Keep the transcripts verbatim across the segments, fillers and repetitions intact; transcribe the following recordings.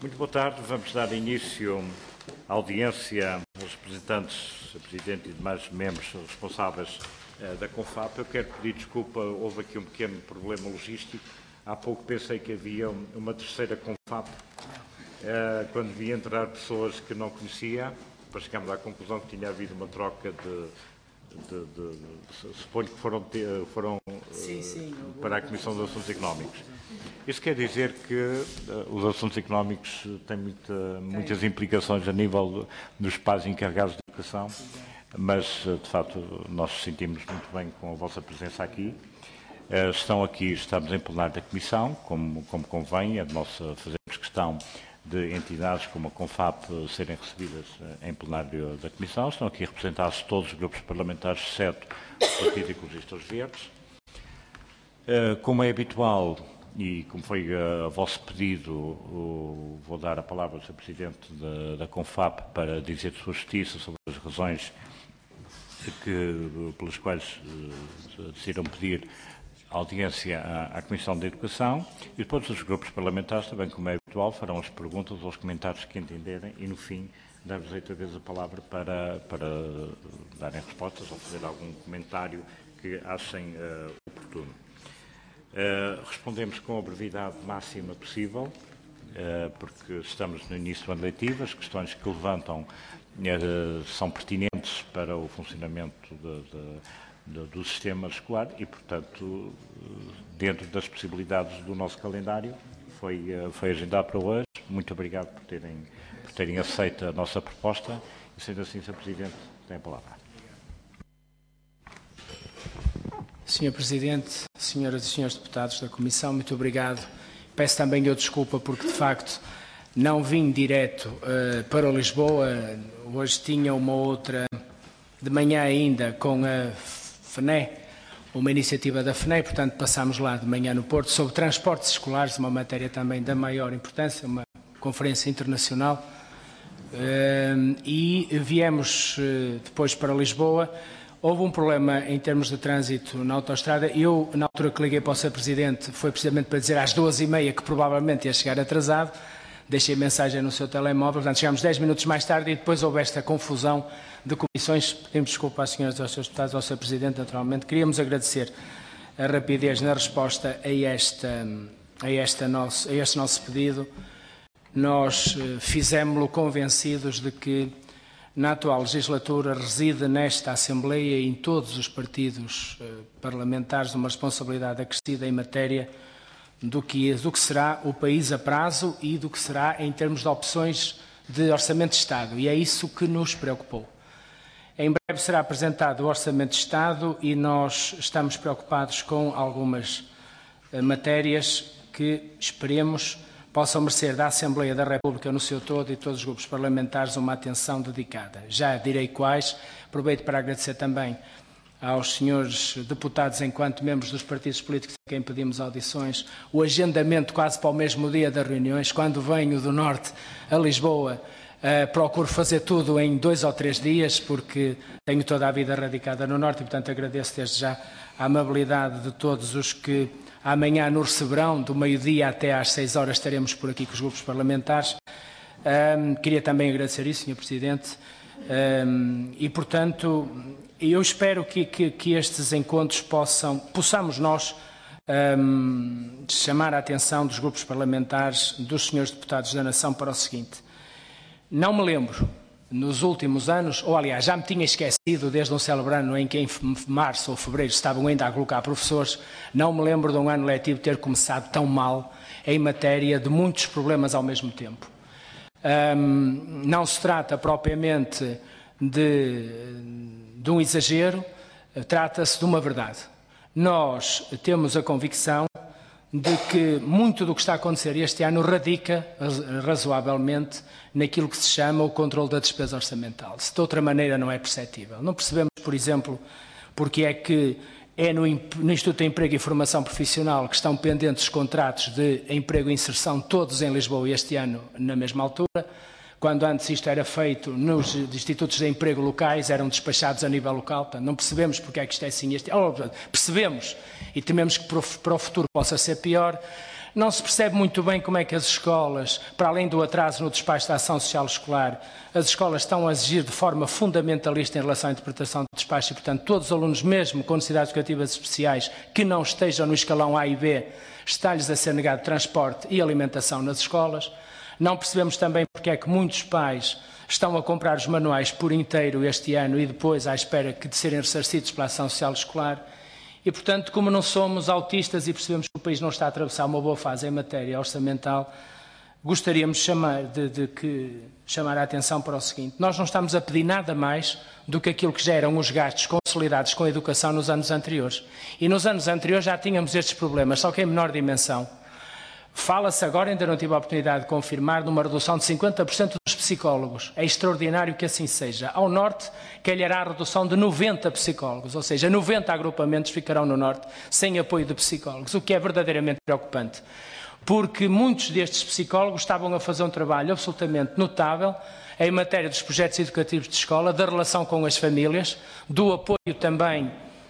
Muito boa tarde. Vamos dar início à audiência aos representantes, a Presidente e demais membros responsáveis uh, da CONFAP. Eu quero pedir desculpa, houve aqui um pequeno problema logístico. Há pouco pensei que havia uma terceira CONFAP, uh, quando vi entrar pessoas que não conhecia, para chegarmos à conclusão que tinha havido uma troca de... De, de, de, suponho que foram, foram sim, sim, uh, para a Comissão dos Assuntos Económicos. Isso quer dizer que uh, os assuntos económicos têm muita, muitas implicações a nível dos pais encarregados de educação, mas, uh, de facto, nós nos sentimos muito bem com a vossa presença aqui. Uh, estão aqui, estamos em plenário da Comissão, como, como convém, é de nossa fazermos questão de entidades como a CONFAP serem recebidas em plenário da Comissão. Estão aqui representados todos os grupos parlamentares, exceto o Partido Ecologista Verdes. Como é habitual, e como foi a vosso pedido, vou dar a palavra ao senhor Presidente da, da CONFAP para dizer de sua justiça sobre as razões que, pelas quais decidiram pedir audiência à, à Comissão de Educação, e depois os grupos parlamentares, também como é habitual, farão as perguntas ou os comentários que entenderem e, no fim, dar-vos outra vez a palavra para, para darem respostas ou fazer algum comentário que achem uh, oportuno. Uh, respondemos com a brevidade máxima possível, uh, porque estamos no início do ano letivo, as questões que levantam uh, são pertinentes para o funcionamento de, de Do, do sistema escolar e, portanto, dentro das possibilidades do nosso calendário, foi, foi agendado para hoje. Muito obrigado por terem, por terem aceito a nossa proposta e, sendo assim, senhor Presidente, tem a palavra. senhor Presidente, senhoras e senhores deputados da Comissão, muito obrigado. Peço também eu desculpa porque, de facto, não vim direto uh, para Lisboa. Hoje tinha uma outra de manhã ainda com a F N E, uma iniciativa da F N E, portanto passámos lá de manhã no Porto, sobre transportes escolares, uma matéria também da maior importância, uma conferência internacional, e viemos depois para Lisboa. Houve um problema em termos de trânsito na autoestrada. Eu, na altura que liguei para o senhor Presidente, foi precisamente para dizer às duas e meia que provavelmente ia chegar atrasado. Deixei mensagem no seu telemóvel, portanto chegámos dez minutos mais tarde e depois houve esta confusão de comissões. Pedimos desculpa às senhoras e aos seus deputados, ao senhor Presidente, naturalmente. Queríamos agradecer a rapidez na resposta a, esta, a, esta nosso, a este nosso pedido. Nós eh, fizemos-lo convencidos de que na atual legislatura reside nesta Assembleia e em todos os partidos eh, parlamentares uma responsabilidade acrescida em matéria do que, do que será o país a prazo e do que será em termos de opções de Orçamento de Estado, e é isso que nos preocupou. Em breve será apresentado o Orçamento de Estado e nós estamos preocupados com algumas uh, matérias que esperemos possam merecer da Assembleia da República no seu todo e todos os grupos parlamentares uma atenção dedicada. Já direi quais. Aproveito para agradecer também aos senhores deputados, enquanto membros dos partidos políticos a quem pedimos audições, o agendamento quase para o mesmo dia das reuniões. Quando venho do Norte a Lisboa, uh, procuro fazer tudo em dois ou três dias, porque tenho toda a vida radicada no Norte e, portanto, agradeço desde já a amabilidade de todos os que amanhã nos receberão, do meio-dia até às seis horas estaremos por aqui com os grupos parlamentares. Um, queria também agradecer isso, senhor Presidente, um, e, portanto, eu espero que, que, que estes encontros possam, possamos nós um, chamar a atenção dos grupos parlamentares, dos senhores deputados da Nação para o seguinte. Não me lembro, nos últimos anos, ou aliás, já me tinha esquecido desde um célebre ano em que em março ou fevereiro estavam ainda a colocar professores, não me lembro de um ano letivo ter começado tão mal em matéria de muitos problemas ao mesmo tempo. Um, não se trata propriamente de, de um exagero, trata-se de uma verdade. Nós temos a convicção de que muito do que está a acontecer este ano radica razoavelmente naquilo que se chama o controle da despesa orçamental. Se de outra maneira não é perceptível. Não percebemos, por exemplo, porque é que é no, no Instituto de Emprego e Formação Profissional que estão pendentes os contratos de emprego e inserção, todos em Lisboa este ano, na mesma altura, quando antes isto era feito nos institutos de emprego locais, eram despachados a nível local. Portanto, não percebemos porque é que isto é assim. Este... Oh, percebemos e tememos que para o futuro possa ser pior. Não se percebe muito bem como é que as escolas, para além do atraso no despacho da ação social escolar, as escolas estão a exigir de forma fundamentalista em relação à interpretação do despacho e, portanto, todos os alunos, mesmo com necessidades educativas especiais, que não estejam no escalão A e B, está-lhes a ser negado transporte e alimentação nas escolas. Não percebemos também porque é que muitos pais estão a comprar os manuais por inteiro este ano e depois à espera de serem ressarcidos pela ação social escolar. E, portanto, como não somos autistas e percebemos que o país não está a atravessar uma boa fase em matéria orçamental, gostaríamos de chamar, de, de que, chamar a atenção para o seguinte. Nós não estamos a pedir nada mais do que aquilo que já eram os gastos consolidados com a educação nos anos anteriores. E nos anos anteriores já tínhamos estes problemas, só que em menor dimensão. Fala-se agora, ainda não tive a oportunidade de confirmar, numa redução de cinquenta por cento dos psicólogos. É extraordinário que assim seja. Ao Norte, calhará a redução de noventa psicólogos, ou seja, noventa agrupamentos ficarão no Norte sem apoio de psicólogos, o que é verdadeiramente preocupante. Porque muitos destes psicólogos estavam a fazer um trabalho absolutamente notável em matéria dos projetos educativos de escola, da relação com as famílias, do apoio também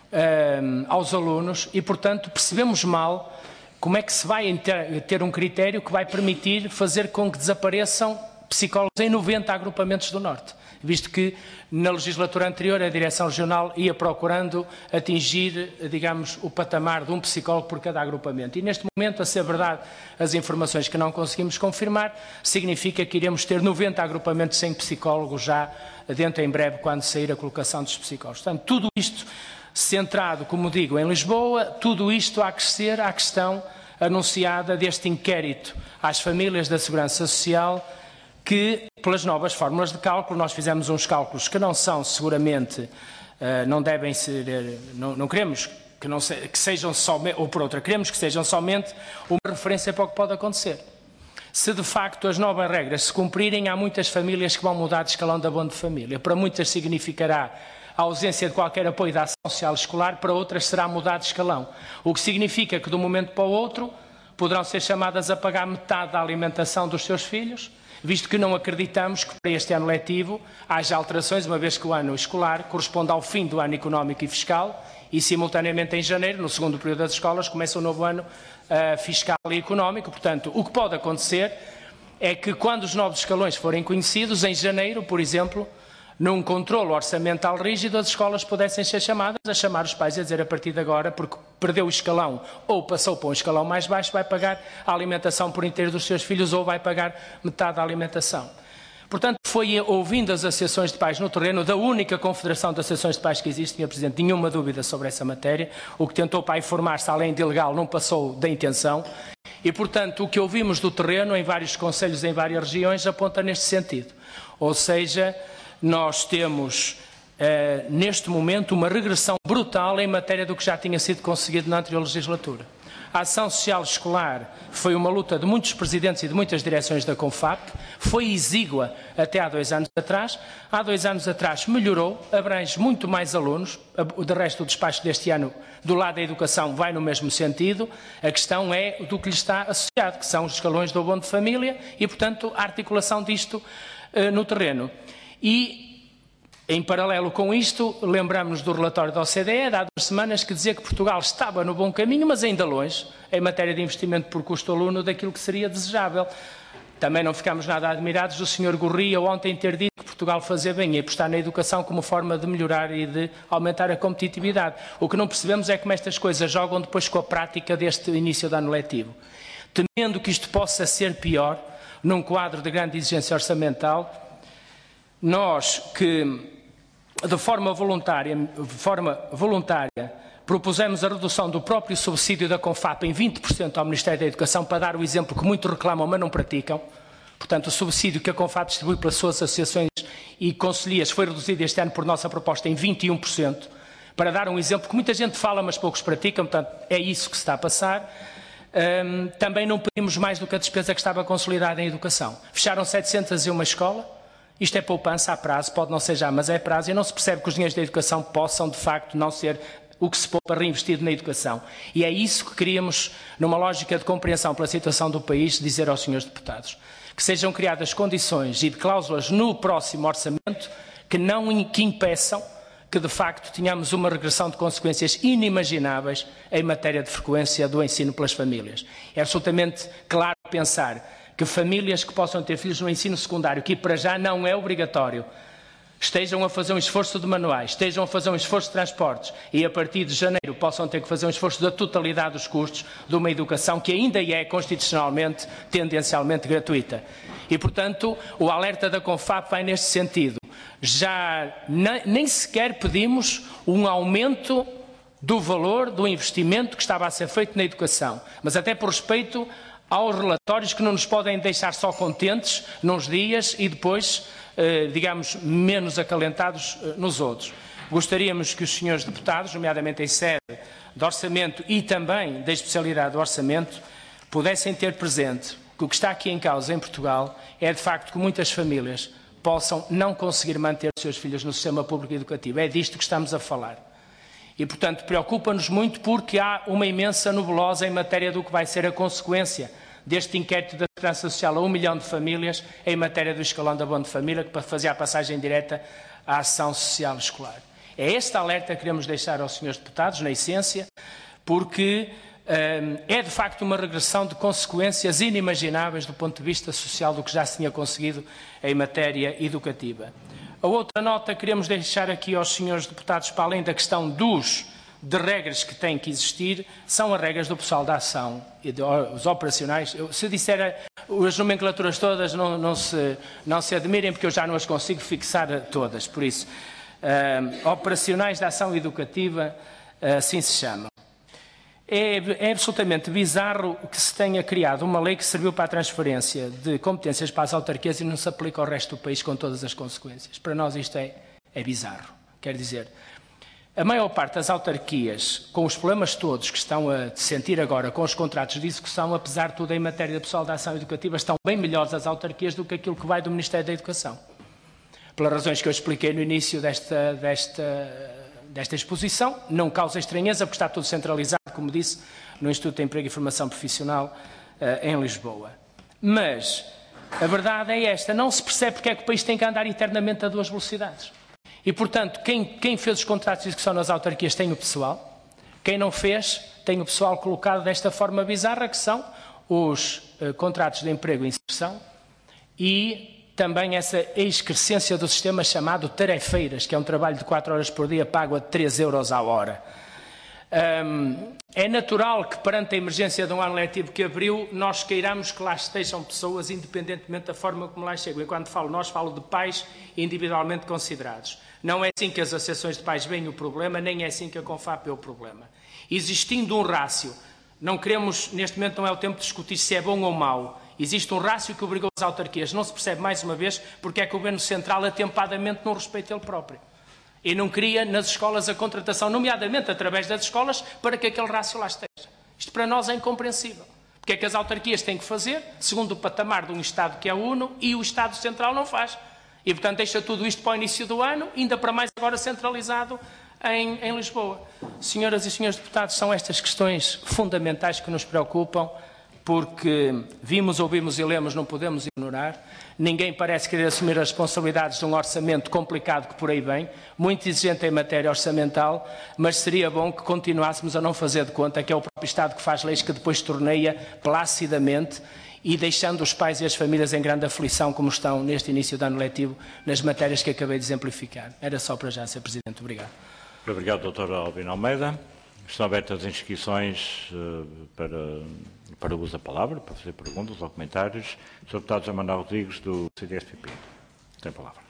um, aos alunos e, portanto, percebemos mal como é que se vai ter um critério que vai permitir fazer com que desapareçam psicólogos em noventa agrupamentos do Norte, visto que na legislatura anterior a Direção Regional ia procurando atingir, digamos, o patamar de um psicólogo por cada agrupamento. E neste momento, a ser verdade, as informações que não conseguimos confirmar, significa que iremos ter noventa agrupamentos sem psicólogos já dentro em breve, quando sair a colocação dos psicólogos. Portanto, tudo isto centrado, como digo, em Lisboa, tudo isto a acrescer à questão anunciada deste inquérito às famílias da Segurança Social, que, pelas novas fórmulas de cálculo, nós fizemos uns cálculos que não são, seguramente, não devem ser, não, não queremos que, não se, que sejam somente, ou por outra, queremos que sejam somente uma referência para o que pode acontecer. Se de facto as novas regras se cumprirem, há muitas famílias que vão mudar de escalão de abono de família. Para muitas significará a ausência de qualquer apoio da ação social escolar, para outras será mudar de escalão. O que significa que de um momento para o outro poderão ser chamadas a pagar metade da alimentação dos seus filhos, visto que não acreditamos que para este ano letivo haja alterações, uma vez que o ano escolar corresponde ao fim do ano económico e fiscal e simultaneamente em janeiro, no segundo período das escolas, começa o novo ano uh, fiscal e económico. Portanto, o que pode acontecer é que quando os novos escalões forem conhecidos, em janeiro, por exemplo, num controle orçamental rígido, as escolas pudessem ser chamadas a chamar os pais a dizer a partir de agora, porque perdeu o escalão ou passou para um escalão mais baixo, vai pagar a alimentação por inteiro dos seus filhos ou vai pagar metade da alimentação. Portanto, foi ouvindo as associações de pais no terreno, da única confederação de associações de pais que existe, Senhor Presidente, nenhuma dúvida sobre essa matéria. O que tentou para informar-se, além de ilegal, não passou da intenção. E, portanto, o que ouvimos do terreno, em vários concelhos, em várias regiões, aponta neste sentido. Ou seja, nós temos, eh, neste momento, uma regressão brutal em matéria do que já tinha sido conseguido na anterior legislatura. A ação social escolar foi uma luta de muitos presidentes e de muitas direções da CONFAP, foi exígua até há dois anos atrás. Há dois anos atrás melhorou, abrange muito mais alunos, de resto o despacho deste ano do lado da educação vai no mesmo sentido. A questão é do que lhe está associado, que são os escalões do abono de família e, portanto, a articulação disto eh, no terreno. E, em paralelo com isto, lembramos-nos do relatório da O C D E, de há duas semanas, que dizia que Portugal estava no bom caminho, mas ainda longe, em matéria de investimento por custo aluno, daquilo que seria desejável. Também não ficamos nada admirados do senhor Gorria ontem ter dito que Portugal fazia bem e apostar na educação como forma de melhorar e de aumentar a competitividade. O que não percebemos é como estas coisas jogam depois com a prática deste início de ano letivo. Temendo que isto possa ser pior, num quadro de grande exigência orçamental, nós que, de forma voluntária, de forma voluntária, propusemos a redução do próprio subsídio da CONFAP em vinte por cento ao Ministério da Educação, para dar o exemplo que muitos reclamam, mas não praticam. Portanto, o subsídio que a CONFAP distribui pelas suas associações e conselheiros foi reduzido este ano por nossa proposta em vinte e um por cento, para dar um exemplo que muita gente fala, mas poucos praticam. Portanto, é isso que se está a passar. Um, também não pedimos mais do que a despesa que estava consolidada em educação. Fecharam setecentas e uma escolas. Isto é poupança a prazo, pode não ser já, mas é prazo, e não se percebe que os dinheiros da educação possam, de facto, não ser o que se poupa reinvestido na educação. E é isso que queríamos, numa lógica de compreensão pela situação do país, dizer aos senhores deputados. Que sejam criadas condições e de cláusulas no próximo orçamento que não que impeçam que de facto tínhamos uma regressão de consequências inimagináveis em matéria de frequência do ensino pelas famílias. É absolutamente claro pensar que famílias que possam ter filhos no ensino secundário, que para já não é obrigatório, estejam a fazer um esforço de manuais, estejam a fazer um esforço de transportes e a partir de janeiro possam ter que fazer um esforço da totalidade dos custos de uma educação que ainda é constitucionalmente, tendencialmente gratuita. E, portanto, o alerta da CONFAP vai neste sentido. Já nem sequer pedimos um aumento do valor do investimento que estava a ser feito na educação, mas até por respeito aos relatórios que não nos podem deixar só contentes nos dias e depois, eh, digamos, menos acalentados eh, nos outros. Gostaríamos que os senhores deputados, nomeadamente em sede de orçamento e também da especialidade do orçamento, pudessem ter presente que o que está aqui em causa em Portugal é de facto que muitas famílias possam não conseguir manter os seus filhos no sistema público educativo. É disto que estamos a falar. E, portanto, preocupa-nos muito porque há uma imensa nebulosa em matéria do que vai ser a consequência deste inquérito da Segurança Social a um milhão de famílias em matéria do escalão da Abono de Família, que fazia a passagem direta à ação social escolar. É este alerta que queremos deixar aos senhores deputados, na essência, porque hum, é de facto uma regressão de consequências inimagináveis do ponto de vista social do que já se tinha conseguido em matéria educativa. A outra nota que queremos deixar aqui aos senhores deputados, para além da questão dos de regras que têm que existir, são as regras do pessoal da ação e dos operacionais. Eu, se eu disser as nomenclaturas todas, não, não, se, não se admirem, porque eu já não as consigo fixar todas. Por isso, uh, operacionais da ação educativa, uh, assim se chamam. É, é absolutamente bizarro que se tenha criado uma lei que serviu para a transferência de competências para as autarquias e não se aplica ao resto do país com todas as consequências. Para nós isto é, é bizarro. Quer dizer, a maior parte das autarquias, com os problemas todos que estão a sentir agora com os contratos de execução, apesar de tudo em matéria de pessoal da ação educativa, estão bem melhores as autarquias do que aquilo que vai do Ministério da Educação. Pelas razões que eu expliquei no início desta, desta, desta exposição, não causa estranheza porque está tudo centralizado, como disse, no Instituto de Emprego e Formação Profissional uh, em Lisboa. Mas a verdade é esta, não se percebe porque é que o país tem que andar eternamente a duas velocidades. E, portanto, quem, quem fez os contratos de execução nas autarquias tem o pessoal, quem não fez tem o pessoal colocado desta forma bizarra, que são os uh, contratos de emprego e inserção e também essa excrescência do sistema chamado tarefeiras, que é um trabalho de quatro horas por dia pago a três euros a hora. Um, é natural que perante a emergência de um ano letivo que abriu, nós queiramos que lá estejam pessoas independentemente da forma como lá chegam. E quando falo nós, falo de pais individualmente considerados. Não é assim que as associações de pais veem o problema, nem é assim que a CONFAP vê o problema. Existindo um rácio, não queremos, neste momento não é o tempo de discutir se é bom ou mau, existe um rácio que obrigou as autarquias, não se percebe mais uma vez porque é que o Governo Central atempadamente não respeita ele próprio. E não cria nas escolas a contratação, nomeadamente através das escolas, para que aquele rácio lá esteja. Isto para nós é incompreensível. Porque é que as autarquias têm que fazer, segundo o patamar de um Estado que é o UNO, e o Estado Central não faz. E, portanto, deixa tudo isto para o início do ano, ainda para mais agora centralizado em, em Lisboa. Senhoras e senhores deputados, são estas questões fundamentais que nos preocupam, porque vimos, ouvimos e lemos, não podemos ignorar. Ninguém parece querer assumir as responsabilidades de um orçamento complicado que por aí vem, muito exigente em matéria orçamental, mas seria bom que continuássemos a não fazer de conta que é o próprio Estado que faz leis que depois torneia placidamente e deixando os pais e as famílias em grande aflição, como estão neste início de ano letivo, nas matérias que acabei de exemplificar. Era só para já, senhor Presidente. Obrigado. Obrigado, doutor Albino Almeida. Estão abertas as inscrições uh, para, para o uso da palavra, para fazer perguntas ou comentários. senhor Deputado José Manuel Rodrigues, do C D S P P. Tem a palavra.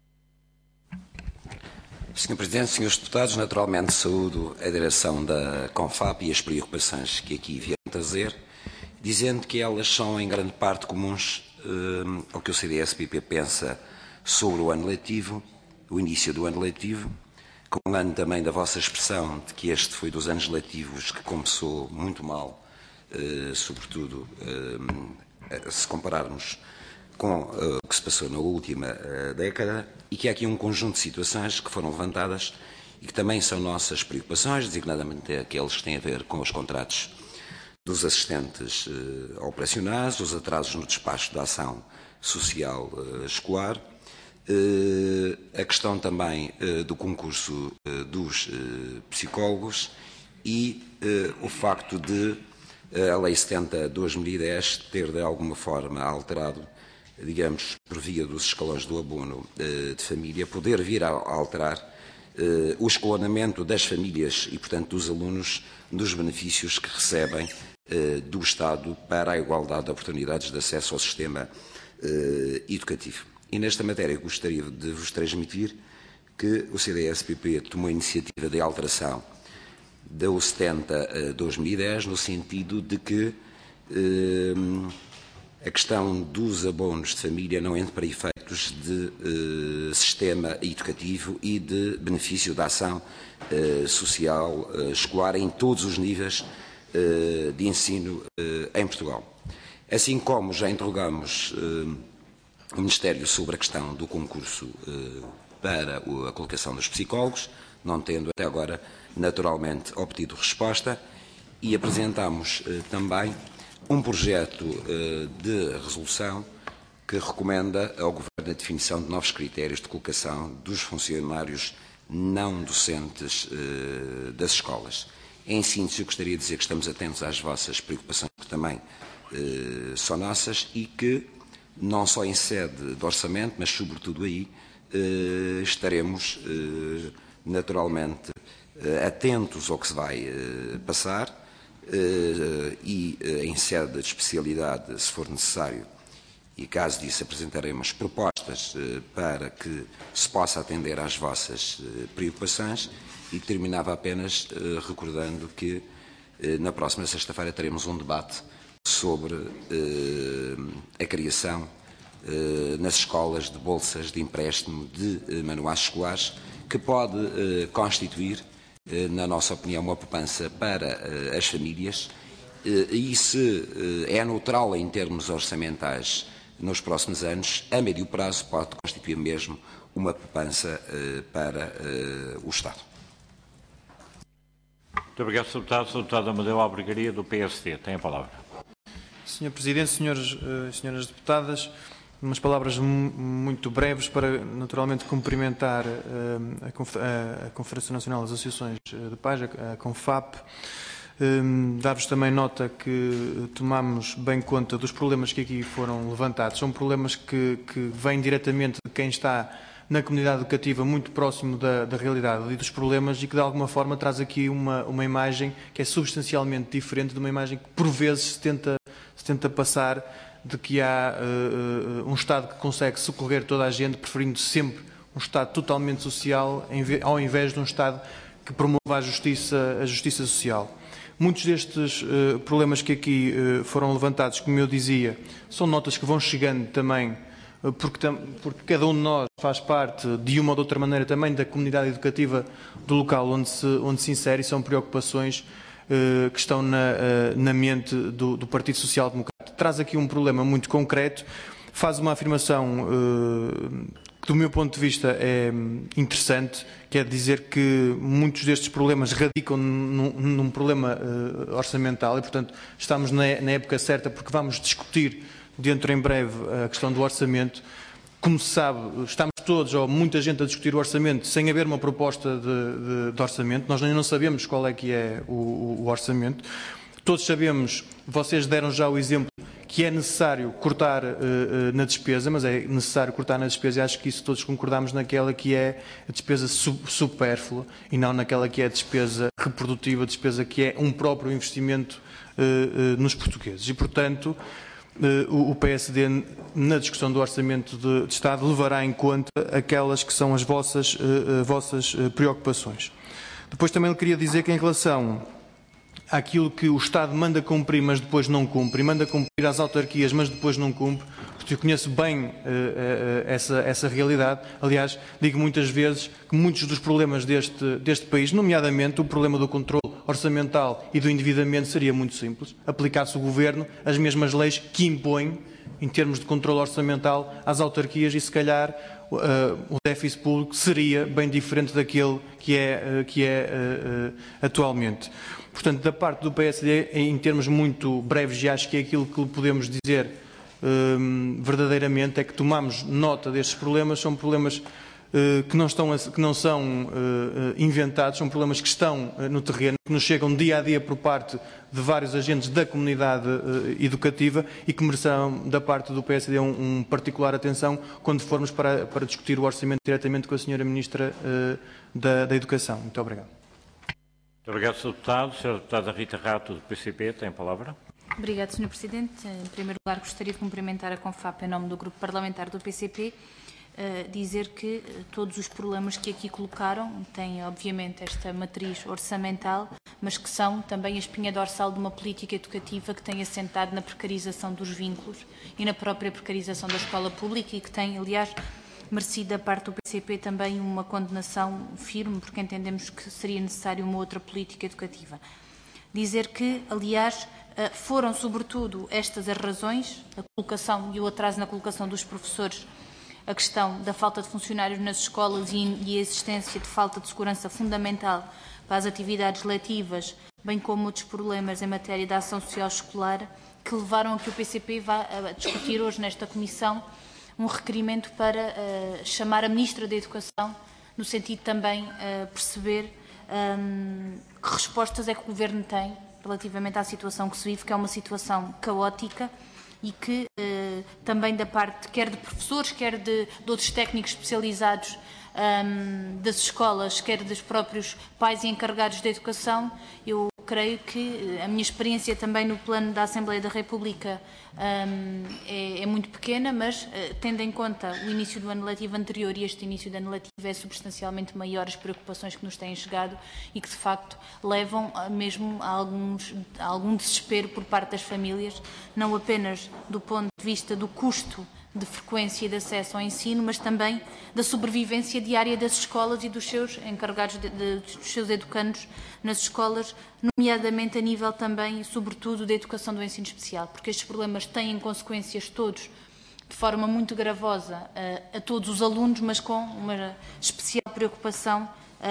senhor Presidente, senhores deputados, naturalmente saúdo a direção da CONFAP e as preocupações que aqui vieram trazer, dizendo que elas são em grande parte comuns uh, ao que o C D S P P pensa sobre o ano letivo, o início do ano letivo, comungando também da vossa expressão de que este foi dos anos letivos que começou muito mal, eh, sobretudo eh, se compararmos com eh, o que se passou na última eh, década, e que há aqui um conjunto de situações que foram levantadas e que também são nossas preocupações, designadamente aqueles que têm a ver com os contratos dos assistentes eh, operacionais, os atrasos no despacho da ação social eh, escolar, a questão também do concurso dos psicólogos e o facto de a Lei setenta barra dois mil e dez ter de alguma forma alterado, digamos, por via dos escalões do abono de família, poder vir a alterar o escalonamento das famílias e, portanto, dos alunos dos benefícios que recebem do Estado para a igualdade de oportunidades de acesso ao sistema educativo. E nesta matéria gostaria de vos transmitir que o C D S P P tomou a iniciativa de alteração da U setenta barra dois mil e dez no sentido de que eh, a questão dos abonos de família não entre para efeitos de eh, sistema educativo e de benefício da ação eh, social eh, escolar em todos os níveis eh, de ensino eh, em Portugal. Assim como já interrogamos eh, o Ministério sobre a questão do concurso eh, para a colocação dos psicólogos, não tendo até agora naturalmente obtido resposta, e apresentamos eh, também um projeto eh, de resolução que recomenda ao Governo a definição de novos critérios de colocação dos funcionários não docentes eh, das escolas. Em síntese, eu gostaria de dizer que estamos atentos às vossas preocupações, que também eh, são nossas, e que não só em sede de orçamento, mas sobretudo aí, eh, estaremos eh, naturalmente eh, atentos ao que se vai eh, passar eh, e eh, em sede de especialidade, se for necessário, e caso disso apresentaremos propostas eh, para que se possa atender às vossas eh, preocupações, e terminava apenas eh, recordando que eh, na próxima sexta-feira teremos um debate sobre eh, a criação eh, nas escolas de bolsas de empréstimo de eh, manuais escolares, que pode eh, constituir, eh, na nossa opinião, uma poupança para eh, as famílias eh, e, se eh, é neutral em termos orçamentais nos próximos anos, a médio prazo pode constituir mesmo uma poupança eh, para eh, o Estado. Muito obrigado, senhor Deputado. senhor Deputado Amadeu Albergaria, do P S D. Tem a palavra. senhor Presidente, senhores e senhoras deputadas, umas palavras muito breves para, naturalmente, cumprimentar a Confederação Nacional das Associações de Pais, a CONFAP, dar-vos também nota que tomamos bem conta dos problemas que aqui foram levantados. São problemas que, que vêm diretamente de quem está na comunidade educativa muito próximo da, da realidade e dos problemas, e que de alguma forma traz aqui uma, uma imagem que é substancialmente diferente de uma imagem que por vezes se tenta, se tenta passar, de que há uh, um Estado que consegue socorrer toda a gente, preferindo sempre um Estado totalmente social, ao invés de um Estado que promova a justiça, a justiça social. Muitos destes uh, problemas que aqui uh, foram levantados, como eu dizia, são notas que vão chegando também, uh, porque, porque cada um de nós faz parte, de uma ou de outra maneira, também da comunidade educativa do local onde se, onde se insere, e são preocupações uh, que estão na, uh, na mente do, do Partido Social Democrata. Traz aqui um problema muito concreto, faz uma afirmação uh, que, do meu ponto de vista, é interessante, que é dizer que muitos destes problemas radicam num, num problema uh, orçamental, e, portanto, estamos na, na época certa, porque vamos discutir dentro em breve a questão do orçamento. Como se sabe, estamos todos, ou muita gente, a discutir o orçamento sem haver uma proposta de, de, de orçamento. Nós ainda não sabemos qual é que é o, o orçamento. Todos sabemos, vocês deram já o exemplo, que é necessário cortar uh, uh, na despesa, mas é necessário cortar na despesa, e acho que isso todos concordamos, naquela que é a despesa supérflua e não naquela que é a despesa reprodutiva, a despesa que é um próprio investimento uh, uh, nos portugueses. E, portanto, uh, o, o P S D, na discussão do Orçamento de, de Estado, levará em conta aquelas que são as vossas, uh, uh, vossas uh, preocupações. Depois também lhe queria dizer que, em relação àquilo que o Estado manda cumprir, mas depois não cumpre, e manda cumprir às autarquias, mas depois não cumpre, porque eu conheço bem uh, uh, essa, essa realidade. Aliás, digo muitas vezes que muitos dos problemas deste, deste país, nomeadamente o problema do controle orçamental e do endividamento, seria muito simples. Aplicar-se o Governo as mesmas leis que impõe, em termos de controle orçamental, às autarquias, e se calhar uh, o déficit público seria bem diferente daquele que é, uh, que é uh, uh, atualmente. Portanto, da parte do P S D, em termos muito breves, e acho que é aquilo que podemos dizer verdadeiramente é que tomamos nota destes problemas. São problemas que não, estão, que não são inventados, são problemas que estão no terreno, que nos chegam dia a dia por parte de vários agentes da comunidade educativa e que merecerão da parte do P S D um, um particular atenção quando formos para, para discutir o orçamento diretamente com a senhora Ministra da, da Educação. Muito obrigado. Muito obrigado, senhor Deputado. senhora Deputada Rita Rato, do P C P, tem a palavra. Obrigado, senhor Presidente. Em primeiro lugar, gostaria de cumprimentar a CONFAP em nome do Grupo Parlamentar do P C P. Uh, dizer que uh, todos os problemas que aqui colocaram têm, obviamente, esta matriz orçamental, mas que são também a espinha dorsal de uma política educativa que tem assentado na precarização dos vínculos e na própria precarização da escola pública e que tem, aliás, merecido da parte do P C P também uma condenação firme, porque entendemos que seria necessário uma outra política educativa. Dizer que, aliás, uh, foram sobretudo estas as razões, a colocação e o atraso na colocação dos professores, a questão da falta de funcionários nas escolas e a existência de falta de segurança fundamental para as atividades letivas, bem como outros problemas em matéria da ação social escolar, que levaram a que o P C P vá a discutir hoje nesta Comissão um requerimento para uh, chamar a Ministra da Educação, no sentido também uh, perceber um, que respostas é que o Governo tem relativamente à situação que se vive, que é uma situação caótica, e que eh, também da parte, quer de professores, quer de, de outros técnicos especializados um, das escolas, quer dos próprios pais e encarregados da educação, eu creio que a minha experiência também no plano da Assembleia da República um, é, é muito pequena, mas uh, tendo em conta o início do ano letivo anterior e este início do ano letivo é substancialmente maior as preocupações que nos têm chegado e que de facto levam a, mesmo a, alguns, a algum desespero por parte das famílias, não apenas do ponto de vista do custo de frequência e de acesso ao ensino, mas também da sobrevivência diária das escolas e dos seus encarregados, de, de, dos seus educandos nas escolas, nomeadamente a nível também, sobretudo, da educação do ensino especial, porque estes problemas têm consequências todos, de forma muito gravosa, a, a todos os alunos, mas com uma especial preocupação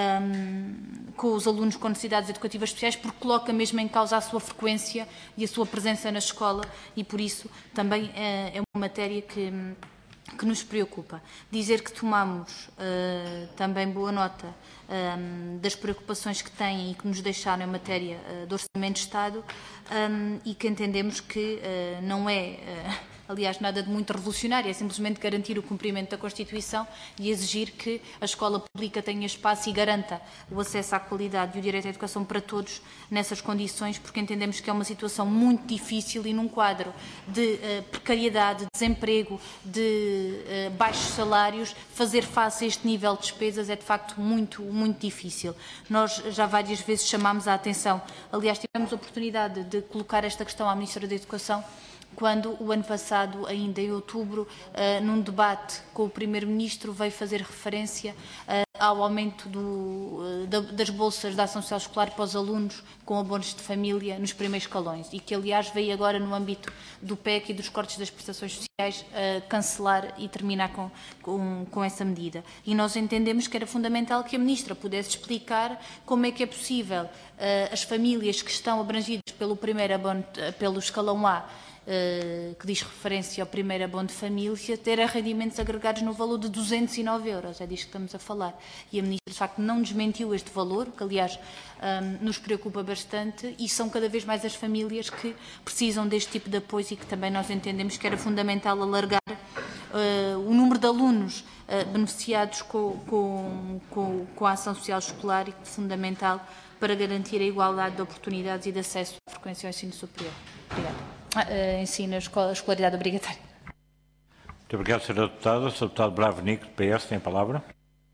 Um, com os alunos com necessidades educativas especiais, porque coloca mesmo em causa a sua frequência e a sua presença na escola e, por isso, também é, é uma matéria que, que nos preocupa. Dizer que tomamos uh, também boa nota um, das preocupações que têm e que nos deixaram em matéria uh, de Orçamento de Estado um, e que entendemos que uh, não é... Uh, aliás, nada de muito revolucionário, é simplesmente garantir o cumprimento da Constituição e exigir que a escola pública tenha espaço e garanta o acesso à qualidade e o direito à educação para todos nessas condições, porque entendemos que é uma situação muito difícil e num quadro de uh, precariedade, de desemprego, de uh, baixos salários, fazer face a este nível de despesas é de facto muito, muito difícil. Nós já várias vezes chamámos a atenção, aliás, tivemos a oportunidade de colocar esta questão à Ministra da Educação, quando o ano passado, ainda em outubro, uh, num debate com o Primeiro-Ministro, veio fazer referência uh, ao aumento do, uh, da, das bolsas da ação social escolar para os alunos com abonos de família nos primeiros escalões e que, aliás, veio agora no âmbito do P E C e dos cortes das prestações sociais uh, cancelar e terminar com, com, com essa medida. E nós entendemos que era fundamental que a Ministra pudesse explicar como é que é possível uh, as famílias que estão abrangidas pelo primeiro abono, uh, pelo escalão A, Uh, que diz referência ao primeiro abono de família, ter rendimentos agregados no valor de duzentos e nove euros, é disto que estamos a falar. E a Ministra, de facto, não desmentiu este valor, que, aliás, um, nos preocupa bastante, e são cada vez mais as famílias que precisam deste tipo de apoio e que também nós entendemos que era fundamental alargar uh, o número de alunos uh, beneficiados com, com, com, com a ação social escolar e que é fundamental para garantir a igualdade de oportunidades e de acesso à frequência ao ensino superior. Obrigada. Uh, ensino a escolaridade obrigatória. Muito obrigado, senhora Deputada. senhor Deputado Bravo Nico, do P S, tem a palavra.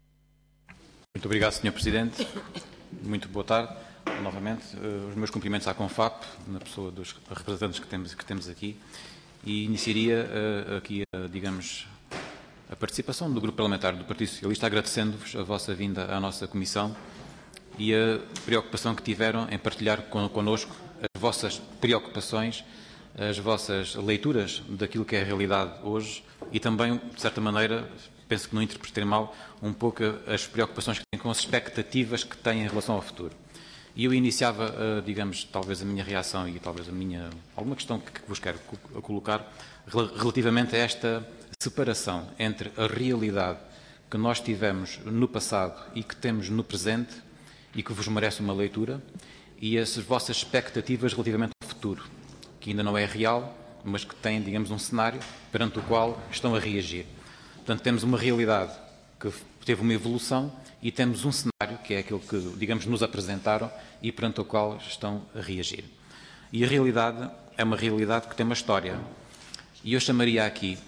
Muito obrigado, senhor Presidente. Muito boa tarde. Novamente, uh, os meus cumprimentos à CONFAP, na pessoa dos representantes que temos, que temos aqui, e iniciaria uh, aqui, uh, digamos, a participação do Grupo Parlamentar do Partido Socialista, agradecendo-vos a vossa vinda à nossa Comissão e a preocupação que tiveram em partilhar con connosco as vossas preocupações, as vossas leituras daquilo que é a realidade hoje e também, de certa maneira, penso que não interpretem mal, um pouco as preocupações que têm com as expectativas que têm em relação ao futuro. E eu iniciava, uh, digamos, talvez a minha reação e talvez a minha, alguma questão que, que vos quero co colocar relativamente a esta separação entre a realidade que nós tivemos no passado e que temos no presente e que vos merece uma leitura, e as vossas expectativas relativamente ao futuro, que ainda não é real, mas que têm, digamos, um cenário perante o qual estão a reagir. Portanto, temos uma realidade que teve uma evolução e temos um cenário, que é aquele que, digamos, nos apresentaram e perante o qual estão a reagir. E a realidade é uma realidade que tem uma história. E eu chamaria aqui,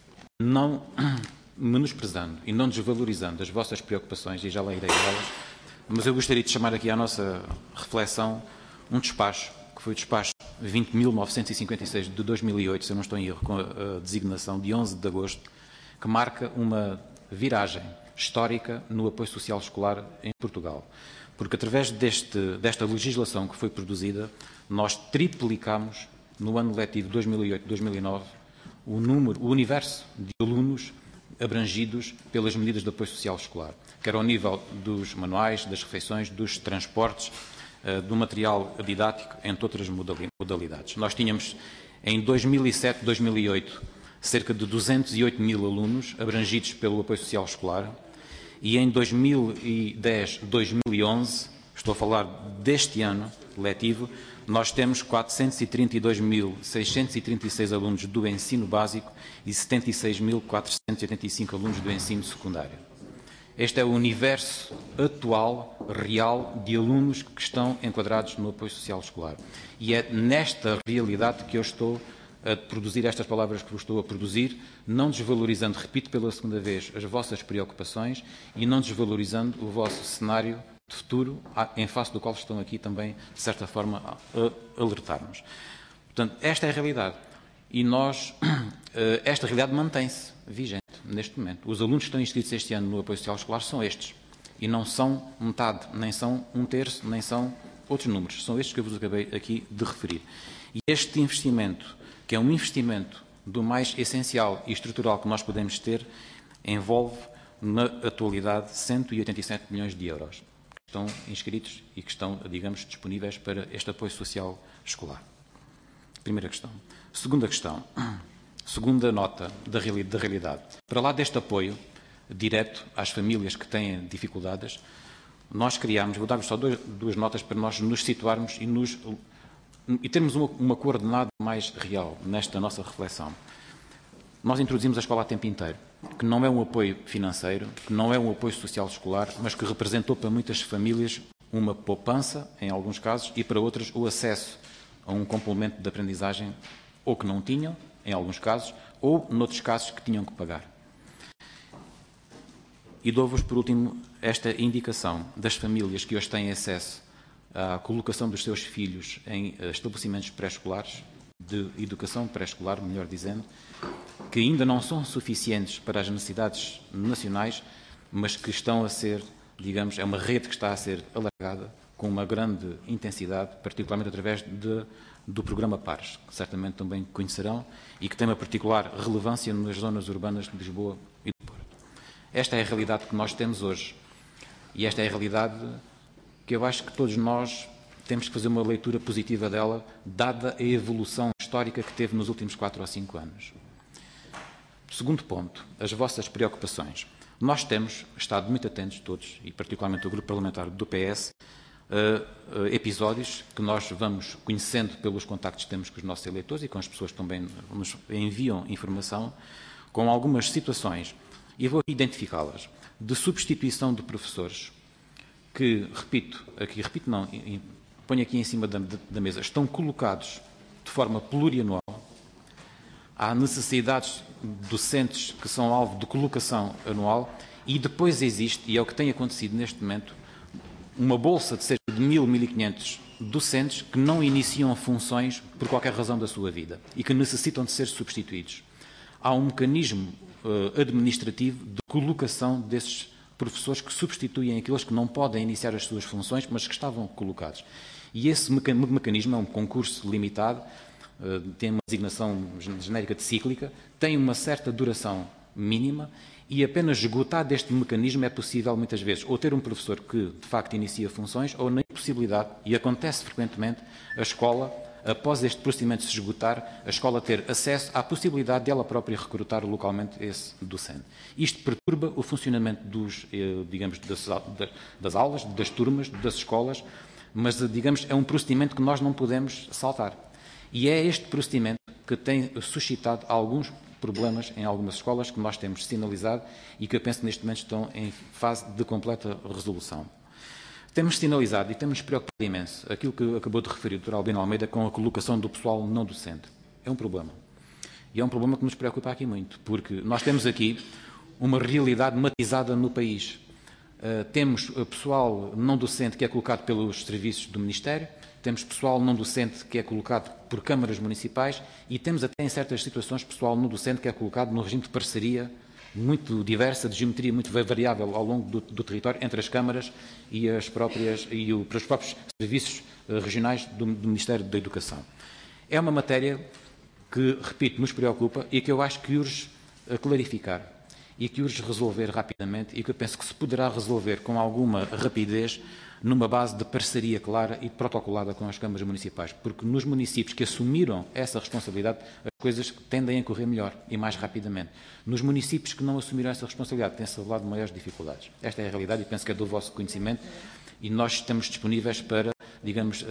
não menosprezando e não desvalorizando as vossas preocupações, e já lá irei delas, mas eu gostaria de chamar aqui à nossa reflexão um despacho, que foi o despacho vinte mil novecentos e cinquenta e seis de dois mil e oito, se eu não estou em erro, com a designação de onze de agosto, que marca uma viragem histórica no apoio social escolar em Portugal. Porque através deste, desta legislação que foi produzida, nós triplicamos no ano letivo dois mil e oito dois mil e nove o número, o universo de alunos abrangidos pelas medidas de apoio social escolar, quer ao nível dos manuais, das refeições, dos transportes, do material didático, entre outras modalidades. Nós tínhamos, em dois mil e sete dois mil e oito, cerca de duzentos e oito mil alunos abrangidos pelo apoio social escolar, e em dois mil e dez dois mil e onze, estou a falar deste ano letivo, nós temos quatrocentos e trinta e dois mil seiscentos e trinta e seis alunos do ensino básico e setenta e seis mil quatrocentos e oitenta e cinco alunos do ensino secundário. Este é o universo atual, real, de alunos que estão enquadrados no apoio social escolar. E é nesta realidade que eu estou a produzir estas palavras que vos estou a produzir, não desvalorizando, repito pela segunda vez, as vossas preocupações e não desvalorizando o vosso cenário de futuro, em face do qual estão aqui também, de certa forma, a alertar-nos. Portanto, esta é a realidade. E nós, esta realidade mantém-se vigente neste momento. Os alunos que estão inscritos este ano no apoio social escolar são estes. E não são metade, nem são um terço, nem são outros números. São estes que eu vos acabei aqui de referir. E este investimento, que é um investimento do mais essencial e estrutural que nós podemos ter, envolve, na atualidade, cento e oitenta e sete milhões de euros que estão inscritos e que estão, digamos, disponíveis para este apoio social escolar. Primeira questão. Segunda questão. Segunda nota da realidade. Para lá deste apoio direto às famílias que têm dificuldades, nós criámos, vou dar-vos só dois, duas notas para nós nos situarmos e, nos, e termos uma, uma coordenada mais real nesta nossa reflexão. Nós introduzimos a escola a tempo inteiro, que não é um apoio financeiro, que não é um apoio social escolar, mas que representou para muitas famílias uma poupança, em alguns casos, e para outras o acesso a um complemento de aprendizagem ou que não tinham, em alguns casos, ou, noutros casos, que tinham que pagar. E dou-vos, por último, esta indicação das famílias que hoje têm acesso à colocação dos seus filhos em estabelecimentos pré-escolares, de educação pré-escolar, melhor dizendo, que ainda não são suficientes para as necessidades nacionais, mas que estão a ser, digamos, é uma rede que está a ser alargada com uma grande intensidade, particularmente através de, do programa Pares, que certamente também conhecerão e que tem uma particular relevância nas zonas urbanas de Lisboa e do Porto. Esta é a realidade que nós temos hoje e esta é a realidade que eu acho que todos nós temos que fazer uma leitura positiva dela, dada a evolução histórica que teve nos últimos quatro ou cinco anos. Segundo ponto, as vossas preocupações. Nós temos estado muito atentos todos, e particularmente o grupo parlamentar do P S, a, a episódios que nós vamos conhecendo pelos contactos que temos com os nossos eleitores e com as pessoas que também nos enviam informação, com algumas situações, e vou identificá-las, de substituição de professores, que, repito, aqui, repito não, ponho aqui em cima da, da mesa, estão colocados de forma plurianual. Há necessidades docentes que são alvo de colocação anual e depois existe, e é o que tem acontecido neste momento, uma bolsa de cerca de mil, mil e quinhentos docentes que não iniciam funções por qualquer razão da sua vida e que necessitam de ser substituídos. Há um mecanismo uh, administrativo de colocação desses professores que substituem aqueles que não podem iniciar as suas funções, mas que estavam colocados. E esse meca mecanismo é um concurso limitado, uh, tem uma designação genérica de cíclica, tem uma certa duração mínima E apenas esgotado este mecanismo é possível, muitas vezes, ou ter um professor que, de facto, inicia funções, ou na impossibilidade, e acontece frequentemente, a escola, após este procedimento se esgotar, a escola ter acesso à possibilidade dela própria recrutar localmente esse docente. Isto perturba o funcionamento dos, digamos, das, das aulas, das turmas, das escolas, mas, digamos, é um procedimento que nós não podemos saltar. E é este procedimento que tem suscitado alguns problemas em algumas escolas que nós temos sinalizado e que eu penso que neste momento estão em fase de completa resolução. Temos sinalizado e temos preocupado imenso aquilo que acabou de referir o doutor Albino Almeida com a colocação do pessoal não docente. É um problema. E é um problema que nos preocupa aqui muito, porque nós temos aqui uma realidade matizada no país. Uh, temos pessoal não docente que é colocado pelos serviços do Ministério, temos pessoal não docente que é colocado por câmaras municipais e temos até em certas situações pessoal não docente que é colocado no regime de parceria muito diversa, de geometria muito variável ao longo do, do território entre as câmaras e, as próprias, e o, para os próprios serviços uh, regionais do, do Ministério da Educação. É uma matéria que, repito, nos preocupa e que eu acho que urge uh, clarificar e que urge resolver rapidamente e que eu penso que se poderá resolver com alguma rapidez numa base de parceria clara e protocolada com as câmaras municipais, porque nos municípios que assumiram essa responsabilidade, as coisas tendem a correr melhor e mais rapidamente. Nos municípios que não assumiram essa responsabilidade, tem-se revelado maiores dificuldades. Esta é a realidade e penso que é do vosso conhecimento e nós estamos disponíveis para, digamos,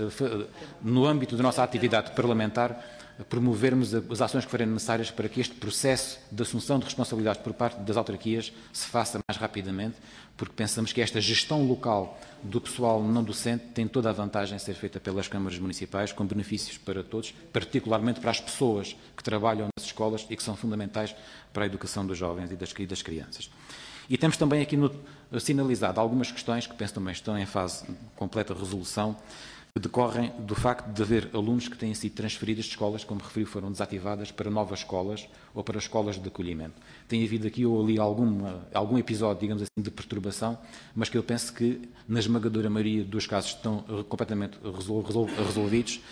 no âmbito da nossa atividade parlamentar, promovermos as ações que forem necessárias para que este processo de assunção de responsabilidades por parte das autarquias se faça mais rapidamente, porque pensamos que esta gestão local do pessoal não docente tem toda a vantagem de ser feita pelas câmaras municipais, com benefícios para todos, particularmente para as pessoas que trabalham nas escolas e que são fundamentais para a educação dos jovens e das, e das crianças. E temos também aqui no, sinalizado algumas questões que penso também estão em fase de completa resolução, que decorrem do facto de haver alunos que têm sido transferidos de escolas, como referi, foram desativadas para novas escolas ou para escolas de acolhimento. Tem havido aqui ou ali alguma, algum episódio, digamos assim, de perturbação, mas que eu penso que, na esmagadora maioria dos casos, estão completamente resol, resol, resolvidos.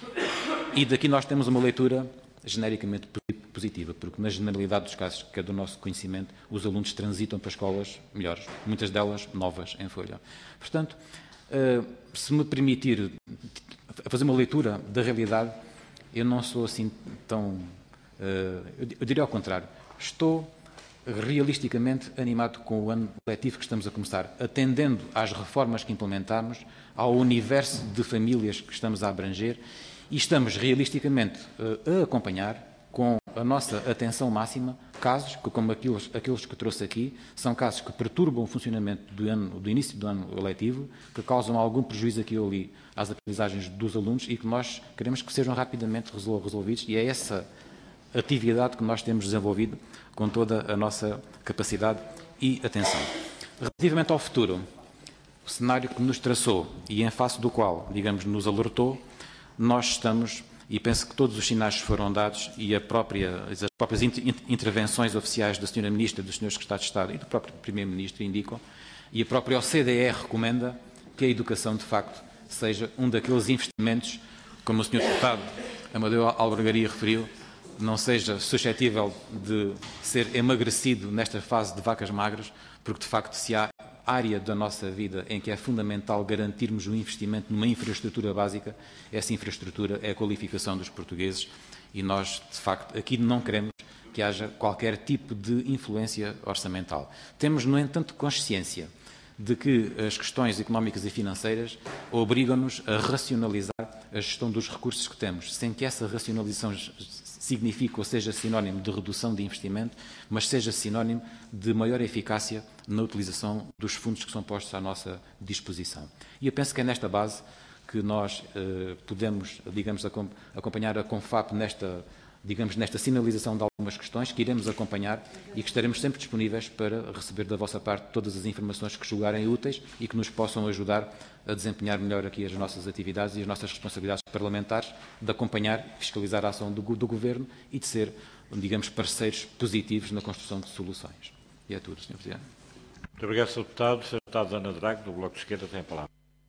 E daqui nós temos uma leitura genericamente positiva, porque na generalidade dos casos, que é do nosso conhecimento, os alunos transitam para escolas melhores, muitas delas novas em folha. Portanto, Uh, se me permitir fazer uma leitura da realidade, eu não sou assim tão... Uh, eu diria ao contrário. Estou realisticamente animado com o ano letivo que estamos a começar, atendendo às reformas que implementarmos, ao universo de famílias que estamos a abranger e estamos realisticamente uh, a acompanhar com a nossa atenção máxima casos que, como aqueles, aqueles que trouxe aqui, são casos que perturbam o funcionamento do, ano, do início do ano letivo, que causam algum prejuízo aqui ou ali às aprendizagens dos alunos e que nós queremos que sejam rapidamente resolvidos e é essa atividade que nós temos desenvolvido com toda a nossa capacidade e atenção. Relativamente ao futuro, o cenário que nos traçou e em face do qual, digamos, nos alertou, nós estamos... E penso que todos os sinais foram dados e a própria, as próprias intervenções oficiais da senhora Ministra, dos senhores Secretários de Estado e do próprio Primeiro-Ministro indicam, e a própria O C D E recomenda que a educação, de facto, seja um daqueles investimentos, como o senhor Deputado Amadeu Albergaria referiu, não seja suscetível de ser emagrecido nesta fase de vacas magras, porque, de facto, se há área da nossa vida em que é fundamental garantirmos o investimento numa infraestrutura básica, essa infraestrutura é a qualificação dos portugueses e nós, de facto, aqui não queremos que haja qualquer tipo de influência orçamental. Temos, no entanto, consciência de que as questões económicas e financeiras obrigam-nos a racionalizar a gestão dos recursos que temos, sem que essa racionalização signifique ou seja sinónimo de redução de investimento, mas seja sinónimo de maior eficácia na utilização dos fundos que são postos à nossa disposição. E eu penso que é nesta base que nós eh, podemos, digamos, acompanhar a CONFAP nesta, digamos, nesta sinalização de algumas questões que iremos acompanhar e que estaremos sempre disponíveis para receber da vossa parte todas as informações que julgarem úteis e que nos possam ajudar a desempenhar melhor aqui as nossas atividades e as nossas responsabilidades parlamentares, de acompanhar, fiscalizar a ação do, do Governo e de ser, digamos, parceiros positivos na construção de soluções. E é tudo, senhor Presidente. Muito obrigado, senhor Deputado. senhor Deputado Ana Drago, do Bloco de Esquerda, tem a palavra.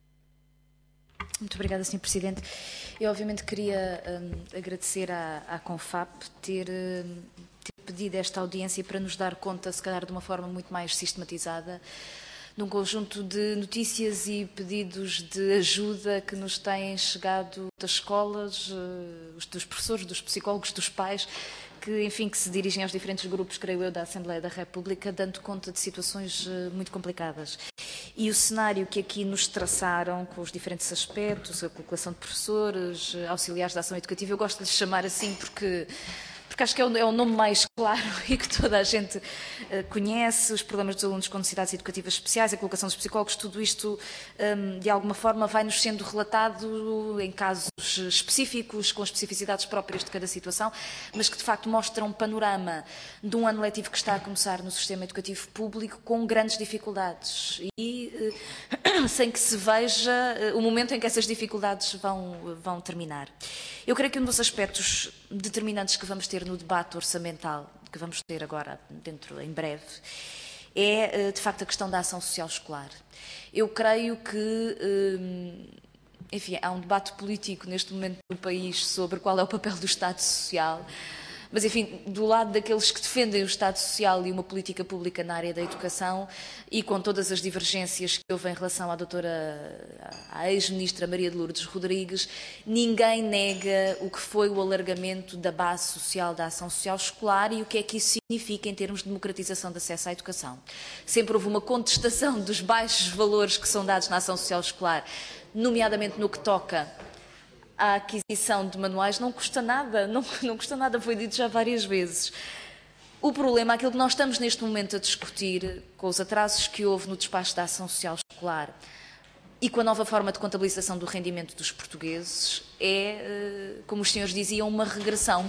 Muito obrigada, senhor Presidente. Eu, obviamente, queria um, agradecer à, à CONFAP ter, um, ter pedido esta audiência para nos dar conta, se calhar de uma forma muito mais sistematizada, de um conjunto de notícias e pedidos de ajuda que nos têm chegado das escolas, dos professores, dos psicólogos, dos pais, que, enfim, que se dirigem aos diferentes grupos, creio eu, da Assembleia da República, dando conta de situações muito complicadas. E o cenário que aqui nos traçaram, com os diferentes aspectos, a colocação de professores, auxiliares da ação educativa, eu gosto de lhes chamar assim porque... porque acho que é o, é o nome mais claro e que toda a gente uh, conhece, os problemas dos alunos com necessidades educativas especiais, a colocação dos psicólogos, tudo isto, um, de alguma forma, vai-nos sendo relatado em casos específicos, com especificidades próprias de cada situação, mas que, de facto, mostram um panorama de um ano letivo que está a começar no sistema educativo público com grandes dificuldades e uh, sem que se veja uh, o momento em que essas dificuldades vão, vão terminar. Eu creio que um dos aspectos determinantes que vamos ter no debate orçamental, que vamos ter agora, dentro, em breve, é, de facto, a questão da ação social escolar. Eu creio que, enfim, há um debate político neste momento no país sobre qual é o papel do Estado Social, mas, enfim, do lado daqueles que defendem o Estado Social e uma política pública na área da educação, e com todas as divergências que houve em relação à doutora, à ex-ministra Maria de Lourdes Rodrigues, ninguém nega o que foi o alargamento da base social da ação social escolar e o que é que isso significa em termos de democratização de acesso à educação. Sempre houve uma contestação dos baixos valores que são dados na ação social escolar, nomeadamente no que toca a aquisição de manuais. Não custa nada, não, não custa nada, foi dito já várias vezes. O problema, aquilo que nós estamos neste momento a discutir, com os atrasos que houve no despacho da ação social escolar e com a nova forma de contabilização do rendimento dos portugueses, é, como os senhores diziam, uma regressão.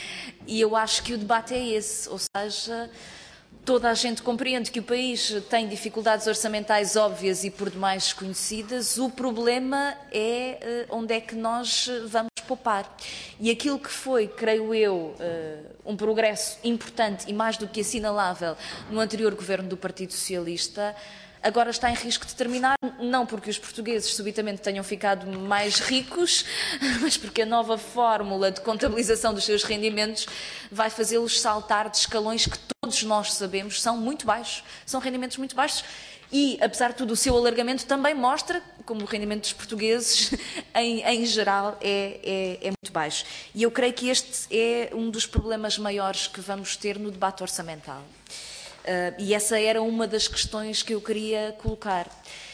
E eu acho que o debate é esse, ou seja, toda a gente compreende que o país tem dificuldades orçamentais óbvias e por demais conhecidas. O problema é uh, onde é que nós vamos poupar. E aquilo que foi, creio eu, uh, um progresso importante e mais do que assinalável no anterior governo do Partido Socialista, agora está em risco de terminar, não porque os portugueses subitamente tenham ficado mais ricos, mas porque a nova fórmula de contabilização dos seus rendimentos vai fazê-los saltar de escalões que todos nós sabemos são muito baixos, são rendimentos muito baixos e, apesar de tudo, o seu alargamento também mostra como o rendimento dos portugueses, em, em geral, é, é, é muito baixo. E eu creio que este é um dos problemas maiores que vamos ter no debate orçamental. Uh, e essa era uma das questões que eu queria colocar.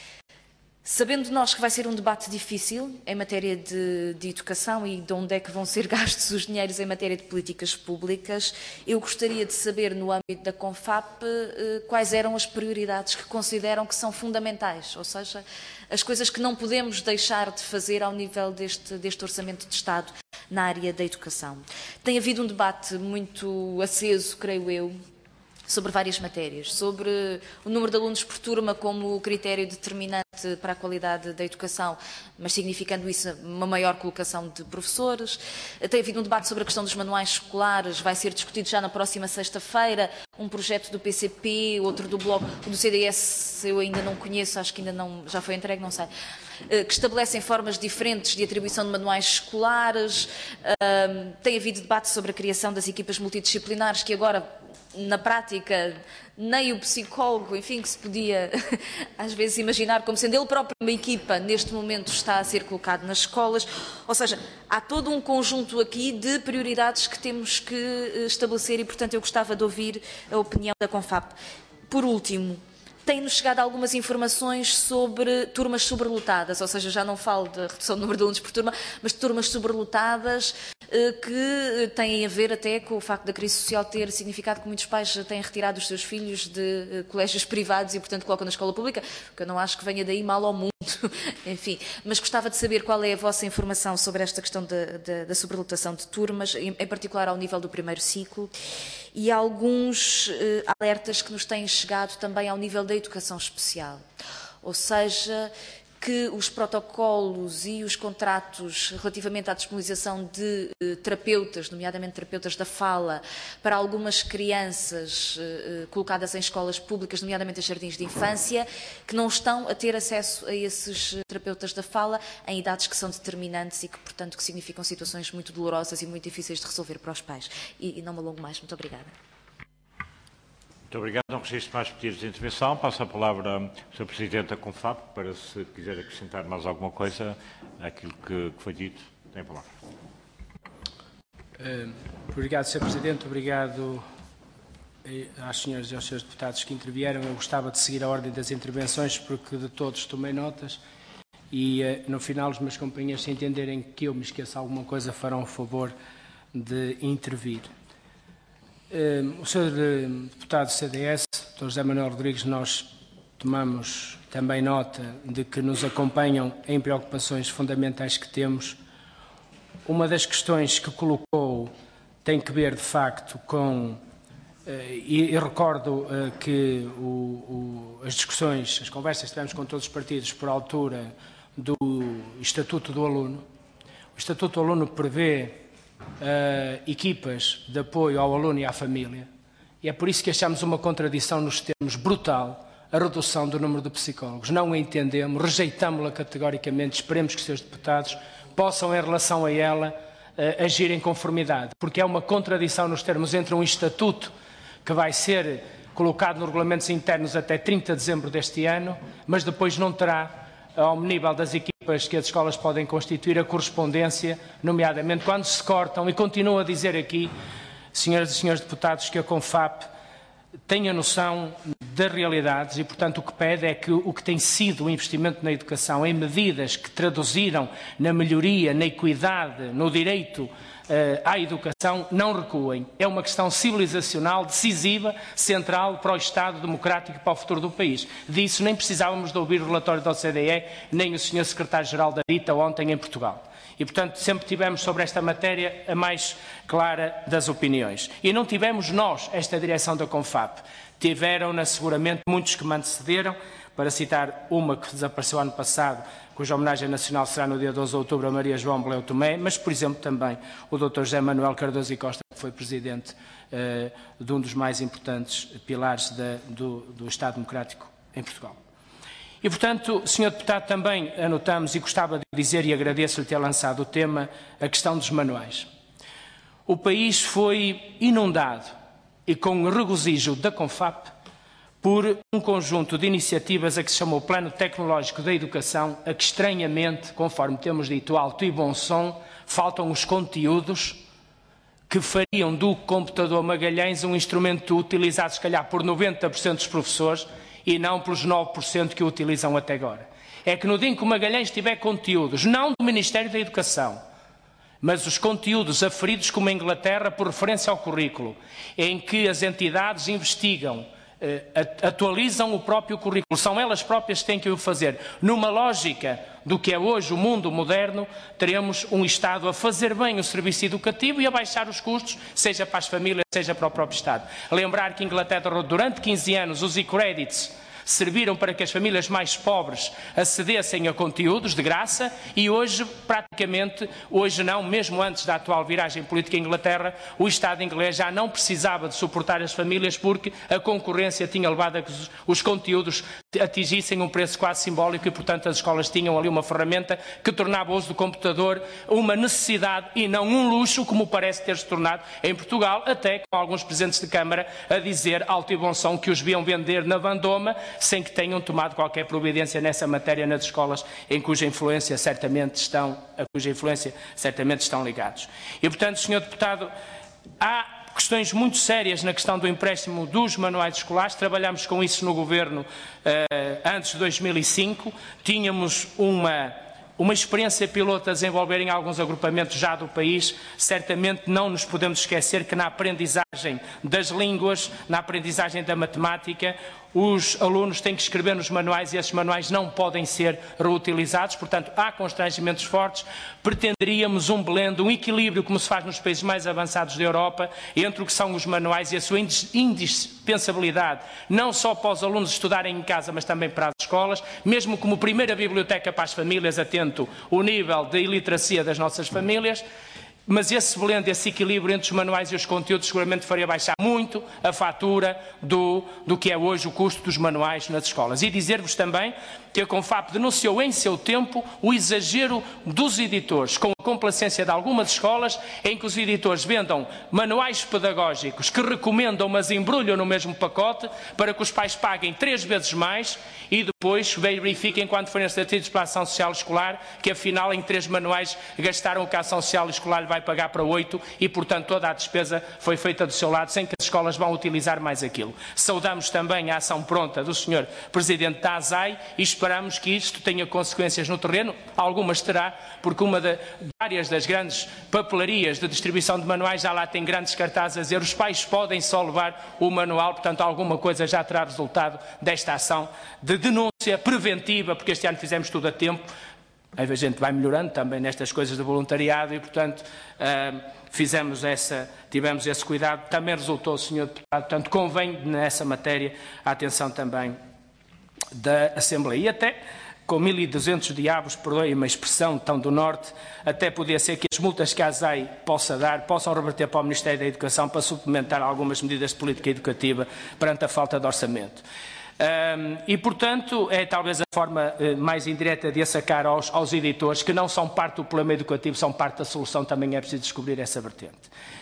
Sabendo nós que vai ser um debate difícil em matéria de, de educação e de onde é que vão ser gastos os dinheiros em matéria de políticas públicas, eu gostaria de saber, no âmbito da CONFAP, uh, quais eram as prioridades que consideram que são fundamentais, ou seja, as coisas que não podemos deixar de fazer ao nível deste, deste orçamento de Estado na área da educação. Tem havido um debate muito aceso, creio eu, sobre várias matérias, sobre o número de alunos por turma como critério determinante para a qualidade da educação, mas significando isso uma maior colocação de professores. Tem havido um debate sobre a questão dos manuais escolares, vai ser discutido já na próxima sexta-feira, um projeto do P C P, outro do Bloco, o do C D S eu ainda não conheço, acho que ainda não, já foi entregue, não sei, que estabelecem formas diferentes de atribuição de manuais escolares. Tem havido debate sobre a criação das equipas multidisciplinares, que agora, na prática, nem o psicólogo, enfim, que se podia às vezes imaginar como sendo ele próprio uma equipa, neste momento está a ser colocado nas escolas. Ou seja, há todo um conjunto aqui de prioridades que temos que estabelecer e, portanto, eu gostava de ouvir a opinião da CONFAP. Por último, tem-nos chegado algumas informações sobre turmas sobrelotadas, ou seja, já não falo da redução do número de alunos por turma, mas de turmas sobrelotadas, que têm a ver até com o facto da crise social ter significado que muitos pais têm retirado os seus filhos de colégios privados e, portanto, colocam na escola pública, porque eu não acho que venha daí mal ao mundo, enfim. Mas gostava de saber qual é a vossa informação sobre esta questão da, da, da sobrelotação de turmas, em, em particular ao nível do primeiro ciclo, e alguns eh, alertas que nos têm chegado também ao nível da educação especial. Ou seja, que os protocolos e os contratos relativamente à disponibilização de eh, terapeutas, nomeadamente terapeutas da fala, para algumas crianças eh, colocadas em escolas públicas, nomeadamente em jardins de infância, que não estão a ter acesso a esses terapeutas da fala em idades que são determinantes e que, portanto, que significam situações muito dolorosas e muito difíceis de resolver para os pais. E, e não me alongo mais. Muito obrigada. Muito obrigado. Não registro mais pedidos de intervenção. Passo a palavra ao senhor Presidente da CONFAP para, se quiser acrescentar mais alguma coisa àquilo que, que foi dito. Tem a palavra. Uh, obrigado, senhor Presidente. Obrigado às senhoras e aos senhores deputados que intervieram. Eu gostava de seguir a ordem das intervenções porque de todos tomei notas e uh, no final os meus companheiros, se entenderem que eu me esqueço alguma coisa, farão o favor de intervir. Uh, o senhor uh, deputado do C D S, doutor José Manuel Rodrigues, nós tomamos também nota de que nos acompanham em preocupações fundamentais que temos. Uma das questões que colocou tem que ver, de facto, com, uh, e, e recordo uh, que o, o, as discussões, as conversas que tivemos com todos os partidos por altura do Estatuto do Aluno. O Estatuto do Aluno prevê Uh, equipas de apoio ao aluno e à família, e é por isso que achamos uma contradição nos termos brutal a redução do número de psicólogos. Não a entendemos, rejeitamos-la categoricamente, esperemos que os seus deputados possam, em relação a ela, uh, agir em conformidade, porque é uma contradição nos termos entre um estatuto que vai ser colocado nos regulamentos internos até trinta de dezembro deste ano, mas depois não terá, ao nível das equipas que as escolas podem constituir, a correspondência, nomeadamente quando se cortam, e continuo a dizer aqui, senhoras e senhores deputados, que a CONFAP tem a noção das realidades e, portanto, o que pede é que o que tem sido o investimento na educação, em medidas que traduziram na melhoria, na equidade, no direito à educação, não recuem. É uma questão civilizacional, decisiva, central para o Estado democrático e para o futuro do país. Disso nem precisávamos de ouvir o relatório da O C D E, nem o senhor Secretário-Geral da DITA ontem em Portugal. E, portanto, sempre tivemos sobre esta matéria a mais clara das opiniões. E não tivemos nós, esta direção da CONFAP. Tiveram-na seguramente muitos que me antecederam, para citar uma que desapareceu ano passado, cuja homenagem nacional será no dia doze de outubro a Maria João Beleu Tomé, mas, por exemplo, também o doutor José Manuel Cardoso e Costa, que foi presidente uh, de um dos mais importantes pilares da, do, do Estado Democrático em Portugal. E, portanto, senhor Deputado, também anotamos, e gostava de dizer, e agradeço-lhe ter lançado o tema, a questão dos manuais. O país foi inundado, e com regozijo da CONFAP, por um conjunto de iniciativas a que se chamou Plano Tecnológico da Educação, a que estranhamente, conforme temos dito alto e bom som, faltam os conteúdos que fariam do computador Magalhães um instrumento utilizado, se calhar, por noventa por cento dos professores e não pelos nove por cento que o utilizam até agora. É que no dia em que o Magalhães tiver conteúdos, não do Ministério da Educação, mas os conteúdos aferidos como a Inglaterra por referência ao currículo, em que as entidades investigam, atualizam o próprio currículo, são elas próprias que têm que o fazer. Numa lógica do que é hoje o mundo moderno, teremos um Estado a fazer bem o serviço educativo e a baixar os custos, seja para as famílias, seja para o próprio Estado. Lembrar que a Inglaterra, durante quinze anos, os e-credits serviram para que as famílias mais pobres acedessem a conteúdos de graça e hoje, praticamente, hoje não, mesmo antes da atual viragem política em Inglaterra, o Estado inglês já não precisava de suportar as famílias porque a concorrência tinha levado a que os conteúdos atingissem um preço quase simbólico e, portanto, as escolas tinham ali uma ferramenta que tornava o uso do computador uma necessidade e não um luxo, como parece ter-se tornado em Portugal, até com alguns presidentes de Câmara a dizer alto e bom som que os viam vender na Vandoma, sem que tenham tomado qualquer providência nessa matéria nas escolas em cuja influência certamente estão, a cuja influência certamente estão ligados. E, portanto, senhor Deputado, há questões muito sérias na questão do empréstimo dos manuais escolares. Trabalhámos com isso no Governo eh, antes de dois mil e cinco. Tínhamos uma... uma experiência piloto a desenvolver em alguns agrupamentos já do país. Certamente não nos podemos esquecer que na aprendizagem das línguas, na aprendizagem da matemática, os alunos têm que escrever nos manuais e esses manuais não podem ser reutilizados, portanto há constrangimentos fortes. Pretenderíamos um blend, um equilíbrio, como se faz nos países mais avançados da Europa, entre o que são os manuais e a sua indispensabilidade, não só para os alunos estudarem em casa, mas também para as escolas, mesmo como primeira biblioteca para as famílias, atento o nível de iliteracia das nossas famílias. Mas esse blend, esse equilíbrio entre os manuais e os conteúdos seguramente faria baixar muito a fatura do, do que é hoje o custo dos manuais nas escolas. E dizer-vos também que a CONFAP denunciou em seu tempo o exagero dos editores com complacência de algumas escolas em que os editores vendam manuais pedagógicos que recomendam, mas embrulham no mesmo pacote, para que os pais paguem três vezes mais e depois verifiquem, quando forem assistidos pela ação social escolar, que afinal em três manuais gastaram o que a ação social escolar lhe vai pagar para oito e, portanto, toda a despesa foi feita do seu lado, sem que as escolas vão utilizar mais aquilo. Saudamos também a ação pronta do senhor Presidente da A S A I e esperamos que isto tenha consequências no terreno. Algumas terá, porque uma de várias das grandes papelarias de distribuição de manuais já lá tem grandes cartazes a dizer os pais podem só levar o manual, portanto alguma coisa já terá resultado desta ação de denúncia preventiva, porque este ano fizemos tudo a tempo. A gente vai melhorando também nestas coisas de voluntariado e, portanto, uh, fizemos essa, tivemos esse cuidado. Também resultou, senhor Deputado, portanto, convém nessa matéria a atenção também da Assembleia. E até com mil e duzentos diabos, perdoem uma expressão tão do Norte, até podia ser que as multas que a A S A I possa dar, possam reverter para o Ministério da Educação para suplementar algumas medidas de política educativa perante a falta de orçamento. Um, e, portanto, é talvez a forma uh, mais indireta de assacar aos, aos editores, que não são parte do problema educativo, são parte da solução, também é preciso descobrir essa vertente.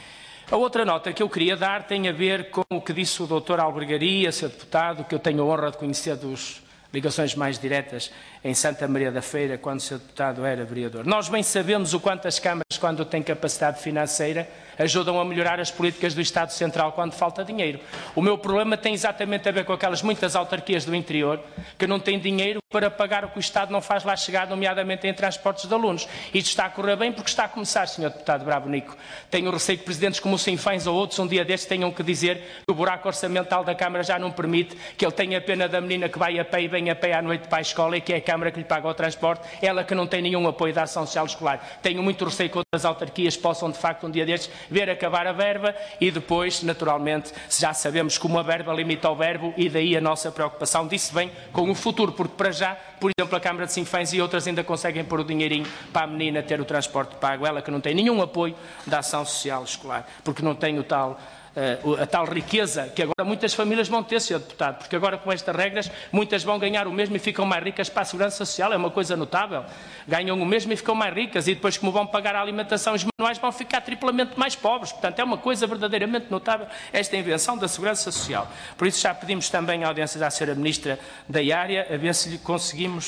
A outra nota que eu queria dar tem a ver com o que disse o doutor Albergaria, senhor Deputado, que eu tenho a honra de conhecer dos ligações mais diretas em Santa Maria da Feira, quando o senhor Deputado era vereador. Nós bem sabemos o quanto as câmaras, quando têm capacidade financeira, ajudam a melhorar as políticas do Estado Central quando falta dinheiro. O meu problema tem exatamente a ver com aquelas muitas autarquias do interior que não têm dinheiro para pagar o que o Estado não faz lá chegar, nomeadamente em transportes de alunos. Isto está a correr bem porque está a começar, senhor Deputado Bravo Nico. Tenho receio que presidentes como o Sinfãs ou outros um dia destes tenham que dizer que o buraco orçamental da Câmara já não permite que ele tenha pena da menina que vai a pé e vem a pé à noite para a escola e que é a Câmara que lhe paga o transporte, ela que não tem nenhum apoio da ação social escolar. Tenho muito receio que outras autarquias possam, de facto, um dia destes, ver acabar a verba e depois, naturalmente, já sabemos como a verba limita o verbo e daí a nossa preocupação disso vem com o futuro, porque para já, por exemplo, a Câmara de Sinfãs e outras ainda conseguem pôr o dinheirinho para a menina ter o transporte pago, ela que não tem nenhum apoio da ação social escolar, porque não tem o tal... Uh, a tal riqueza que agora muitas famílias vão ter, senhor Deputado, porque agora com estas regras muitas vão ganhar o mesmo e ficam mais ricas para a Segurança Social, é uma coisa notável. Ganham o mesmo e ficam mais ricas e depois, como vão pagar a alimentação, os manuais vão ficar triplamente mais pobres. Portanto, é uma coisa verdadeiramente notável esta invenção da Segurança Social. Por isso já pedimos também a audiência da senhora Ministra da Área, a ver se lhe conseguimos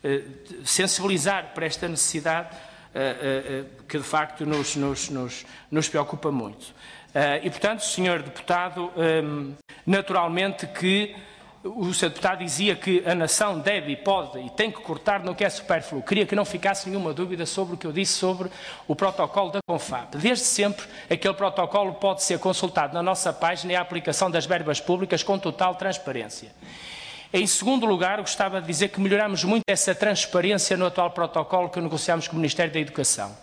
uh, sensibilizar para esta necessidade uh, uh, uh, que de facto nos, nos, nos, nos preocupa muito. Uh, e, portanto, senhor Deputado, um, naturalmente que o senhor Deputado dizia que a nação deve e pode e tem que cortar no que é supérfluo. Queria que não ficasse nenhuma dúvida sobre o que eu disse sobre o protocolo da CONFAP. Desde sempre, aquele protocolo pode ser consultado na nossa página e a aplicação das verbas públicas com total transparência. Em segundo lugar, gostava de dizer que melhoramos muito essa transparência no atual protocolo que negociamos com o Ministério da Educação.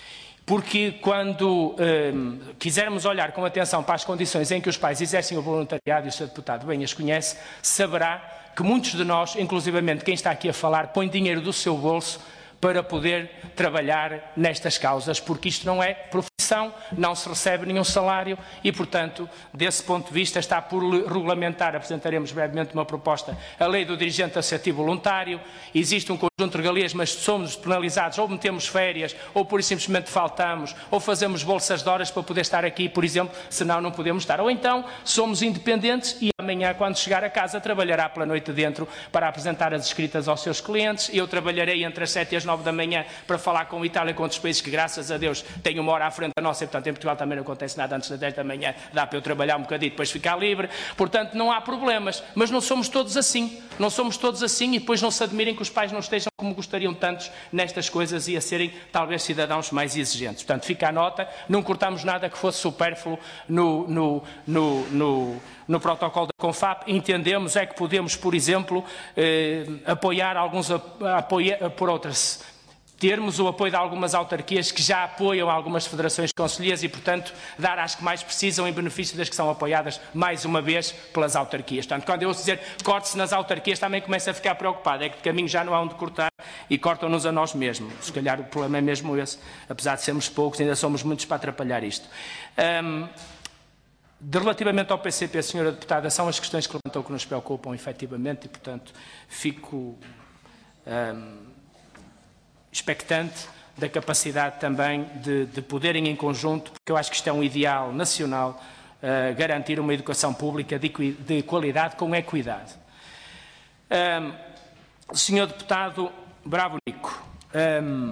Porque quando hum, quisermos olhar com atenção para as condições em que os pais exercem o voluntariado, e o senhor Deputado bem as conhece, saberá que muitos de nós, inclusivamente quem está aqui a falar, põe dinheiro do seu bolso para poder trabalhar nestas causas, porque isto não é profissão, não se recebe nenhum salário e, portanto, desse ponto de vista está por regulamentar, apresentaremos brevemente uma proposta, a lei do dirigente associativo voluntário, existe um conjunto de regalias, mas somos penalizados, ou metemos férias, ou por simplesmente faltamos, ou fazemos bolsas de horas para poder estar aqui, por exemplo, senão não podemos estar. Ou então, somos independentes e amanhã, quando chegar a casa, trabalhará pela noite dentro para apresentar as escritas aos seus clientes, eu trabalharei entre as sete e as nove da manhã para falar com a Itália e com outros países que, graças a Deus, têm uma hora à frente da nossa, e, portanto, em Portugal também não acontece nada antes das dez da manhã, dá para eu trabalhar um bocadinho e depois ficar livre, portanto, não há problemas, mas não somos todos assim, não somos todos assim e depois não se admirem que os pais não estejam como gostariam tantos nestas coisas e a serem, talvez, cidadãos mais exigentes. Portanto, fica a nota, não cortamos nada que fosse supérfluo no, no, no, no, no protocolo da CONFAP, entendemos é que podemos, por exemplo, eh, apoiar alguns, apoia, por outras termos o apoio de algumas autarquias que já apoiam algumas federações concelhias e, portanto, dar às que mais precisam em benefício das que são apoiadas, mais uma vez, pelas autarquias. Portanto, quando eu ouço dizer corte-se nas autarquias, também começo a ficar preocupado. É que de caminho já não há onde cortar e cortam-nos a nós mesmos. Se calhar o problema é mesmo esse. Apesar de sermos poucos, ainda somos muitos para atrapalhar isto. Um, de relativamente ao P C P, senhora Deputada, são as questões que levantou que nos preocupam, efetivamente, e, portanto, fico... Um, expectante da capacidade também de, de poderem em conjunto, porque eu acho que isto é um ideal nacional, uh, garantir uma educação pública de, de qualidade com equidade. Um, senhor Deputado Bravo Nico, um,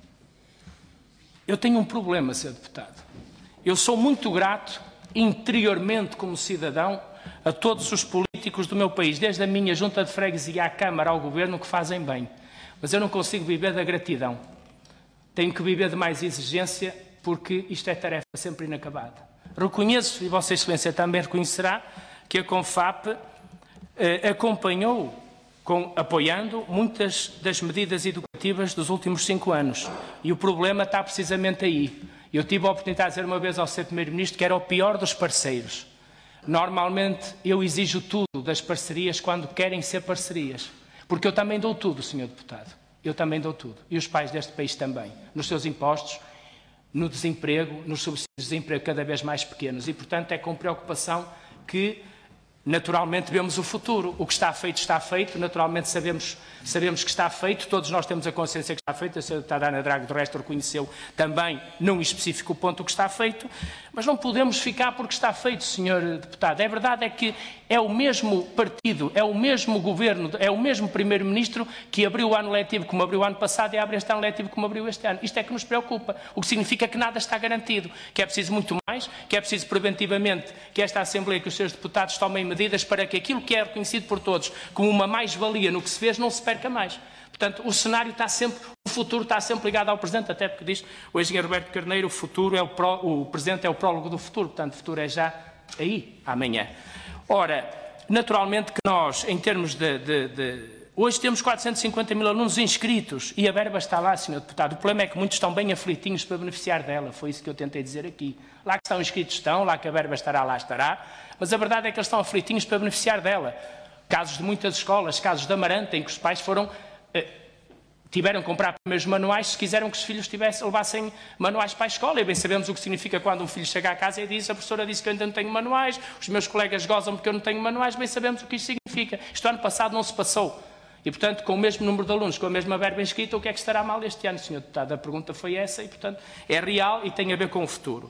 eu tenho um problema, senhor Deputado. Eu sou muito grato, interiormente como cidadão, a todos os políticos do meu país, desde a minha junta de freguesia à Câmara ao Governo, que fazem bem. Mas eu não consigo viver da gratidão. Tenho que viver de mais exigência, porque isto é tarefa sempre inacabada. Reconheço, e Vossa Excelência também reconhecerá, que a CONFAP eh, acompanhou, com, apoiando muitas das medidas educativas dos últimos cinco anos. E o problema está precisamente aí. Eu tive a oportunidade de dizer uma vez ao senhor Primeiro-Ministro que era o pior dos parceiros. Normalmente eu exijo tudo das parcerias quando querem ser parcerias. Porque eu também dou tudo, senhor Deputado. Eu também dou tudo. E os pais deste país também. Nos seus impostos, no desemprego, nos subsídios de desemprego cada vez mais pequenos. E, portanto, é com preocupação que, naturalmente, vemos o futuro. O que está feito, está feito. Naturalmente, sabemos, sabemos que está feito. Todos nós temos a consciência que está feito. A senhora deputada Ana Drago, do resto, reconheceu também, num específico ponto, o que está feito. Mas não podemos ficar porque está feito, senhor Deputado. É verdade é que é o mesmo partido, é o mesmo governo, é o mesmo primeiro-ministro que abriu o ano letivo como abriu o ano passado e abre este ano letivo como abriu este ano. Isto é que nos preocupa, o que significa que nada está garantido, que é preciso muito mais, que é preciso preventivamente que esta Assembleia, que os seus deputados tomem medidas para que aquilo que é reconhecido por todos como uma mais-valia no que se fez não se perca mais. Portanto, o cenário está sempre, o futuro está sempre ligado ao presente, até porque diz o engenheiro Roberto Carneiro, o futuro é o, pró, o presente é o prólogo do futuro, portanto, o futuro é já aí, amanhã. Ora, naturalmente que nós, em termos de, de, de... Hoje temos quatrocentos e cinquenta mil alunos inscritos e a verba está lá, senhor Deputado. O problema é que muitos estão bem aflitinhos para beneficiar dela, foi isso que eu tentei dizer aqui. Lá que estão inscritos estão, lá que a verba estará, lá estará, mas a verdade é que eles estão aflitinhos para beneficiar dela. Casos de muitas escolas, casos de Amarante, em que os pais foram... tiveram que comprar primeiros manuais se quiseram que os filhos tivessem, levassem manuais para a escola. E bem sabemos o que significa quando um filho chega à casa e diz: a professora disse que eu ainda não tenho manuais, os meus colegas gozam porque eu não tenho manuais. Bem sabemos o que isto significa. Isto ano passado não se passou. E, portanto, com o mesmo número de alunos, com a mesma verba inscrita, o que é que estará mal este ano, senhor Deputado? A pergunta foi essa e, portanto, é real e tem a ver com o futuro.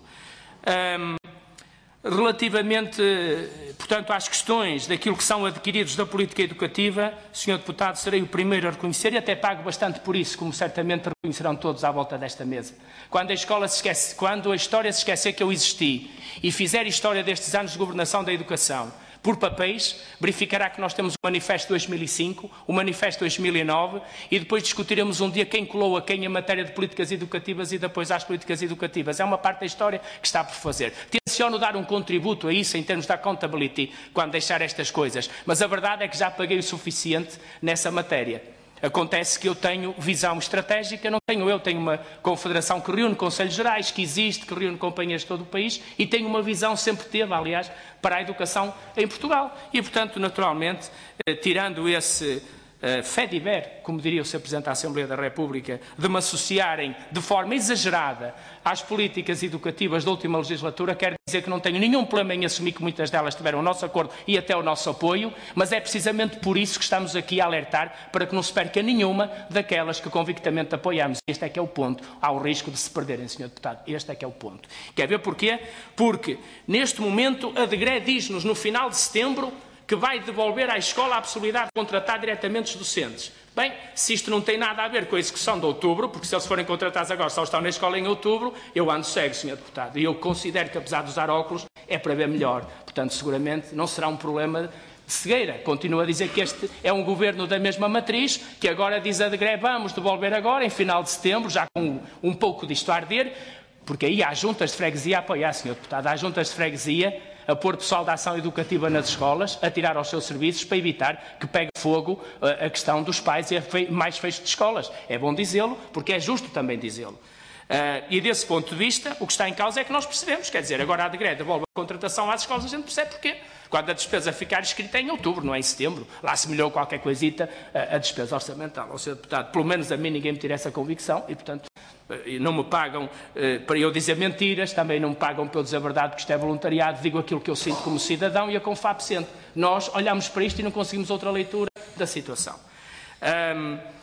Um, Relativamente, portanto, às questões daquilo que são adquiridos da política educativa, senhor Deputado, serei o primeiro a reconhecer e até pago bastante por isso, como certamente reconhecerão todos à volta desta mesa. Quando a, escola se esquece, quando a história se esquecer que eu existi e fizer história destes anos de governação da educação por papéis, verificará que nós temos o Manifesto dois mil e cinco, o Manifesto dois mil e nove e depois discutiremos um dia quem colou a quem a matéria de políticas educativas e depois às políticas educativas. É uma parte da história que está por fazer. Tenciono dar um contributo a isso em termos da accountability quando deixar estas coisas, mas a verdade é que já paguei o suficiente nessa matéria. Acontece que eu tenho visão estratégica, não tenho eu, tenho uma confederação que reúne conselhos gerais, que existe, que reúne companhias de todo o país e tenho uma visão, sempre teve, aliás, para a educação em Portugal. E, portanto, naturalmente, eh, tirando esse eh, fait divers, como diria o senhor Presidente da Assembleia da República, de me associarem de forma exagerada às políticas educativas da última legislatura, quero dizer que não tenho nenhum problema em assumir que muitas delas tiveram o nosso acordo e até o nosso apoio, mas é precisamente por isso que estamos aqui a alertar para que não se perca nenhuma daquelas que convictamente apoiamos. Este é que é o ponto. Há o risco de se perderem, senhor Deputado. Este é que é o ponto. Quer ver porquê? Porque, neste momento, a D G R E diz-nos, no final de setembro, que vai devolver à escola a possibilidade de contratar diretamente os docentes. Bem, se isto não tem nada a ver com a execução de outubro, porque se eles forem contratados agora só estão na escola em outubro, eu ando cego, senhor Deputado. E eu considero que, apesar de usar óculos, é para ver melhor. Portanto, seguramente não será um problema de cegueira. Continuo a dizer que este é um governo da mesma matriz, que agora diz a D G R E, vamos devolver agora, em final de setembro, já com um pouco disto a arder, porque aí há juntas de freguesia a apoiar, senhor Deputado. Há juntas de freguesia a pôr pessoal da ação educativa nas escolas, a tirar aos seus serviços para evitar que pegue fogo a questão dos pais e mais fecho de escolas. É bom dizê-lo, porque é justo também dizê-lo. Uh, e desse ponto de vista, o que está em causa é que nós percebemos, quer dizer, agora a D G R E devolve a contratação às escolas, a gente percebe porquê. Quando a despesa ficar escrita em outubro, não é em setembro, lá se melhorou qualquer coisita a, a despesa orçamental. Ou seja, deputado, pelo menos a mim ninguém me tira essa convicção e, portanto, não me pagam uh, para eu dizer mentiras, também não me pagam para eu dizer a verdade, porque isto é voluntariado, digo aquilo que eu sinto como cidadão e a CONFAP sente. Nós olhamos para isto e não conseguimos outra leitura da situação. Um,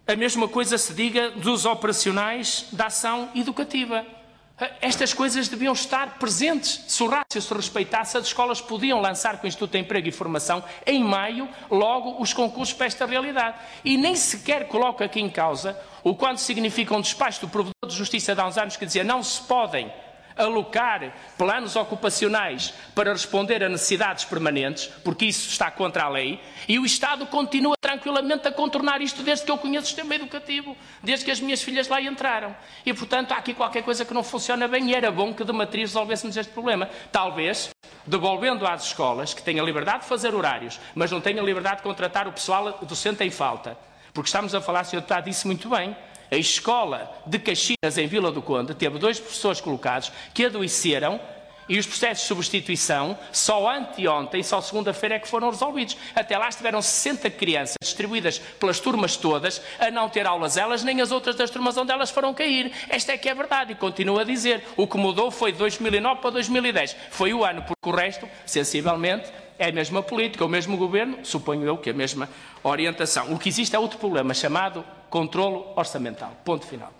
A mesma coisa se diga dos operacionais da ação educativa. Estas coisas deviam estar presentes. Se o rácio se respeitasse, as escolas podiam lançar com o Instituto de Emprego e Formação, em maio, logo os concursos para esta realidade. E nem sequer coloco aqui em causa o quanto significa um despacho do Provedor de Justiça de há uns anos que dizia não se podem alocar planos ocupacionais para responder a necessidades permanentes, porque isso está contra a lei, e o Estado continua tranquilamente a contornar isto desde que eu conheço o sistema educativo, desde que as minhas filhas lá entraram. E, portanto, há aqui qualquer coisa que não funciona bem e era bom que de matriz resolvêssemos este problema. Talvez, devolvendo às escolas que têm a liberdade de fazer horários, mas não têm a liberdade de contratar o pessoal docente em falta. Porque estamos a falar, o senhor Deputado disse muito bem, a escola de Caxinas, em Vila do Conde, teve dois professores colocados que adoeceram e os processos de substituição só anteontem, só segunda-feira é que foram resolvidos. Até lá estiveram sessenta crianças distribuídas pelas turmas todas a não ter aulas elas, nem as outras das turmas onde elas foram cair. Esta é que é a verdade e continuo a dizer. O que mudou foi de dois mil e nove para dois mil e dez. Foi o ano, porque o resto, sensivelmente, é a mesma política, o mesmo governo, suponho eu que a mesma orientação. O que existe é outro problema, chamado controlo orçamental. Ponto final.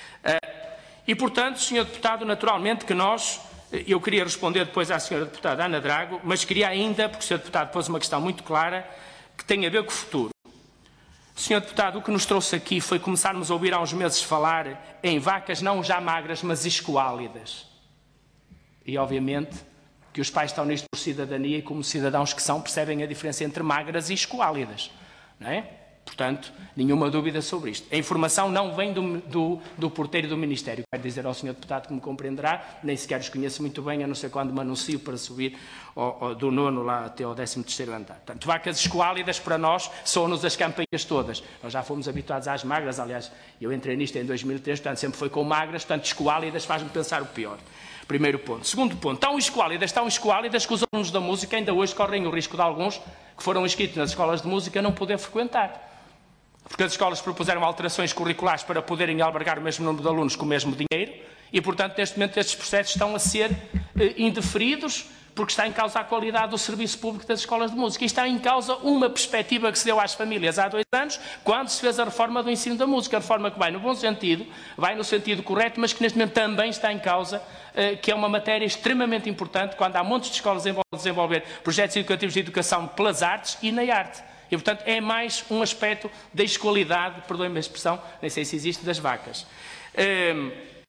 E, portanto, senhor Deputado, naturalmente que nós, eu queria responder depois à senhora Deputada Ana Drago, mas queria ainda, porque o senhor Deputado pôs uma questão muito clara, que tem a ver com o futuro. senhor Deputado, o que nos trouxe aqui foi começarmos a ouvir há uns meses falar em vacas não já magras, mas esquálidas. E, obviamente, que os pais estão nisto por cidadania e como cidadãos que são, percebem a diferença entre magras e esquálidas. Não é? Portanto, nenhuma dúvida sobre isto. A informação não vem do, do, do porteiro do Ministério. Quero dizer ao senhor Deputado que me compreenderá, nem sequer os conheço muito bem, a não ser quando me anuncio para subir ao, ao, do nono lá até ao décimo terceiro andar. Portanto, vacas esquálidas para nós soam-nos as campanhas todas. Nós já fomos habituados às magras, aliás, eu entrei nisto em dois mil e três, portanto, sempre foi com magras, portanto, esquálidas faz-me pensar o pior. Primeiro ponto. Segundo ponto, tão esquálidas, tão esquálidas que os alunos da música ainda hoje correm o risco de alguns que foram inscritos nas escolas de música não poder frequentar. Porque as escolas propuseram alterações curriculares para poderem albergar o mesmo número de alunos com o mesmo dinheiro e, portanto, neste momento estes processos estão a ser eh, indeferidos porque está em causa a qualidade do serviço público das escolas de música. E está em causa uma perspectiva que se deu às famílias há dois anos, quando se fez a reforma do ensino da música. A reforma que vai no bom sentido, vai no sentido correto, mas que neste momento também está em causa, eh, que é uma matéria extremamente importante, quando há montes de escolas a desenvolver projetos educativos de educação pelas artes e na arte. E, portanto, é mais um aspecto da esqualidade, perdoem-me a expressão, nem sei se existe, das vacas. Um,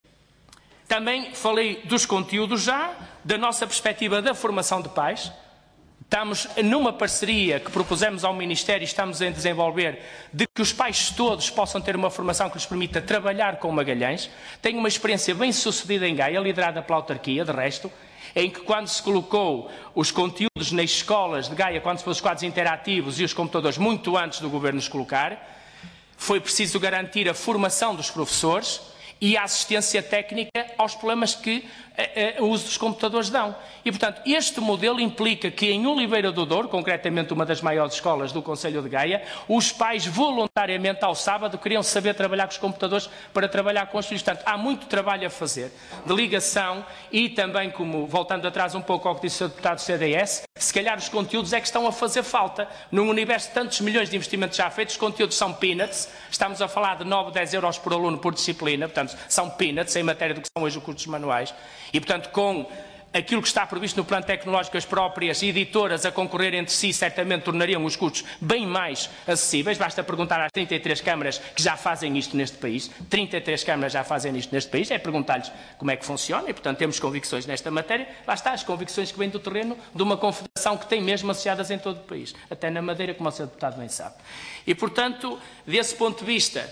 também falei dos conteúdos já, da nossa perspectiva da formação de pais. Estamos numa parceria que propusemos ao Ministério e estamos a desenvolver de que os pais todos possam ter uma formação que lhes permita trabalhar com Magalhães. Tenho uma experiência bem sucedida em Gaia, liderada pela autarquia, de resto, em que quando se colocou os conteúdos nas escolas de Gaia, quando se pôs os quadros interativos e os computadores muito antes do Governo os colocar, foi preciso garantir a formação dos professores e a assistência técnica aos problemas que eh, eh, o uso dos computadores dão. E, portanto, este modelo implica que em Oliveira do Douro, concretamente uma das maiores escolas do Concelho de Gaia, os pais voluntariamente ao sábado queriam saber trabalhar com os computadores para trabalhar com os filhos. Portanto, há muito trabalho a fazer de ligação e também, como voltando atrás um pouco ao que disse o deputado do C D S, se calhar os conteúdos é que estão a fazer falta. Num universo de tantos milhões de investimentos já feitos, os conteúdos são peanuts. Estamos a falar de nove, dez euros por aluno por disciplina, portanto, são peanuts em matéria do que são hoje os cursos manuais. E, portanto, com aquilo que está previsto no plano tecnológico, as próprias editoras a concorrerem entre si certamente tornariam os custos bem mais acessíveis. Basta perguntar às trinta e três câmaras que já fazem isto neste país. trinta e três câmaras já fazem isto neste país. É perguntar-lhes como é que funciona e, portanto, temos convicções nesta matéria. Lá está, as convicções que vêm do terreno de uma confederação que tem mesmo associadas em todo o país. Até na Madeira, como o senhor deputado bem sabe. E, portanto, desse ponto de vista,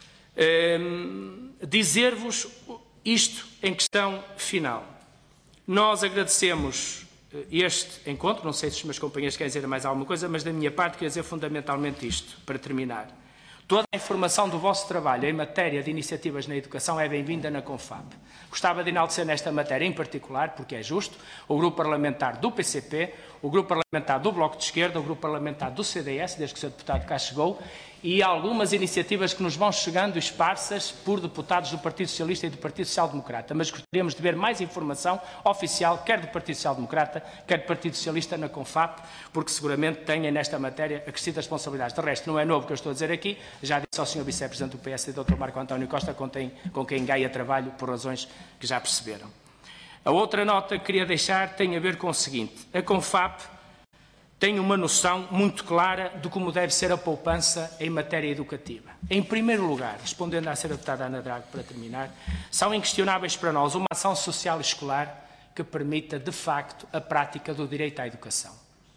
hum, dizer-vos isto em questão final. Nós agradecemos este encontro, não sei se os meus companheiros querem dizer mais alguma coisa, mas da minha parte quero dizer fundamentalmente isto, para terminar. Toda a informação do vosso trabalho em matéria de iniciativas na educação é bem-vinda na CONFAP. Gostava de enaltecer nesta matéria em particular, porque é justo, o grupo parlamentar do P C P, o Grupo Parlamentar do Bloco de Esquerda, o Grupo Parlamentar do C D S, desde que o senhor Deputado cá chegou, e algumas iniciativas que nos vão chegando esparsas por deputados do Partido Socialista e do Partido Social Democrata. Mas gostaríamos de ver mais informação oficial, quer do Partido Social Democrata, quer do Partido Socialista na CONFAP, porque seguramente têm nesta matéria acrescidas responsabilidades. De resto, não é novo o que eu estou a dizer aqui, já disse ao senhor Vice-Presidente do P S D, doutor Marco António Costa, com quem, com quem Gaia trabalho, por razões que já perceberam. A outra nota que queria deixar tem a ver com o seguinte: a CONFAP tem uma noção muito clara de como deve ser a poupança em matéria educativa. Em primeiro lugar, respondendo à senhora deputada Ana Drago, para terminar, são inquestionáveis para nós uma ação social escolar que permita, de facto, a prática do direito à educação.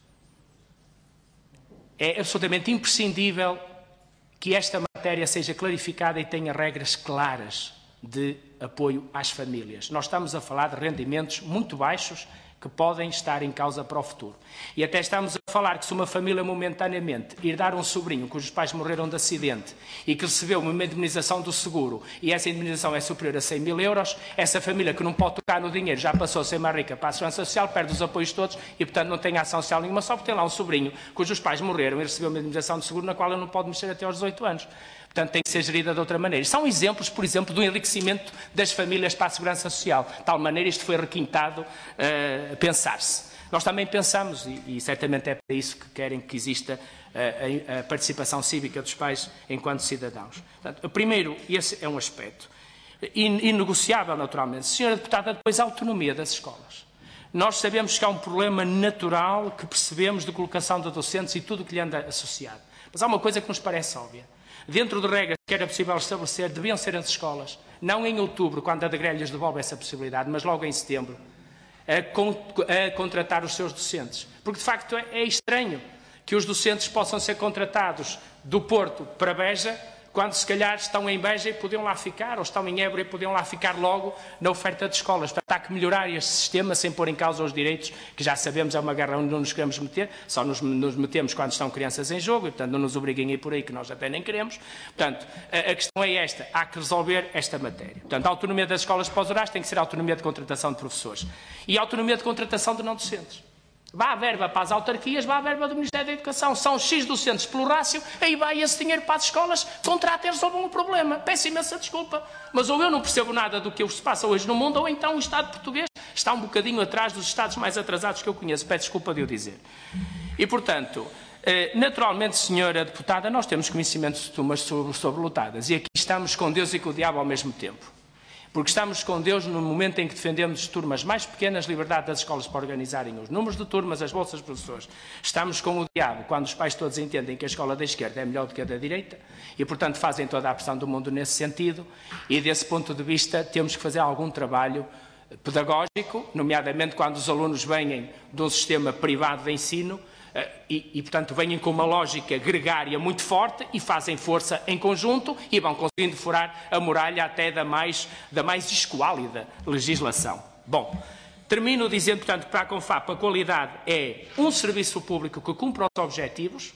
É absolutamente imprescindível que esta matéria seja clarificada e tenha regras claras de apoio às famílias. Nós estamos a falar de rendimentos muito baixos que podem estar em causa para o futuro. E até estamos a falar que se uma família momentaneamente ir dar um sobrinho cujos pais morreram de acidente e que recebeu uma indemnização do seguro e essa indemnização é superior a cem mil euros, essa família que não pode tocar no dinheiro já passou a ser mais rica para a segurança social, perde os apoios todos e, portanto, não tem ação social nenhuma, só porque tem lá um sobrinho cujos pais morreram e recebeu uma indemnização de seguro na qual ele não pode mexer até aos dezoito anos. Portanto, tem que ser gerida de outra maneira. São exemplos, por exemplo, do enriquecimento das famílias para a segurança social. De tal maneira, isto foi requintado uh, a pensar-se. Nós também pensamos, e, e certamente é para isso que querem que exista uh, a, a participação cívica dos pais enquanto cidadãos. Portanto, primeiro, esse é um aspecto inegociável, naturalmente. Senhora Deputada, depois a autonomia das escolas. Nós sabemos que há um problema natural que percebemos de colocação de docentes e tudo o que lhe anda associado. Mas há uma coisa que nos parece óbvia. Dentro de regras que era possível estabelecer, deviam ser as escolas, não em outubro, quando a DEGRE lhes devolve essa possibilidade, mas logo em setembro, a, con a contratar os seus docentes. Porque, de facto, é, é estranho que os docentes possam ser contratados do Porto para Beja, quando se calhar estão em Beja e podiam lá ficar, ou estão em Évora e podiam lá ficar logo na oferta de escolas. Portanto, há que melhorar este sistema sem pôr em causa os direitos, que já sabemos é uma guerra onde não nos queremos meter, só nos, nos metemos quando estão crianças em jogo, e portanto não nos obriguem a ir por aí, que nós até nem queremos. Portanto, a, a questão é esta, há que resolver esta matéria. Portanto, a autonomia das escolas pós-rurais tem que ser a autonomia de contratação de professores e a autonomia de contratação de não docentes. Vá a verba para as autarquias, vá a verba do Ministério da Educação. São X docentes pelo rácio, aí vai esse dinheiro para as escolas, contratem e resolvam o problema. Peço imensa desculpa, mas ou eu não percebo nada do que se passa hoje no mundo, ou então o Estado português está um bocadinho atrás dos Estados mais atrasados que eu conheço. Peço desculpa de eu dizer. E, portanto, naturalmente, senhora Deputada, nós temos conhecimento de turmas sobrelotadas, e aqui estamos com Deus e com o diabo ao mesmo tempo. Porque estamos com Deus no momento em que defendemos turmas mais pequenas, liberdade das escolas para organizarem os números de turmas, as bolsas de professores. Estamos com o diabo quando os pais todos entendem que a escola da esquerda é melhor do que a da direita e, portanto, fazem toda a pressão do mundo nesse sentido. E, desse ponto de vista, temos que fazer algum trabalho pedagógico, nomeadamente quando os alunos vêm de um sistema privado de ensino, E, e, portanto, vêm com uma lógica gregária muito forte e fazem força em conjunto e vão conseguindo furar a muralha até da mais, da mais esquálida legislação. Bom, termino dizendo, portanto, que para a CONFAP a qualidade é um serviço público que cumpra os objetivos,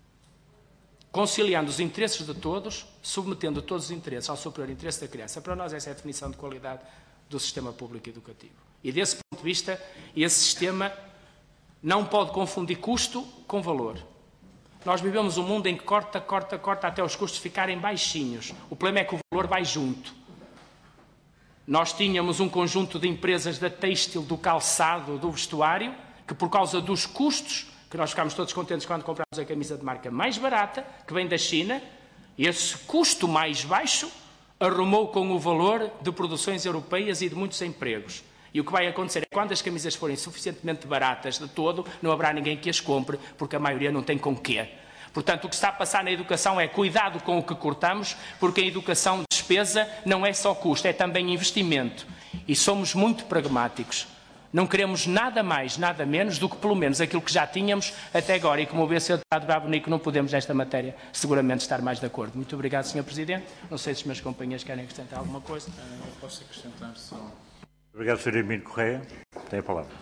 conciliando os interesses de todos, submetendo todos os interesses ao superior interesse da criança. Para nós essa é a definição de qualidade do sistema público educativo. E, desse ponto de vista, esse sistema não pode confundir custo com valor. Nós vivemos um mundo em que corta, corta, corta até os custos ficarem baixinhos. O problema é que o valor vai junto. Nós tínhamos um conjunto de empresas da têxtil, do calçado, do vestuário, que por causa dos custos, que nós ficámos todos contentes quando compramos a camisa de marca mais barata, que vem da China, esse custo mais baixo arrumou com o valor de produções europeias e de muitos empregos. E o que vai acontecer é que quando as camisas forem suficientemente baratas de todo, não haverá ninguém que as compre, porque a maioria não tem com quê. Portanto, o que está a passar na educação é cuidado com o que cortamos, porque a educação despesa não é só custo, é também investimento. E somos muito pragmáticos. Não queremos nada mais, nada menos do que pelo menos aquilo que já tínhamos até agora. E como vê, senhor Deputado Bravo Nico, não podemos nesta matéria seguramente estar mais de acordo. Muito obrigado, senhor Presidente. Não sei se os meus companheiros querem acrescentar alguma coisa. Eu posso acrescentar só. Obrigado, senhor Hermínio Correia. Tem a palavra.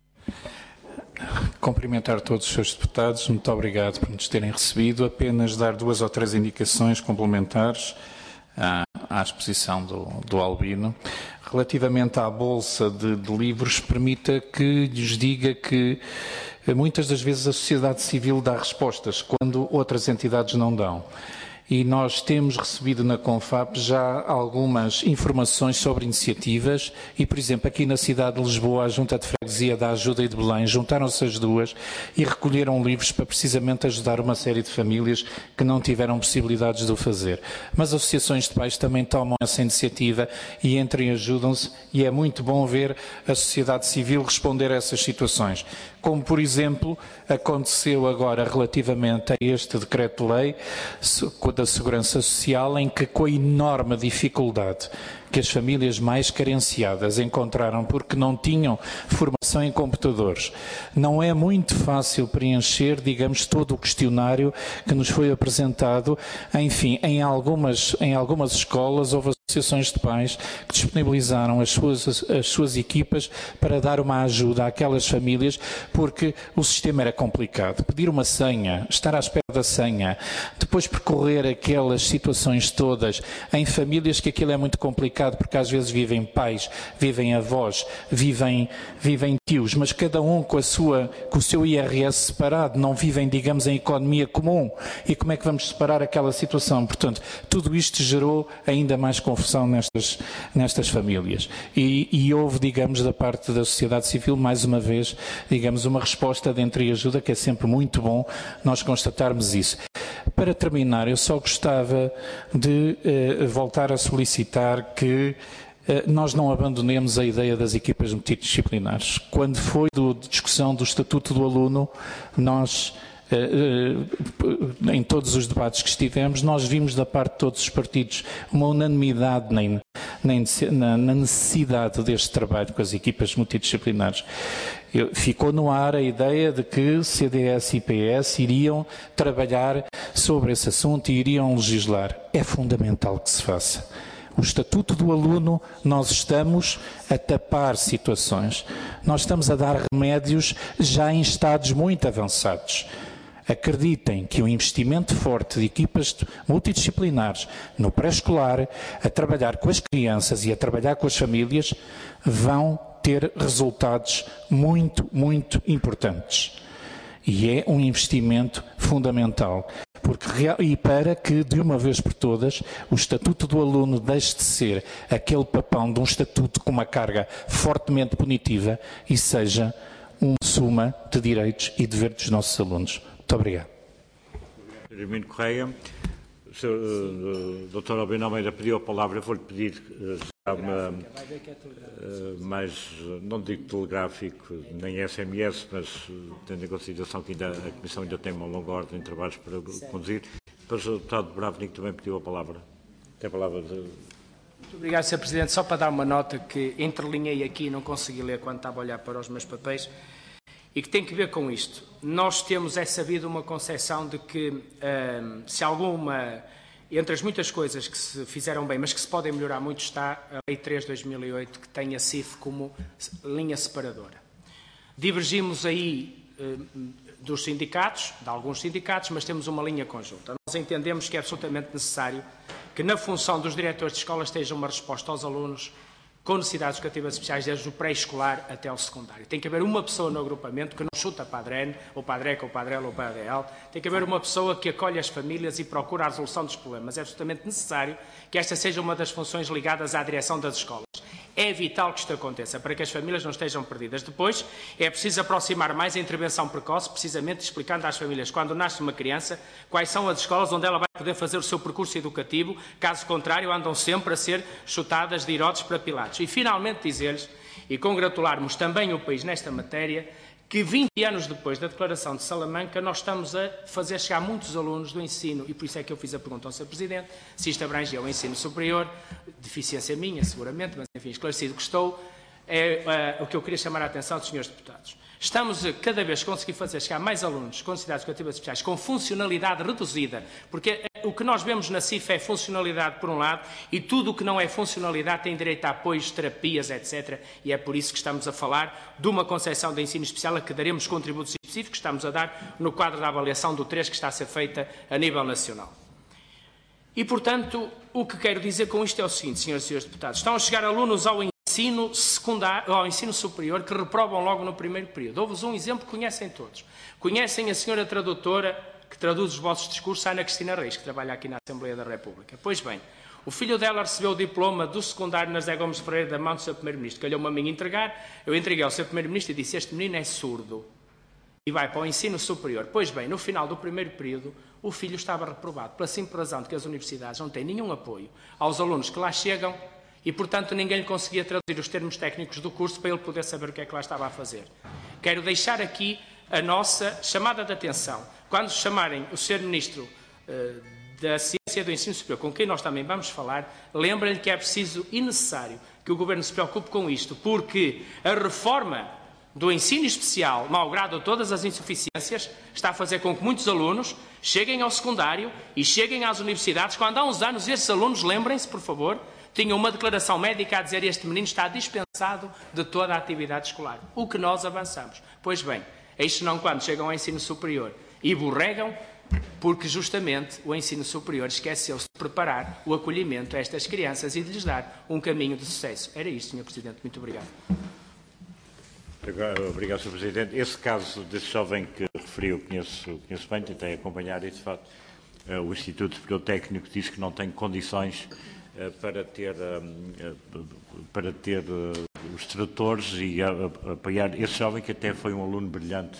Cumprimentar todos os senhores deputados. Muito obrigado por nos terem recebido. Apenas dar duas ou três indicações complementares à, à exposição do, do Albino. Relativamente à bolsa de, de livros, permita que lhes diga que muitas das vezes a sociedade civil dá respostas quando outras entidades não dão. E nós temos recebido na CONFAP já algumas informações sobre iniciativas e, por exemplo, aqui na cidade de Lisboa, a Junta de Freguesia da Ajuda e de Belém juntaram-se as duas e recolheram livros para precisamente ajudar uma série de famílias que não tiveram possibilidades de o fazer. Mas associações de pais também tomam essa iniciativa e entram e ajudam-se, e é muito bom ver a sociedade civil responder a essas situações. Como, por exemplo, aconteceu agora relativamente a este decreto-lei da Segurança Social, em que, com a enorme dificuldade que as famílias mais carenciadas encontraram porque não tinham formação em computadores, não é muito fácil preencher, digamos, todo o questionário que nos foi apresentado. Enfim, em algumas, em algumas escolas houve associações de pais que disponibilizaram as suas, as suas equipas para dar uma ajuda àquelas famílias, porque o sistema era complicado. Pedir uma senha, estar à espera da senha, depois percorrer aquelas situações todas em famílias que aquilo é muito complicado, porque às vezes vivem pais, vivem avós, vivem, vivem tios, mas cada um com, a sua, com o seu I R S separado, não vivem, digamos, em economia comum. E como é que vamos separar aquela situação? Portanto, tudo isto gerou ainda mais confusão nestas, nestas famílias. E, e houve, digamos, da parte da sociedade civil, mais uma vez, digamos, uma resposta de entreajuda, que é sempre muito bom nós constatarmos isso. Para terminar, eu só gostava de eh, voltar a solicitar que eh, nós não abandonemos a ideia das equipas multidisciplinares. Quando foi a discussão do Estatuto do Aluno, nós, eh, eh, em todos os debates que estivemos, nós vimos da parte de todos os partidos uma unanimidade nem, nem, na, na necessidade deste trabalho com as equipas multidisciplinares. Ficou no ar a ideia de que C D S e P S iriam trabalhar sobre esse assunto e iriam legislar. É fundamental que se faça. O Estatuto do Aluno, nós estamos a tapar situações. Nós estamos a dar remédios já em estados muito avançados. Acreditem que um investimento forte de equipas multidisciplinares no pré-escolar, a trabalhar com as crianças e a trabalhar com as famílias, vão ter resultados muito, muito importantes. E é um investimento fundamental. Porque, e para que, de uma vez por todas, o Estatuto do Aluno deixe de ser aquele papão de um estatuto com uma carga fortemente punitiva e seja uma suma de direitos e deveres dos nossos alunos. Muito obrigado. Hermínio Correia. O senhor uh, doutor Albino Almeida pediu a palavra. Eu vou-lhe pedir uh, uma, uh, mais, não digo telegráfico, nem S M S, mas uh, tendo em consideração que ainda, a Comissão ainda tem uma longa ordem de trabalhos para conduzir. Depois o deputado Bravnik também pediu a palavra. Tem a palavra de... Muito obrigado, senhor Presidente. Só para dar uma nota que entrelinhei aqui e não consegui ler quando estava a olhar para os meus papéis, e que tem que ver com isto. Nós temos, é sabido, uma concepção de que hum, se alguma, entre as muitas coisas que se fizeram bem, mas que se podem melhorar muito, está a Lei três de dois mil e oito, que tem a C I F como linha separadora. Divergimos aí hum, dos sindicatos, de alguns sindicatos, mas temos uma linha conjunta. Nós entendemos que é absolutamente necessário que na função dos diretores de escola esteja uma resposta aos alunos com necessidades educativas especiais, desde o pré-escolar até ao secundário. Tem que haver uma pessoa no agrupamento que não chuta Padre N, ou Padre E C, ou Padre L, ou Padre L. Tem que haver uma pessoa que acolhe as famílias e procura a resolução dos problemas. É absolutamente necessário que esta seja uma das funções ligadas à direção das escolas. É vital que isto aconteça, para que as famílias não estejam perdidas. Depois, é preciso aproximar mais a intervenção precoce, precisamente explicando às famílias, quando nasce uma criança, quais são as escolas onde ela vai poder fazer o seu percurso educativo. Caso contrário, andam sempre a ser chutadas de Herodes para Pilatos. E, finalmente, dizer-lhes, e congratularmos também o país nesta matéria, que vinte anos depois da Declaração de Salamanca, nós estamos a fazer chegar muitos alunos do ensino, e por isso é que eu fiz a pergunta ao senhor Presidente, se isto abrange o ensino superior, deficiência minha, seguramente, mas enfim, esclarecido que estou, é, é o que eu queria chamar a atenção dos senhores deputados. Estamos a cada vez conseguir fazer chegar mais alunos com necessidades educativas especiais com funcionalidade reduzida, porque o que nós vemos na C I F é funcionalidade por um lado e tudo o que não é funcionalidade tem direito a apoios, terapias, etcétera. E é por isso que estamos a falar de uma concepção de ensino especial a que daremos contributos específicos, que estamos a dar no quadro da avaliação do três que está a ser feita a nível nacional. E, portanto, o que quero dizer com isto é o seguinte, senhoras e senhores deputados, estão a chegar alunos ao ensino ensino secundário, ao ensino superior que reprovam logo no primeiro período. Houve-vos um exemplo que conhecem todos. Conhecem a senhora tradutora que traduz os vossos discursos, Ana Cristina Reis, que trabalha aqui na Assembleia da República. Pois bem, o filho dela recebeu o diploma do secundário na José Gomes Ferreira da mão do seu Primeiro-Ministro. Calhou-me a mim entregar, eu entreguei ao seu Primeiro-Ministro e disse: este menino é surdo e vai para o ensino superior. Pois bem, no final do primeiro período, o filho estava reprovado, pela simples razão de que as universidades não têm nenhum apoio aos alunos que lá chegam e, portanto, ninguém lhe conseguia traduzir os termos técnicos do curso para ele poder saber o que é que lá estava a fazer. Quero deixar aqui a nossa chamada de atenção. Quando chamarem o senhor Ministro uh, da Ciência e do Ensino Superior, com quem nós também vamos falar, lembrem-lhe que é preciso e necessário que o Governo se preocupe com isto, porque a reforma do ensino especial, malgrado todas as insuficiências, está a fazer com que muitos alunos cheguem ao secundário e cheguem às universidades, quando há uns anos esses alunos, lembrem-se, por favor, tinham uma declaração médica a dizer que este menino está dispensado de toda a atividade escolar. O que nós avançamos. Pois bem, eis não quando chegam ao ensino superior e borregam, porque justamente o ensino superior esqueceu-se de preparar o acolhimento a estas crianças e de lhes dar um caminho de sucesso. Era isto, senhor Presidente. Muito obrigado. Obrigado, senhor Presidente. Esse caso desse jovem que referiu, conheço, conheço bem, tentei acompanhar e, de facto, o Instituto Superior Técnico diz que não tem condições para ter, para ter os tradutores e apoiar esse jovem que até foi um aluno brilhante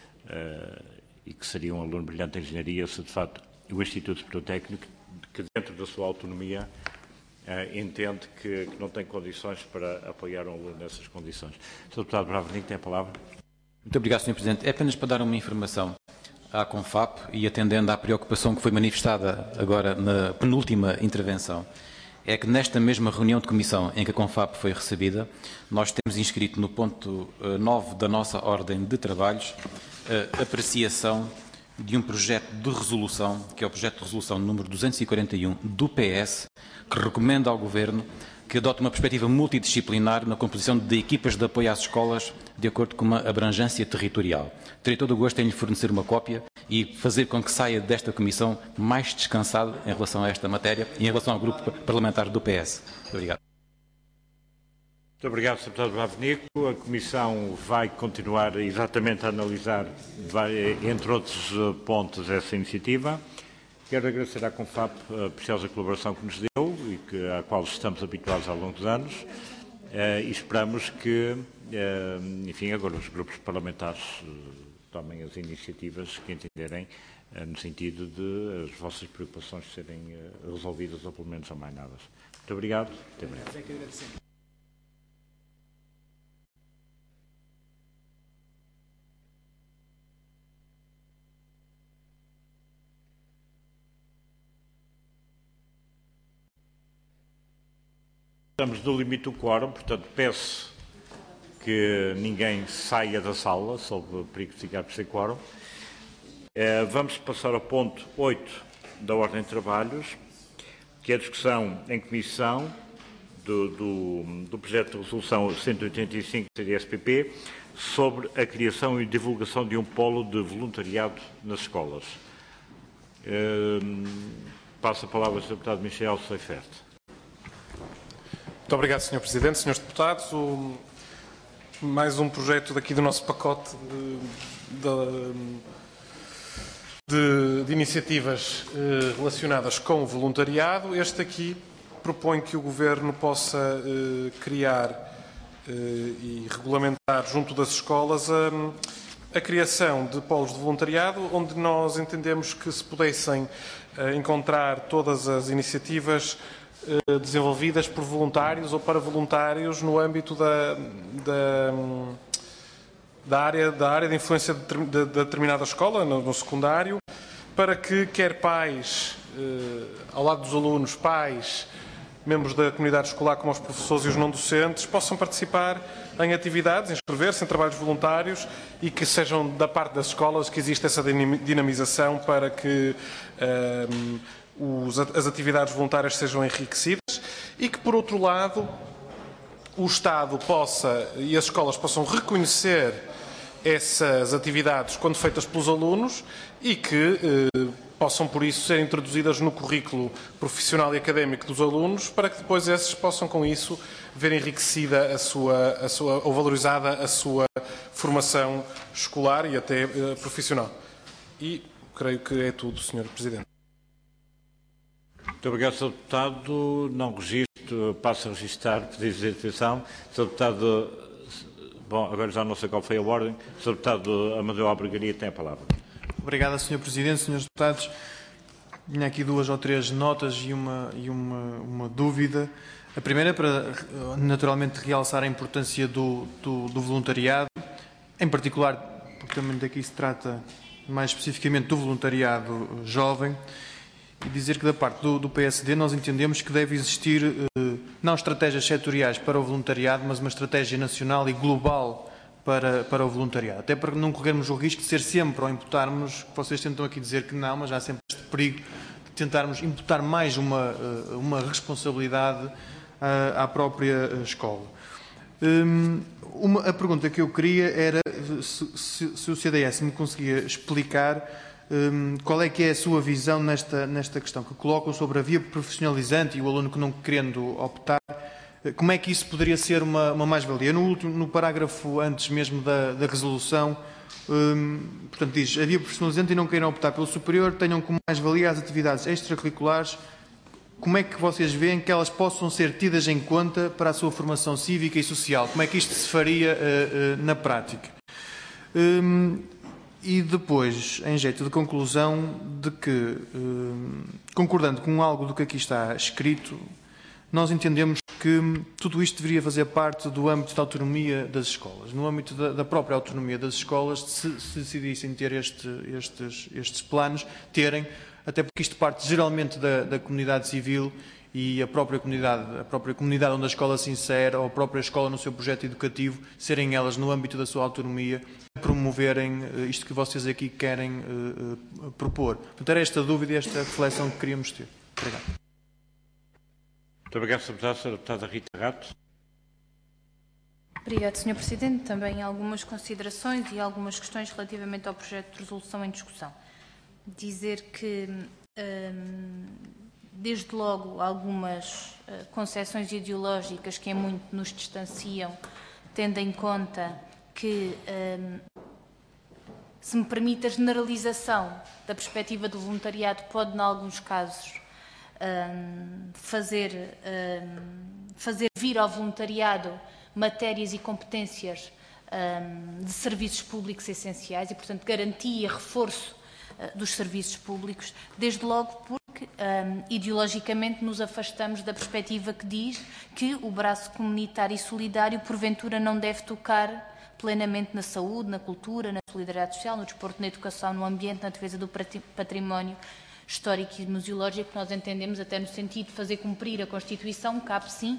e que seria um aluno brilhante em engenharia, se de facto o Instituto Superior Técnico, que dentro da sua autonomia entende que, que não tem condições para apoiar um aluno nessas condições. senhor Deputado Bravo Vernick, tem a palavra. Muito obrigado, senhor Presidente. É apenas para dar uma informação à CONFAP e atendendo à preocupação que foi manifestada agora na penúltima intervenção. É que nesta mesma reunião de comissão em que a CONFAP foi recebida, nós temos inscrito no ponto nove da nossa ordem de trabalhos a apreciação de um projeto de resolução, que é o projeto de resolução número duzentos e quarenta e um do P S, que recomenda ao Governo que adote uma perspectiva multidisciplinar na composição de equipas de apoio às escolas de acordo com uma abrangência territorial. Terei todo o gosto em lhe fornecer uma cópia e fazer com que saia desta comissão mais descansado em relação a esta matéria e em relação ao grupo parlamentar do P S. Muito obrigado. Muito obrigado, senhor Deputado Bravo Vernick. A Comissão vai continuar exatamente a analisar, vai, entre outros pontos, essa iniciativa. Quero agradecer à CONFAP a preciosa colaboração que nos deu e que, à qual estamos habituados ao longo dos anos eh, e esperamos que, eh, enfim, agora os grupos parlamentares eh, tomem as iniciativas que entenderem eh, no sentido de as vossas preocupações serem eh, resolvidas ou pelo menos amainadas. Muito obrigado. Até breve. Estamos no limite do quórum, portanto peço que ninguém saia da sala, sob o perigo de ficar sem quórum. Eh, vamos passar ao ponto oito da ordem de trabalhos, que é a discussão em comissão do, do, do projeto de resolução cento e oitenta e cinco C D S P P sobre a criação e divulgação de um polo de voluntariado nas escolas. Eh, passo a palavra ao senhor Deputado Michel Seifert. Muito obrigado, senhor Presidente. senhores Deputados, o, mais um projeto daqui do nosso pacote de, de, de, de iniciativas eh, relacionadas com o voluntariado. Este aqui propõe que o Governo possa eh, criar eh, e regulamentar junto das escolas a, a criação de polos de voluntariado, onde nós entendemos que se pudessem eh, encontrar todas as iniciativas desenvolvidas por voluntários ou para voluntários no âmbito da, da, da, área, da área de influência de, de, de determinada escola, no, no secundário, para que quer pais, eh, ao lado dos alunos, pais, membros da comunidade escolar, como os professores e os não docentes, possam participar em atividades, inscrever-se em trabalhos voluntários e que sejam da parte das escolas que existe essa dinamização para que eh, Os, as atividades voluntárias sejam enriquecidas e que, por outro lado, o Estado possa e as escolas possam reconhecer essas atividades quando feitas pelos alunos e que, possam, por isso, ser introduzidas no currículo profissional e académico dos alunos, para que depois esses possam, com isso, ver enriquecida a sua, a sua, ou valorizada a sua formação escolar e até uh, profissional. E creio que é tudo, senhor Presidente. Muito obrigado, senhor Deputado. Não registro, passo a registrar pedidos de atenção. senhor Deputado, bom, agora já não sei qual foi a ordem. senhor Deputado Amadeu Albergaria tem a palavra. Obrigado, senhor Presidente, senhores Deputados. Tinha aqui duas ou três notas e uma, e uma, uma dúvida. A primeira é para, naturalmente, realçar a importância do, do, do voluntariado, em particular, porque também daqui se trata mais especificamente do voluntariado jovem, e dizer que da parte do, do P S D nós entendemos que deve existir eh, não estratégias setoriais para o voluntariado, mas uma estratégia nacional e global para, para o voluntariado. Até para não corrermos o risco de ser sempre, ou imputarmos, que vocês tentam aqui dizer que não, mas há sempre este perigo de tentarmos imputar mais uma, uma responsabilidade à própria escola. Uma, a pergunta que eu queria era se, se, se o C D S me conseguia explicar um, qual é que é a sua visão nesta, nesta questão, que colocam sobre a via profissionalizante e o aluno que não querendo optar, como é que isso poderia ser uma, uma mais-valia? No, último, no parágrafo antes mesmo da, da resolução, um, portanto diz, a via profissionalizante e não queiram optar pelo superior, tenham como mais-valia as atividades extracurriculares. Como é que vocês veem que elas possam ser tidas em conta para a sua formação cívica e social? Como é que isto se faria uh, uh, na prática? Um, e depois, em jeito de conclusão, de que, um, concordando com algo do que aqui está escrito, nós entendemos que tudo isto deveria fazer parte do âmbito da autonomia das escolas. No âmbito da, da própria autonomia das escolas, se, se decidissem ter este, estes, estes planos, terem, até porque isto parte geralmente da, da comunidade civil e a própria comunidade, a própria comunidade onde a escola se insere, ou a própria escola no seu projeto educativo, serem elas, no âmbito da sua autonomia, promoverem isto que vocês aqui querem uh, uh, propor. Portanto, era esta dúvida e esta reflexão que queríamos ter. Obrigado. Muito obrigado, senhor Deputado. senhora Deputada Rita Rato. Obrigado, senhor Presidente. Também algumas considerações e algumas questões relativamente ao projeto de resolução em discussão. Dizer que, hum, desde logo, algumas uh, concepções ideológicas que em muito nos distanciam, tendo em conta que, hum, se me permite, a generalização da perspectiva do voluntariado pode, em alguns casos, hum, fazer, hum, fazer vir ao voluntariado matérias e competências hum, de serviços públicos essenciais e, portanto, garantia e reforço dos serviços públicos, desde logo porque um, ideologicamente nos afastamos da perspectiva que diz que o braço comunitário e solidário porventura não deve tocar plenamente na saúde, na cultura, na solidariedade social, no desporto, na educação, no ambiente, na defesa do património histórico e museológico, que nós entendemos até no sentido de fazer cumprir a Constituição, cabe sim,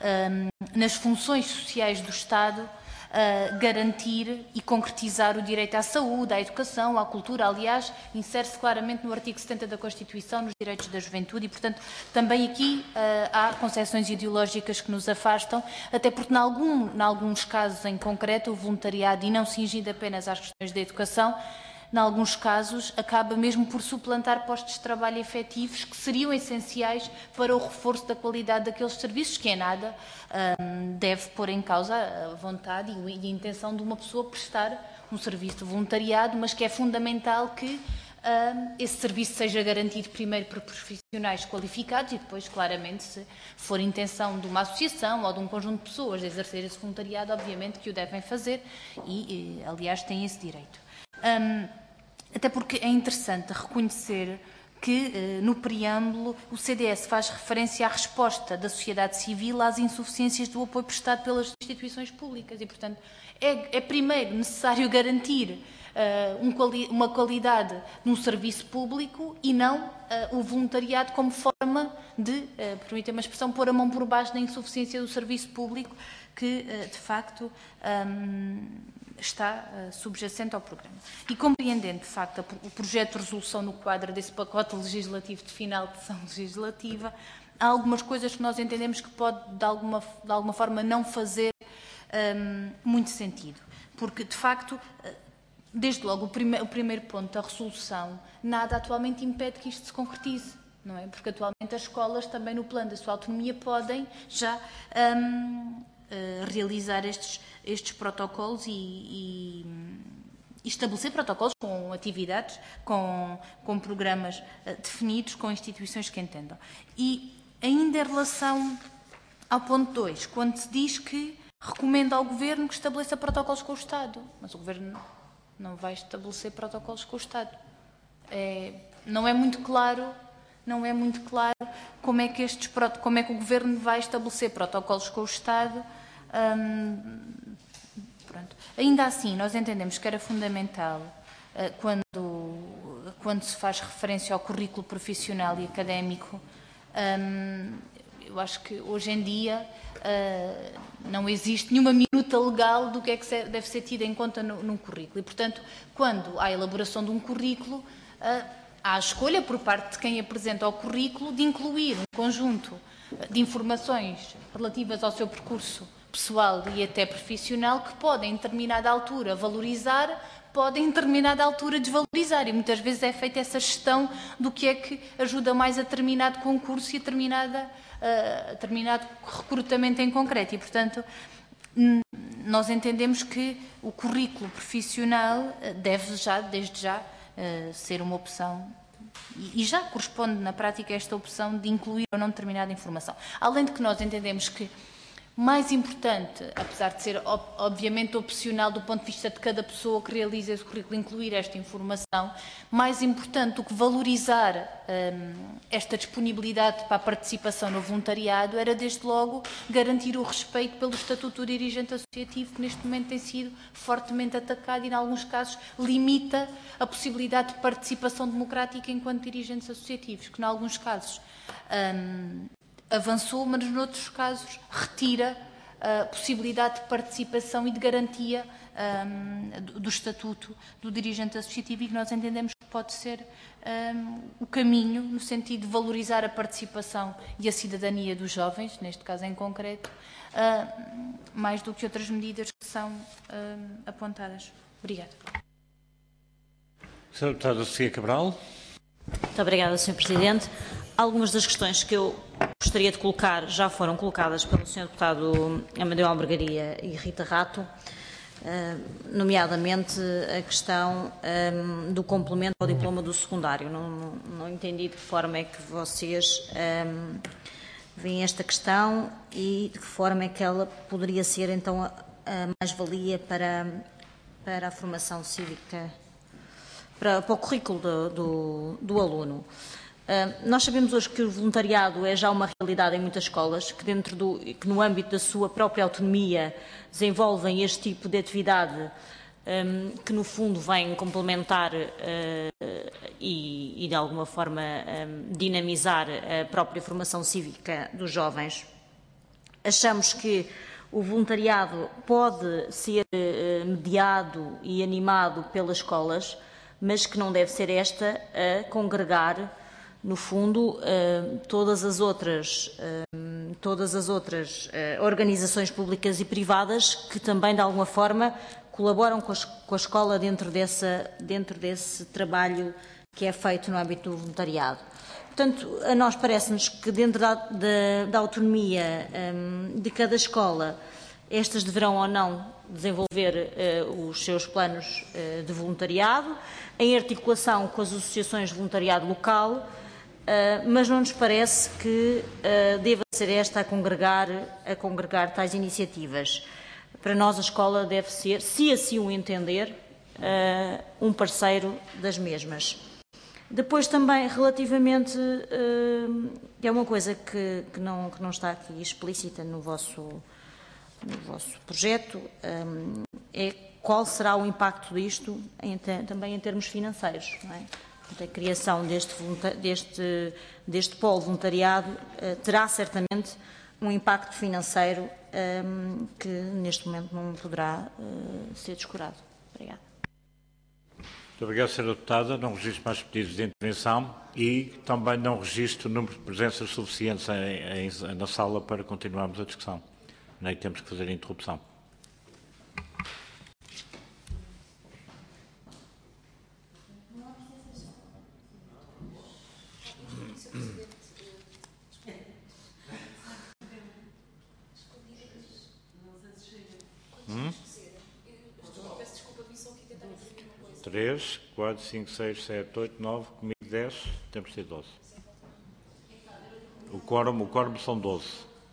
um, nas funções sociais do Estado, Uh, garantir e concretizar o direito à saúde, à educação, à cultura. Aliás, insere-se claramente no artigo setenta da Constituição, nos direitos da juventude e, portanto, também aqui uh, há concepções ideológicas que nos afastam, até porque, em algum, em alguns casos em concreto, o voluntariado, e não cingido apenas às questões da educação, em alguns casos, acaba mesmo por suplantar postos de trabalho efetivos que seriam essenciais para o reforço da qualidade daqueles serviços, que em nada um, deve pôr em causa a vontade e a intenção de uma pessoa prestar um serviço de voluntariado, mas que é fundamental que um, esse serviço seja garantido primeiro por profissionais qualificados e depois, claramente, se for intenção de uma associação ou de um conjunto de pessoas de exercer esse voluntariado, obviamente que o devem fazer e, e aliás, têm esse direito. Um, até porque é interessante reconhecer que, uh, no preâmbulo, o C D S faz referência à resposta da sociedade civil às insuficiências do apoio prestado pelas instituições públicas e, portanto, é, é primeiro necessário garantir uh, um quali uma qualidade num serviço público e não uh, o voluntariado como forma de, uh, permitam-me a expressão, pôr a mão por baixo da insuficiência do serviço público que, uh, de facto, um, está uh, subjacente ao programa. E compreendendo, de facto, o projeto de resolução no quadro desse pacote legislativo de final de sessão legislativa, há algumas coisas que nós entendemos que pode, de alguma, de alguma forma, não fazer um, muito sentido. Porque, de facto, uh, desde logo, o, prime o primeiro ponto da resolução, nada atualmente impede que isto se concretize, não é? Porque atualmente as escolas, também no plano da sua autonomia, podem já um, uh, realizar estes, estes protocolos e, e, e estabelecer protocolos com atividades, com, com programas uh, definidos, com instituições que entendam. E ainda em relação ao ponto dois, quando se diz que recomenda ao Governo que estabeleça protocolos com o Estado, mas o Governo não vai estabelecer protocolos com o Estado. É, não é muito claro, não é muito claro como é que estes, como é que o Governo vai estabelecer protocolos com o Estado. Hum, pronto. Ainda assim, nós entendemos que era fundamental uh, quando, quando se faz referência ao currículo profissional e académico. Hum, eu acho que hoje em dia uh, não existe nenhuma minuta legal do que é que se, deve ser tido em conta no, num currículo. E, portanto, quando há a elaboração de um currículo, uh, há a escolha por parte de quem apresenta o currículo de incluir um conjunto de informações relativas ao seu percurso pessoal e até profissional que podem, em determinada altura, valorizar, podem, em determinada altura, desvalorizar. E muitas vezes é feita essa gestão do que é que ajuda mais a determinado concurso e a, determinada, a determinado recrutamento em concreto. E, portanto, nós entendemos que o currículo profissional deve já, desde já, ser uma opção e já corresponde na prática a esta opção de incluir ou não determinada informação. Além de que nós entendemos que mais importante, apesar de ser obviamente opcional do ponto de vista de cada pessoa que realiza esse currículo, incluir esta informação, mais importante do que valorizar hum, esta disponibilidade para a participação no voluntariado era, desde logo, garantir o respeito pelo Estatuto do Dirigente Associativo, que neste momento tem sido fortemente atacado e, em alguns casos, limita a possibilidade de participação democrática enquanto dirigentes associativos, que, em alguns casos, hum, avançou, mas noutros casos retira a possibilidade de participação e de garantia um, do, do estatuto do dirigente associativo, e que nós entendemos que pode ser um, o caminho no sentido de valorizar a participação e a cidadania dos jovens, neste caso em concreto, uh, mais do que outras medidas que são uh, apontadas. Obrigada. senhora Deputada Sofia Cabral. Muito obrigada, senhor Presidente. Algumas das questões que eu gostaria de colocar já foram colocadas pelo senhor Deputado Amadeu Albergaria e Rita Rato, nomeadamente a questão do complemento ao diploma do secundário. Não, não, não entendi de que forma é que vocês veem esta questão e de que forma é que ela poderia ser, então, a, a mais-valia para, para a formação cívica, para, para o currículo do, do, do aluno. Uh, nós sabemos hoje que o voluntariado é já uma realidade em muitas escolas, que, dentro do, que no âmbito da sua própria autonomia desenvolvem este tipo de atividade um, que no fundo vem complementar uh, e, e de alguma forma um, dinamizar a própria formação cívica dos jovens. Achamos que o voluntariado pode ser uh, mediado e animado pelas escolas, mas que não deve ser esta a congregar, no fundo, todas as outras, todas as outras organizações públicas e privadas que também, de alguma forma, colaboram com a escola dentro, dessa, dentro desse trabalho que é feito no âmbito do voluntariado. Portanto, a nós parece-nos que, dentro da, da, da autonomia de cada escola, estas deverão ou não desenvolver uh, os seus planos uh, de voluntariado, em articulação com as associações de voluntariado local, uh, mas não nos parece que uh, deva ser esta a congregar, a congregar tais iniciativas. Para nós a escola deve ser, se assim o entender, uh, um parceiro das mesmas. Depois também, relativamente, uh, é uma coisa que, que, não, que não está aqui explícita no vosso... no vosso projeto, um, é qual será o impacto disto em, também em termos financeiros. Não é? A criação deste, deste, deste polo voluntariado uh, terá certamente um impacto financeiro um, que neste momento não poderá uh, ser descurado. Obrigada. Muito obrigado, senhora Deputada. Não registro mais pedidos de intervenção e também não registro o número de presenças suficientes em, em, na sala para continuarmos a discussão. Nem temos que fazer a interrupção. Hum? três, quatro, cinco, seis, sete, oito, nove, comigo dez, temos de ter doze. O quórum, o quórum são doze.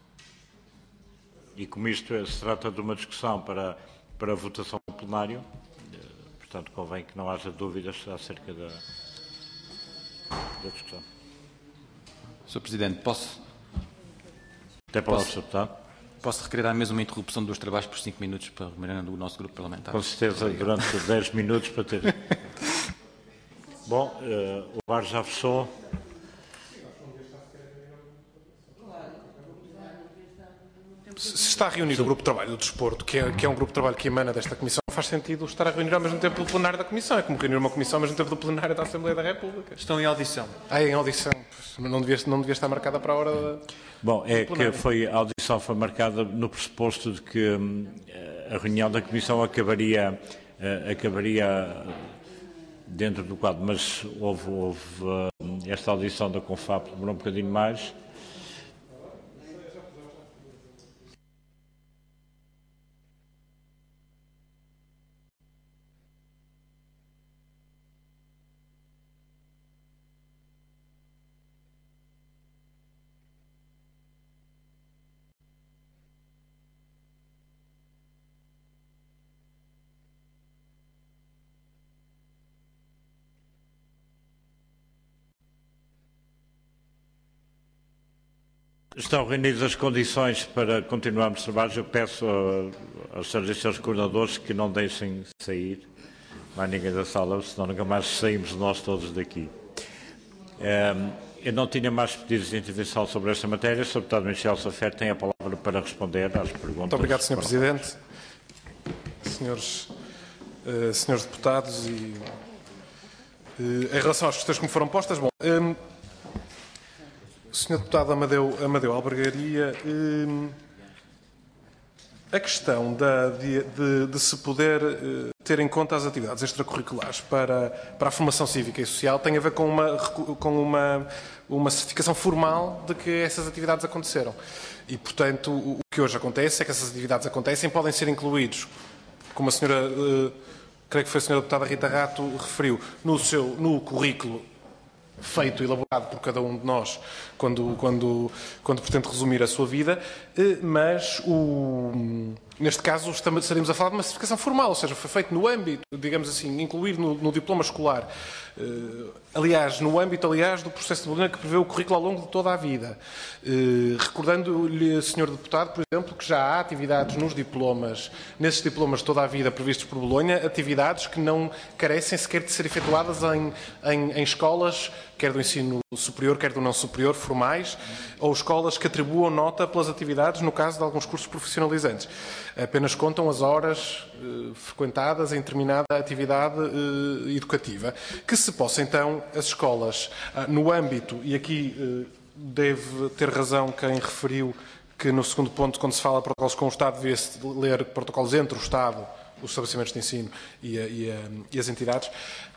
E como isto é, se trata de uma discussão para, para a votação no plenário, portanto convém que não haja dúvidas acerca da, da discussão. senhor Presidente, posso... Até posso, senhor Deputado. Posso requerer à mesma uma interrupção dos trabalhos por cinco minutos para remunerando o nosso grupo parlamentar? Com certeza, durante dez minutos para ter... Bom, uh, o bar já fechou. Se está reunido o Grupo de Trabalho do Desporto, que é, que é um grupo de trabalho que emana desta Comissão, faz sentido estar a reunir ao mesmo tempo do plenário da Comissão. É como reunir uma Comissão ao mesmo tempo do plenário da Assembleia da República. Estão em audição. Ah, em audição. Não devia, não devia estar marcada para a hora da... Bom, é que foi, a audição foi marcada no pressuposto de que hum, a reunião da Comissão acabaria, uh, acabaria dentro do quadro, mas houve, houve uh, esta audição da CONFAP, demorou um bocadinho mais. Estão reunidas as condições para continuarmos os trabalhos. Eu peço a, aos senhores e senhores coordenadores que não deixem sair mais ninguém da sala, senão nunca mais saímos nós todos daqui. Um, eu não tinha mais pedidos de intervenção sobre esta matéria. O senhor Deputado Michel Saffer tem a palavra para responder às perguntas. Muito obrigado, senhor Presidente. Senhores, uh, senhores deputados, e uh, em relação às questões que me foram postas, bom... Um, senhor Deputado Amadeu, Amadeu Albergaria, eh, a questão da, de, de, de se poder eh, ter em conta as atividades extracurriculares para, para a formação cívica e social tem a ver com, uma, com uma, uma certificação formal de que essas atividades aconteceram. E, portanto, o, o que hoje acontece é que essas atividades acontecem, podem ser incluídos, como a senhora, eh, creio que foi a senhora Deputada Rita Rato referiu, no, seu, no currículo feito e elaborado por cada um de nós quando, quando, quando pretende resumir a sua vida, mas o, neste caso estaremos a falar de uma certificação formal, ou seja, foi feito no âmbito, digamos assim, incluído no, no diploma escolar, aliás, no âmbito, aliás, do processo de Bolonha que prevê o currículo ao longo de toda a vida. Recordando-lhe, senhor Deputado, por exemplo, que já há atividades nos diplomas, nesses diplomas de toda a vida previstos por Bolonha, atividades que não carecem sequer de ser efetuadas em, em, em escolas, quer do ensino superior, quer do não superior, formais, ou escolas que atribuam nota pelas atividades, no caso de alguns cursos profissionalizantes. Apenas contam as horas eh, frequentadas em determinada atividade eh, educativa. Que se possa, então, as escolas, ah, no âmbito, e aqui eh, deve ter razão quem referiu que no segundo ponto, quando se fala de protocolos com o Estado, devia-se ler protocolos entre o Estado, os estabelecimentos de ensino e, a, e, a, e as entidades,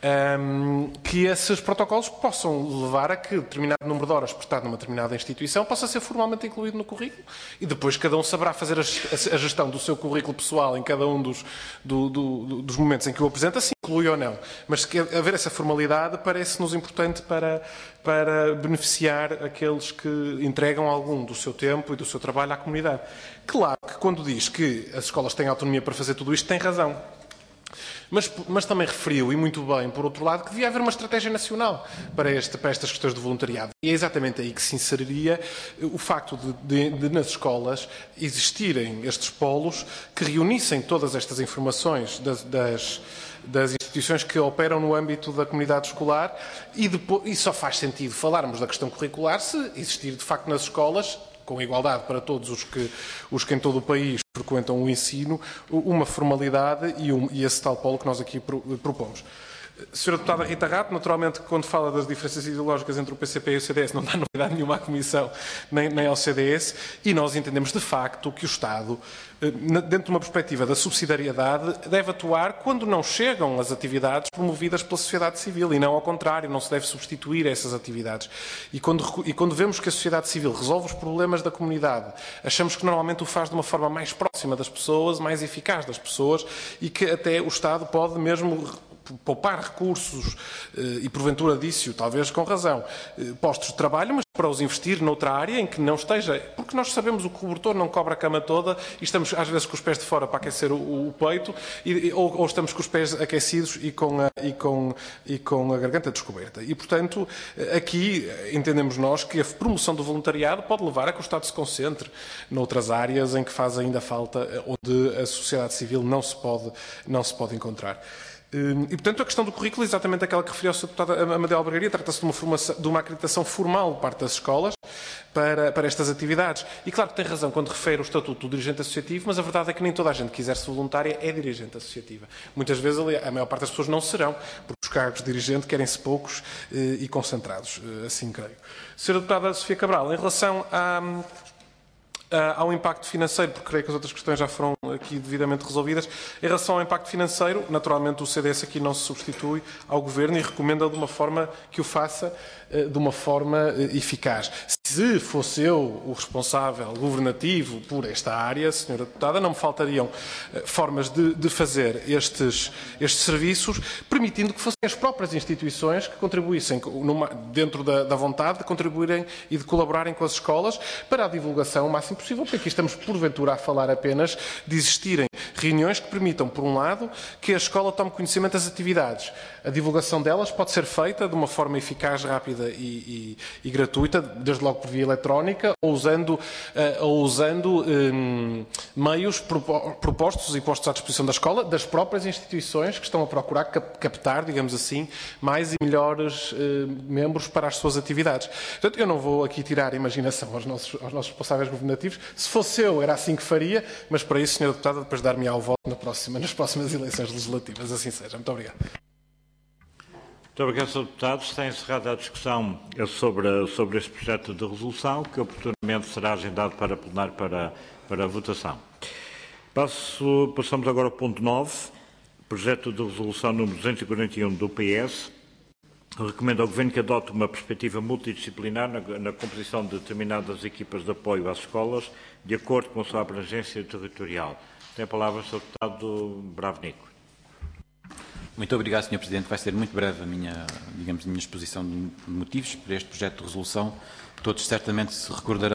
um, que esses protocolos possam levar a que determinado número de horas prestado numa determinada instituição possa ser formalmente incluído no currículo e depois cada um saberá fazer a, a gestão do seu currículo pessoal em cada um dos, do, do, dos momentos em que o apresenta, se inclui ou não. Mas se haver essa formalidade parece-nos importante para, para beneficiar aqueles que entregam algum do seu tempo e do seu trabalho à comunidade. Claro que quando diz que as escolas têm autonomia para fazer tudo isto, tem razão. Mas, mas também referiu, e muito bem, por outro lado, que devia haver uma estratégia nacional para, este, para estas questões de voluntariado. E é exatamente aí que se inseriria o facto de, de, de nas escolas existirem estes polos que reunissem todas estas informações das, das, das instituições que operam no âmbito da comunidade escolar e, depois, e só faz sentido falarmos da questão curricular se existir, de facto, nas escolas, com igualdade para todos os que, os que em todo o país frequentam o ensino, uma formalidade e, um, e esse tal polo que nós aqui propomos. Senhora Deputada Rita Rato, naturalmente, quando fala das diferenças ideológicas entre o P C P e o C D S, não dá novidade nenhuma à Comissão nem, nem ao C D S, e nós entendemos de facto que o Estado, dentro de uma perspectiva da subsidiariedade, deve atuar quando não chegam as atividades promovidas pela sociedade civil, e não ao contrário, não se deve substituir essas atividades. E quando, e quando vemos que a sociedade civil resolve os problemas da comunidade, achamos que normalmente o faz de uma forma mais próxima das pessoas, mais eficaz das pessoas, e que até o Estado pode mesmo poupar recursos e, porventura, disso, talvez com razão, postos de trabalho, mas para os investir noutra área em que não esteja, porque nós sabemos o cobertor não cobre a cama toda e estamos às vezes com os pés de fora para aquecer o, o peito e, ou, ou estamos com os pés aquecidos e com, a, e, com, e com a garganta descoberta. E, portanto, aqui entendemos nós que a promoção do voluntariado pode levar a que o Estado se concentre noutras áreas em que faz ainda falta, onde a sociedade civil não se pode, não se pode encontrar. E, portanto, a questão do currículo é exatamente aquela que referiu a Sra Deputada Amadeu Albergaria. Trata-se de uma, formação, de uma acreditação formal por parte das escolas para, para estas atividades. E claro que tem razão quando refere o estatuto do dirigente associativo, mas a verdade é que nem toda a gente que quiser ser voluntária é dirigente associativa. Muitas vezes a maior parte das pessoas não serão, porque os cargos de dirigente querem-se poucos e concentrados, assim creio. Senhora Deputada Sofia Cabral, em relação à... ao impacto financeiro, porque creio que as outras questões já foram aqui devidamente resolvidas. Em relação ao impacto financeiro, naturalmente o C D S aqui não se substitui ao Governo e recomenda de uma forma que o faça de uma forma eficaz. Se fosse eu o responsável governativo por esta área, senhora Deputada, não me faltariam formas de, de fazer estes, estes serviços, permitindo que fossem as próprias instituições que contribuíssem, numa, dentro da, da vontade, de contribuírem e de colaborarem com as escolas para a divulgação o máximo possível, porque aqui estamos, porventura, a falar apenas de existirem reuniões que permitam, por um lado, que a escola tome conhecimento das atividades. A divulgação delas pode ser feita de uma forma eficaz, rápida e, e, e gratuita, desde logo por via eletrónica, ou usando, uh, ou usando um, meios propostos e postos à disposição da escola, das próprias instituições que estão a procurar captar, digamos assim, mais e melhores uh, membros para as suas atividades. Portanto, eu não vou aqui tirar a imaginação aos nossos, aos nossos responsáveis governativos. Se fosse eu, era assim que faria, mas para isso, senhora Deputada, depois dar-me ao voto na próxima, nas próximas eleições legislativas. Assim seja. Muito obrigado. Muito obrigado, senhor Deputado. Está encerrada a discussão sobre, sobre este projeto de resolução, que oportunamente será agendado para plenário para, para a votação. Passo, passamos agora ao ponto nove, projeto de resolução número duzentos e quarenta e um do P S. Recomendo ao Governo que adote uma perspectiva multidisciplinar na, na composição de determinadas equipas de apoio às escolas, de acordo com a sua abrangência territorial. Tem a palavra o senhor Deputado Bravnico. Muito obrigado, senhor Presidente. Vai ser muito breve a minha, digamos, a minha exposição de motivos para este projeto de resolução. Todos certamente se recordarão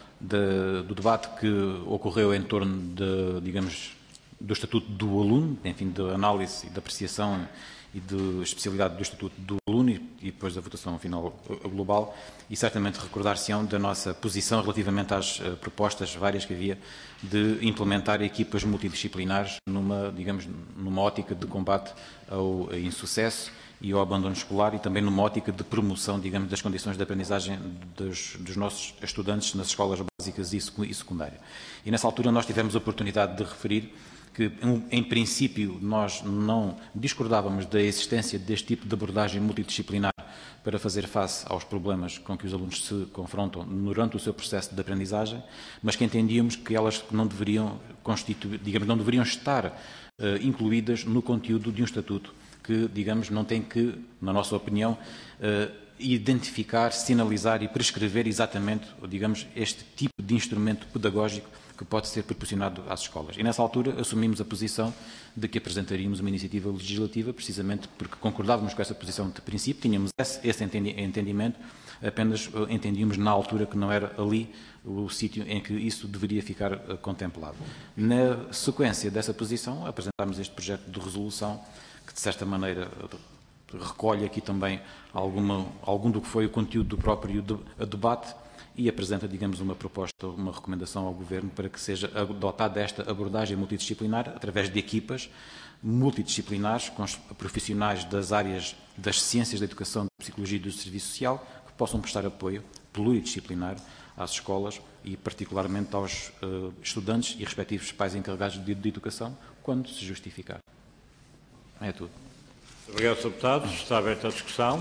de, do debate que ocorreu em torno de, digamos, do Estatuto do Aluno, enfim, da análise e da apreciação e de especialidade do Estatuto do Aluno e, e depois da votação final global, e certamente recordar-se-ão da nossa posição relativamente às uh, propostas várias que havia de implementar equipas multidisciplinares numa, digamos, numa ótica de combate ao insucesso e ao abandono escolar, e também numa ótica de promoção, digamos, das condições de aprendizagem dos, dos nossos estudantes nas escolas básicas e secundárias. E nessa altura nós tivemos a oportunidade de referir que, em princípio, nós não discordávamos da existência deste tipo de abordagem multidisciplinar para fazer face aos problemas com que os alunos se confrontam durante o seu processo de aprendizagem, mas que entendíamos que elas não deveriam constituir, digamos, não deveriam estar uh, incluídas no conteúdo de um estatuto que, digamos, não tem que, na nossa opinião, uh, identificar, sinalizar e prescrever exatamente, digamos, este tipo de instrumento pedagógico que pode ser proporcionado às escolas. E nessa altura assumimos a posição de que apresentaríamos uma iniciativa legislativa, precisamente porque concordávamos com essa posição de princípio, tínhamos esse, esse entendimento, apenas entendíamos na altura que não era ali o sítio em que isso deveria ficar uh, contemplado. Na sequência dessa posição, apresentámos este projeto de resolução que, de certa maneira, recolhe aqui também alguma, algum do que foi o conteúdo do próprio de, debate e apresenta, digamos, uma proposta, uma recomendação ao Governo para que seja adotada esta abordagem multidisciplinar através de equipas multidisciplinares com os profissionais das áreas das ciências da educação, da psicologia e do serviço social que possam prestar apoio pluridisciplinar às escolas e particularmente aos uh, estudantes e respectivos pais encarregados de, de educação quando se justificar. É tudo. Obrigado, senhor Deputado. Está aberta a discussão.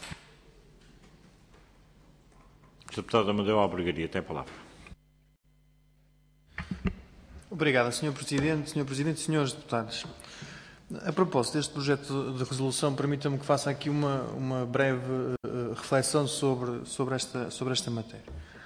O senhor Deputado Amadeu Albergaria tem a palavra. Obrigado, senhor Presidente, senhor Presidente e senhores deputados. A propósito deste projeto de resolução, permita-me que faça aqui uma, uma breve uh, reflexão sobre, sobre, esta, sobre esta matéria.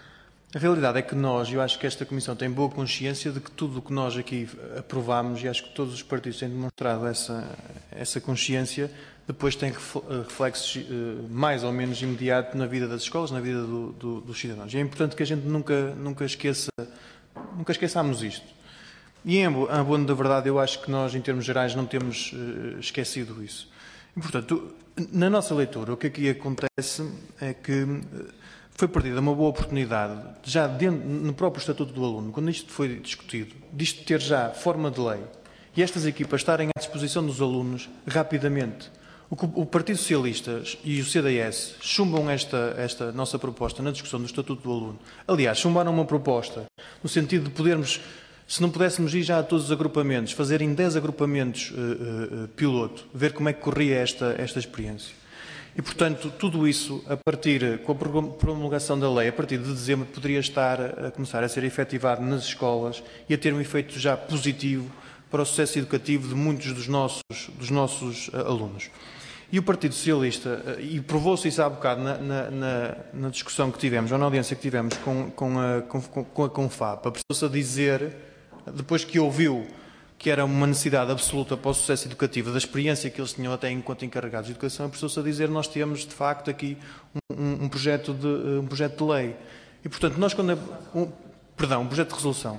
A realidade é que nós, e eu acho que esta Comissão tem boa consciência de que tudo o que nós aqui aprovamos, e acho que todos os partidos têm demonstrado essa, essa consciência, depois tem reflexos uh, mais ou menos imediatos na vida das escolas, na vida do, do, dos cidadãos. E é importante que a gente nunca, nunca esqueça, nunca esqueçamos isto. E em abono da verdade, eu acho que nós, em termos gerais, não temos uh, esquecido isso. E, portanto, na nossa leitura, o que aqui acontece é que uh, foi perdida uma boa oportunidade, já dentro, no próprio Estatuto do Aluno, quando isto foi discutido, disto ter já forma de lei, e estas equipas estarem à disposição dos alunos rapidamente. O, o Partido Socialista e o C D S chumbam esta, esta nossa proposta na discussão do Estatuto do Aluno. Aliás, chumbaram uma proposta no sentido de podermos, se não pudéssemos ir já a todos os agrupamentos, fazer em dez agrupamentos uh, uh, uh, piloto, ver como é que corria esta, esta experiência. E, portanto, tudo isso, a partir, com a promulgação da lei, a partir de dezembro, poderia estar a começar a ser efetivado nas escolas e a ter um efeito já positivo para o sucesso educativo de muitos dos nossos, dos nossos uh, alunos. E o Partido Socialista, uh, e provou-se isso há bocado na, na, na, na discussão que tivemos, ou na audiência que tivemos com, com, a, com, com a CONFAP, apressou-se a dizer, depois que ouviu que era uma necessidade absoluta para o sucesso educativo, da experiência que eles tinham até enquanto encarregados de educação, apressou-se a dizer nós temos, de facto, aqui um, um, projeto, de, um projeto de lei. E, portanto, nós quando... É, um, perdão, um projeto de resolução.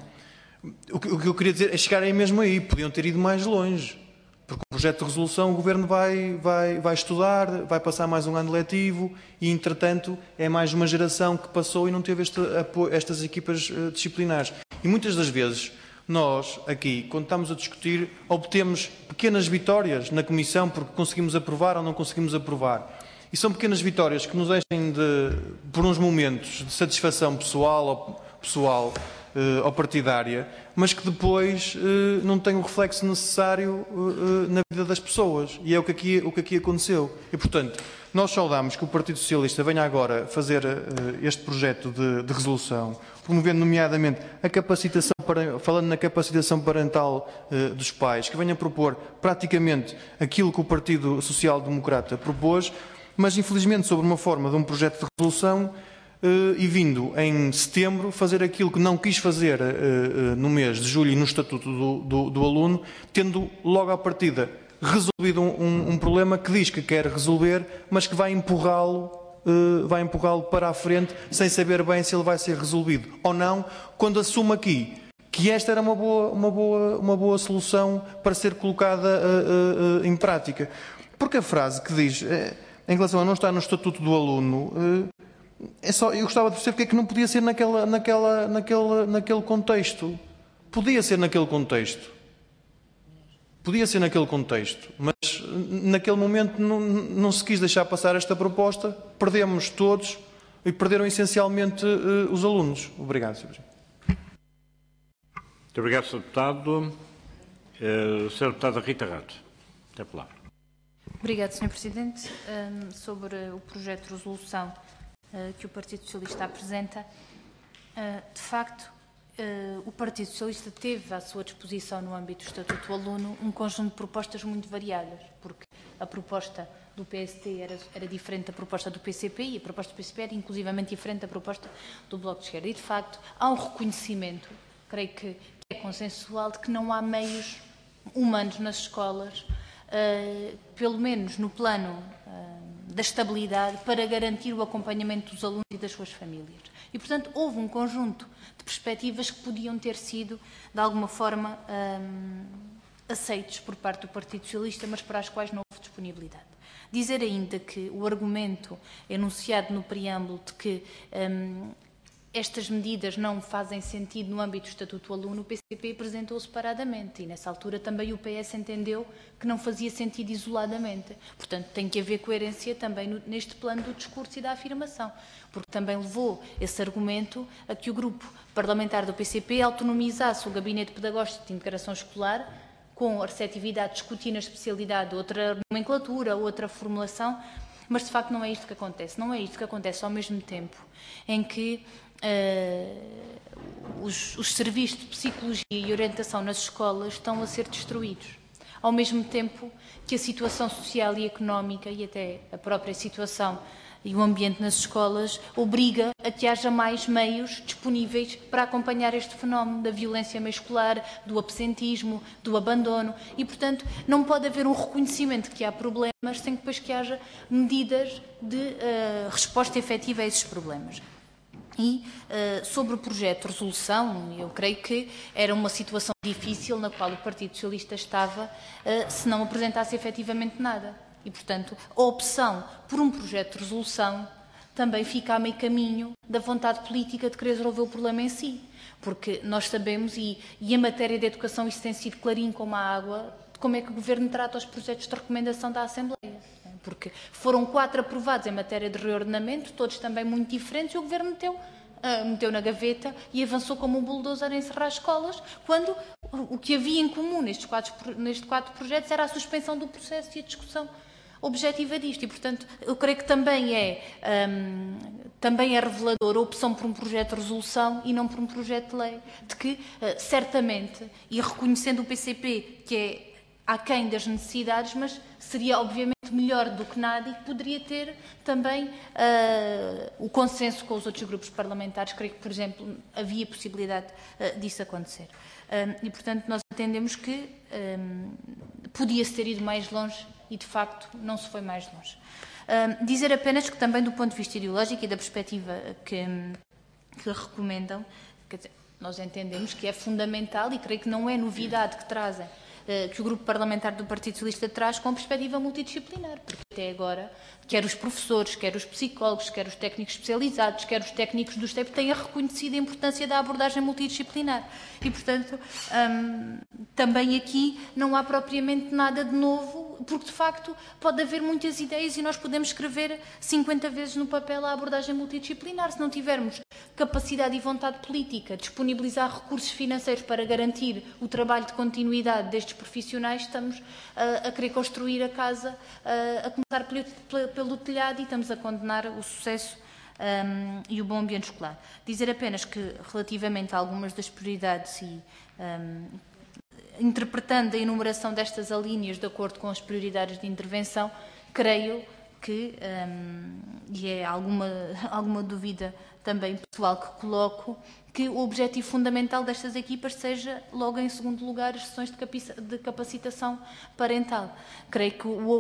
O que, o que eu queria dizer é chegar aí mesmo aí, podiam ter ido mais longe. Porque o projeto de resolução o Governo vai, vai, vai estudar, vai passar mais um ano letivo e, entretanto, é mais uma geração que passou e não teve este apoio, estas equipas uh, disciplinares. E muitas das vezes... Nós, aqui, quando estamos a discutir, obtemos pequenas vitórias na Comissão porque conseguimos aprovar ou não conseguimos aprovar. E são pequenas vitórias que nos deixem, de, por uns momentos, de satisfação pessoal ou, pessoal, eh, ou partidária, mas que depois eh, não têm o reflexo necessário eh, na vida das pessoas. E é o que aqui, o que aqui aconteceu. E, portanto, nós saudamos que o Partido Socialista venha agora fazer eh, este projeto de, de resolução, promovendo nomeadamente a capacitação, falando na capacitação parental eh, dos pais, que venha propor praticamente aquilo que o Partido Social Democrata propôs, mas infelizmente sobre uma forma de um projeto de resolução eh, e vindo em setembro fazer aquilo que não quis fazer eh, eh, no mês de julho no Estatuto do, do, do Aluno, tendo logo à partida resolvido um, um, um problema que diz que quer resolver, mas que vai empurrá-lo Uh, vai empurrá-lo para a frente sem saber bem se ele vai ser resolvido ou não, quando assume aqui que esta era uma boa, uma boa, uma boa solução para ser colocada uh, uh, uh, em prática. Porque a frase que diz, uh, em relação a não estar no Estatuto do Aluno, uh, é só, eu gostava de perceber porque é que não podia ser naquela, naquela, naquela, naquele contexto. Podia ser naquele contexto. Podia ser naquele contexto, mas naquele momento não, não se quis deixar passar esta proposta, perdemos todos e perderam essencialmente uh, os alunos. Obrigado, senhor Presidente. Muito obrigado, senhor Deputado. Uh, senhora Deputada Rita Rato, tem a palavra. Obrigado, senhor Presidente. Um, sobre o projeto de resolução uh, que o Partido Socialista apresenta, uh, de facto, Uh, o Partido Socialista teve à sua disposição, no âmbito do Estatuto do Aluno, um conjunto de propostas muito variadas, porque a proposta do P S T era, era diferente da proposta do P C P e a proposta do P C P era inclusivamente diferente da proposta do Bloco de Esquerda. E, de facto, há um reconhecimento, creio que é consensual, de que não há meios humanos nas escolas, uh, pelo menos no plano uh, da estabilidade, para garantir o acompanhamento dos alunos e das suas famílias. E, portanto, houve um conjunto de perspectivas que podiam ter sido, de alguma forma, hum, aceitos por parte do Partido Socialista, mas para as quais não houve disponibilidade. Dizer ainda que o argumento enunciado no preâmbulo de que hum, estas medidas não fazem sentido no âmbito do Estatuto do Aluno, o P C P apresentou separadamente e, nessa altura, também o P S entendeu que não fazia sentido isoladamente. Portanto, tem que haver coerência também no, neste plano do discurso e da afirmação, porque também levou esse argumento a que o grupo parlamentar do P C P autonomizasse o Gabinete Pedagógico de Integração Escolar com a receptividade, discutir na especialidade outra nomenclatura, outra formulação, mas de facto não é isto que acontece. Não é isto que acontece ao mesmo tempo em que uh, os, os serviços de psicologia e orientação nas escolas estão a ser destruídos. Ao mesmo tempo que a situação social e económica e até a própria situação e o ambiente nas escolas obriga a que haja mais meios disponíveis para acompanhar este fenómeno da violência meio escolar, do absentismo, do abandono e, portanto, não pode haver um reconhecimento de que há problemas sem que depois que haja medidas de uh, resposta efetiva a esses problemas. E uh, sobre o projeto de resolução, eu creio que era uma situação difícil na qual o Partido Socialista estava uh, se não apresentasse efetivamente nada. E, portanto, a opção por um projeto de resolução também fica a meio caminho da vontade política de querer resolver o problema em si. Porque nós sabemos, e, e em matéria de educação isso tem sido clarinho como a água, de como é que o Governo trata os projetos de recomendação da Assembleia. Porque foram quatro aprovados em matéria de reordenamento, todos também muito diferentes, e o Governo meteu, uh, meteu na gaveta e avançou como um bulldozer a encerrar escolas, quando o que havia em comum nestes quatro, nestes quatro projetos era a suspensão do processo e a discussão objetiva disto. E, portanto, eu creio que também é, um, também é revelador a opção por um projeto de resolução e não por um projeto de lei, de que, uh, certamente, e reconhecendo o P C P, que é aquém das necessidades, mas seria obviamente melhor do que nada e poderia ter também uh, o consenso com os outros grupos parlamentares. Creio que, por exemplo, havia possibilidade uh, disso acontecer. Um, e, portanto, nós entendemos que um, podia-se ter ido mais longe e, de facto, não se foi mais longe. Um, dizer apenas que também do ponto de vista ideológico e da perspectiva que, que recomendam, quer dizer, nós entendemos que é fundamental e creio que não é novidade que trazem, que o Grupo Parlamentar do Partido Socialista traz com perspectiva multidisciplinar, porque até agora, quer os professores, quer os psicólogos, quer os técnicos especializados, quer os técnicos do S T E P têm reconhecido a importância da abordagem multidisciplinar. E, portanto, hum, também aqui não há propriamente nada de novo, porque, de facto, pode haver muitas ideias e nós podemos escrever cinquenta vezes no papel a abordagem multidisciplinar. Se não tivermos capacidade e vontade política, disponibilizar recursos financeiros para garantir o trabalho de continuidade destes profissionais, estamos uh, a querer construir a casa, uh, a começar pelo, pelo telhado e estamos a condenar o sucesso um, e o bom ambiente escolar. Dizer apenas que, relativamente a algumas das prioridades e um, interpretando a enumeração destas alíneas de acordo com as prioridades de intervenção, creio que, um, e é alguma, alguma dúvida também pessoal que coloco, que o objetivo fundamental destas equipas seja, logo em segundo lugar, as sessões de capacitação parental. Creio que o, o,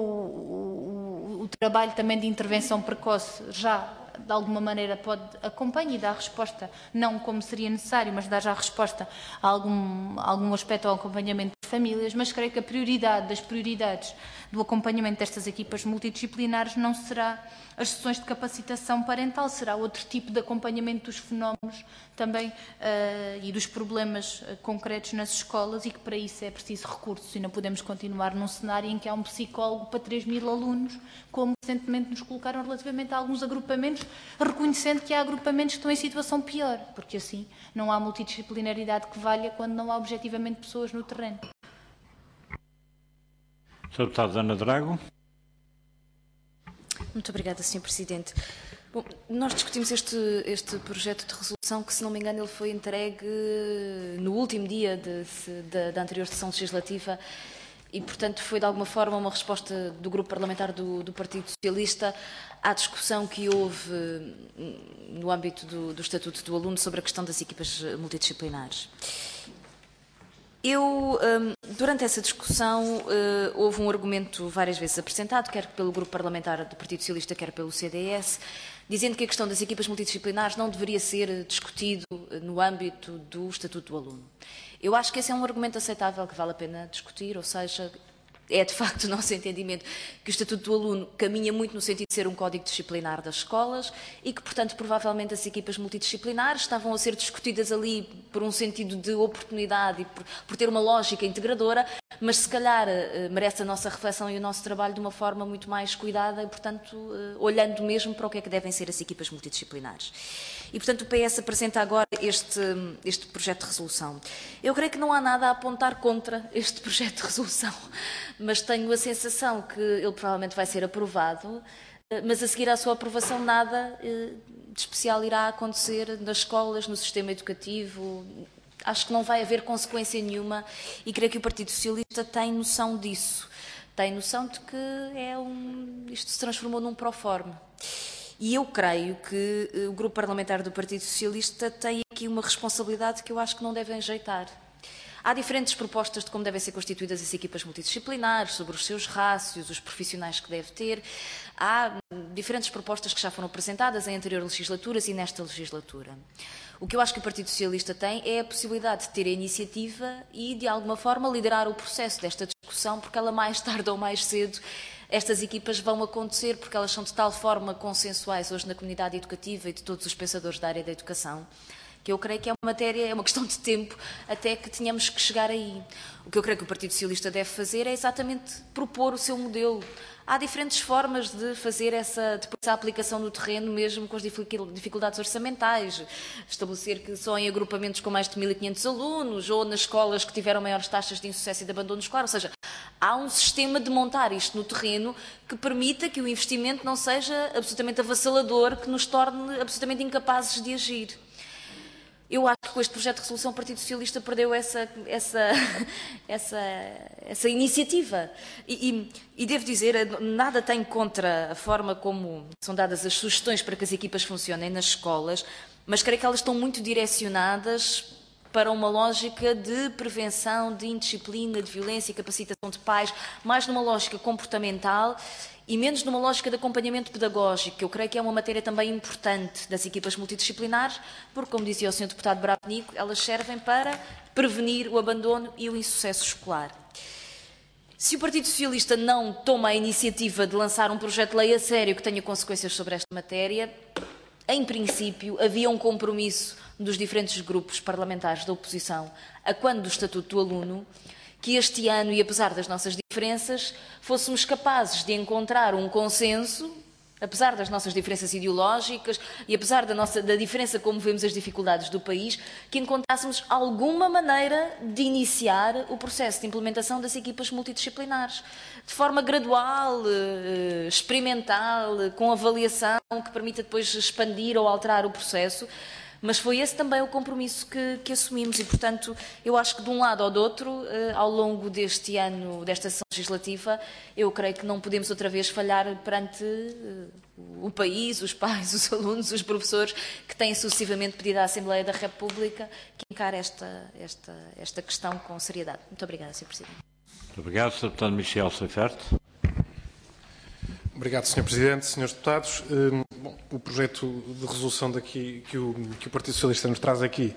o, o trabalho também de intervenção precoce já, de alguma maneira, pode acompanhar e dar resposta, não como seria necessário, mas dar já resposta a algum, a algum aspecto ao acompanhamento de famílias, mas creio que a prioridade das prioridades do acompanhamento destas equipas multidisciplinares não será as sessões de capacitação parental, será outro tipo de acompanhamento dos fenómenos também uh, e dos problemas uh, concretos nas escolas, e que para isso é preciso recursos e não podemos continuar num cenário em que há um psicólogo para três mil alunos, como recentemente nos colocaram relativamente a alguns agrupamentos, reconhecendo que há agrupamentos que estão em situação pior, porque assim não há multidisciplinaridade que valha quando não há objetivamente pessoas no terreno. senhora Deputada Ana Drago. Muito obrigada, senhor Presidente. Bom, nós discutimos este, este projeto de resolução que, se não me engano, ele foi entregue no último dia de, de, da anterior sessão legislativa e, portanto, foi de alguma forma uma resposta do Grupo Parlamentar do, do Partido Socialista à discussão que houve no âmbito do, do Estatuto do Aluno sobre a questão das equipas multidisciplinares. Eu, durante essa discussão, houve um argumento várias vezes apresentado, quer pelo Grupo Parlamentar do Partido Socialista, quer pelo C D S, dizendo que a questão das equipas multidisciplinares não deveria ser discutido no âmbito do Estatuto do Aluno. Eu acho que esse é um argumento aceitável que vale a pena discutir, ou seja, é de facto o nosso entendimento que o Estatuto do Aluno caminha muito no sentido de ser um código disciplinar das escolas e que, portanto, provavelmente as equipas multidisciplinares estavam a ser discutidas ali por um sentido de oportunidade e por, por ter uma lógica integradora, mas se calhar merece a nossa reflexão e o nosso trabalho de uma forma muito mais cuidada e, portanto, olhando mesmo para o que é que devem ser as equipas multidisciplinares. E, portanto, o P S apresenta agora este, este projeto de resolução. Eu creio que não há nada a apontar contra este projeto de resolução, mas tenho a sensação que ele provavelmente vai ser aprovado, mas a seguir à sua aprovação nada de especial irá acontecer nas escolas, no sistema educativo. Acho que não vai haver consequência nenhuma e creio que o Partido Socialista tem noção disso. Tem noção de que é um, isto se transformou num proforme. E eu creio que o Grupo Parlamentar do Partido Socialista tem aqui uma responsabilidade que eu acho que não devem ajeitar. Há diferentes propostas de como devem ser constituídas as equipas multidisciplinares, sobre os seus rácios, os profissionais que deve ter. Há diferentes propostas que já foram apresentadas em anteriores legislaturas e nesta legislatura. O que eu acho que o Partido Socialista tem é a possibilidade de ter a iniciativa e, de alguma forma, liderar o processo desta discussão, porque ela mais tarde ou mais cedo, estas equipas vão acontecer, porque elas são de tal forma consensuais hoje na comunidade educativa e de todos os pensadores da área da educação, que eu creio que é uma matéria, é uma questão de tempo até que tenhamos que chegar aí. O que eu creio que o Partido Socialista deve fazer é exatamente propor o seu modelo. Há diferentes formas de fazer essa, depois a aplicação no terreno, mesmo com as dificuldades orçamentais. Estabelecer que só em agrupamentos com mais de mil e quinhentos alunos, ou nas escolas que tiveram maiores taxas de insucesso e de abandono escolar. Ou seja, há um sistema de montar isto no terreno que permita que o investimento não seja absolutamente avassalador, que nos torne absolutamente incapazes de agir. Eu acho que com este projeto de resolução o Partido Socialista perdeu essa, essa, essa, essa iniciativa. E, e, e devo dizer, nada tenho contra a forma como são dadas as sugestões para que as equipas funcionem nas escolas, mas creio que elas estão muito direcionadas para uma lógica de prevenção, de indisciplina, de violência, capacitação de pais, mais numa lógica comportamental e menos numa lógica de acompanhamento pedagógico, que eu creio que é uma matéria também importante das equipas multidisciplinares, porque, como dizia o senhor deputado Bravo Nico, elas servem para prevenir o abandono e o insucesso escolar. Se o Partido Socialista não toma a iniciativa de lançar um projeto de lei a sério que tenha consequências sobre esta matéria, em princípio, havia um compromisso dos diferentes grupos parlamentares da oposição, a quando do Estatuto do Aluno, que este ano, e apesar das nossas diferenças, fôssemos capazes de encontrar um consenso, apesar das nossas diferenças ideológicas e apesar da, nossa, da diferença como vemos as dificuldades do país, que encontrássemos alguma maneira de iniciar o processo de implementação das equipas multidisciplinares, de forma gradual, experimental, com avaliação, que permita depois expandir ou alterar o processo. Mas foi esse também o compromisso que, que assumimos e, portanto, eu acho que de um lado ou do outro, ao longo deste ano, desta sessão legislativa, eu creio que não podemos outra vez falhar perante o país, os pais, os alunos, os professores, que têm sucessivamente pedido à Assembleia da República que encare esta, esta, esta questão com seriedade. Muito obrigada, senhor Presidente. Muito obrigado, senhor Deputado Michel Seifert. Obrigado, senhor Presidente, senhores deputados. Bom, o projeto de resolução daqui, que, o, que o Partido Socialista nos traz aqui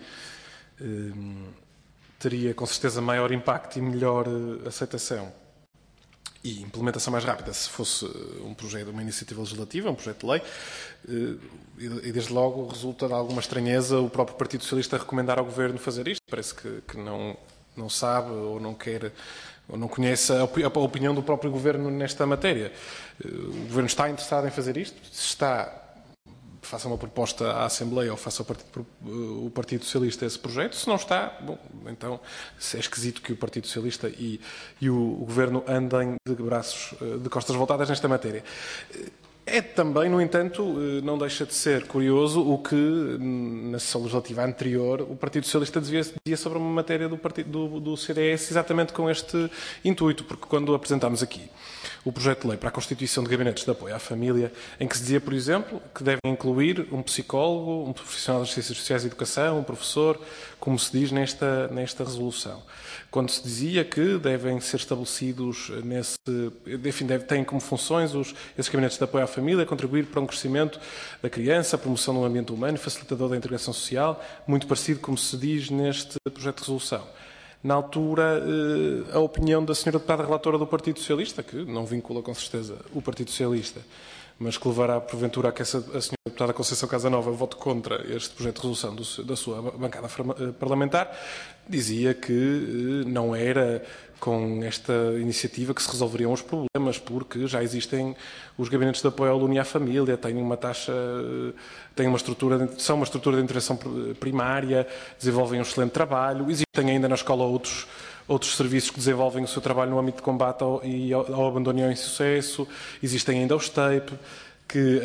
teria, com certeza, maior impacto e melhor aceitação e implementação mais rápida se fosse um projeto, uma iniciativa legislativa, um projeto de lei. E, desde logo, resulta de alguma estranheza o próprio Partido Socialista recomendar ao Governo fazer isto. Parece que, que não, não sabe ou não quer... ou não conhece a opinião do próprio Governo nesta matéria. O Governo está interessado em fazer isto? Se está, faça uma proposta à Assembleia ou faça o Partido, o Partido Socialista esse projeto. Se não está, bom, então é esquisito que o Partido Socialista e, e o, o Governo andem de braços, de costas voltadas nesta matéria. É também, no entanto, não deixa de ser curioso o que, na sessão legislativa anterior, o Partido Socialista dizia sobre uma matéria do, partido, do, do C D S exatamente com este intuito, porque quando apresentámos aqui o projeto de lei para a constituição de gabinetes de apoio à família, em que se dizia, por exemplo, que devem incluir um psicólogo, um profissional das ciências sociais e educação, um professor, como se diz nesta, nesta resolução. Quando se dizia que devem ser estabelecidos nesse... Enfim, deve, têm como funções os, esses gabinetes de apoio à família, contribuir para um crescimento da criança, promoção do ambiente humano, facilitador da integração social, muito parecido como se diz neste projeto de resolução. na altura, a opinião da senhora deputada relatora do Partido Socialista, que não vincula com certeza o Partido Socialista, mas que levará porventura a que essa, a senhora deputada Conceição Casanova vote contra este projeto de resolução do, da sua bancada parlamentar, dizia que não era com esta iniciativa que se resolveriam os problemas, porque já existem os gabinetes de apoio ao aluno e à família, têm uma taxa, têm uma estrutura, são uma estrutura de intervenção primária, desenvolvem um excelente trabalho, existem ainda na escola outros outros serviços que desenvolvem o seu trabalho no âmbito de combate ao, e ao, ao abandono e ao insucesso, existem ainda os T A P, que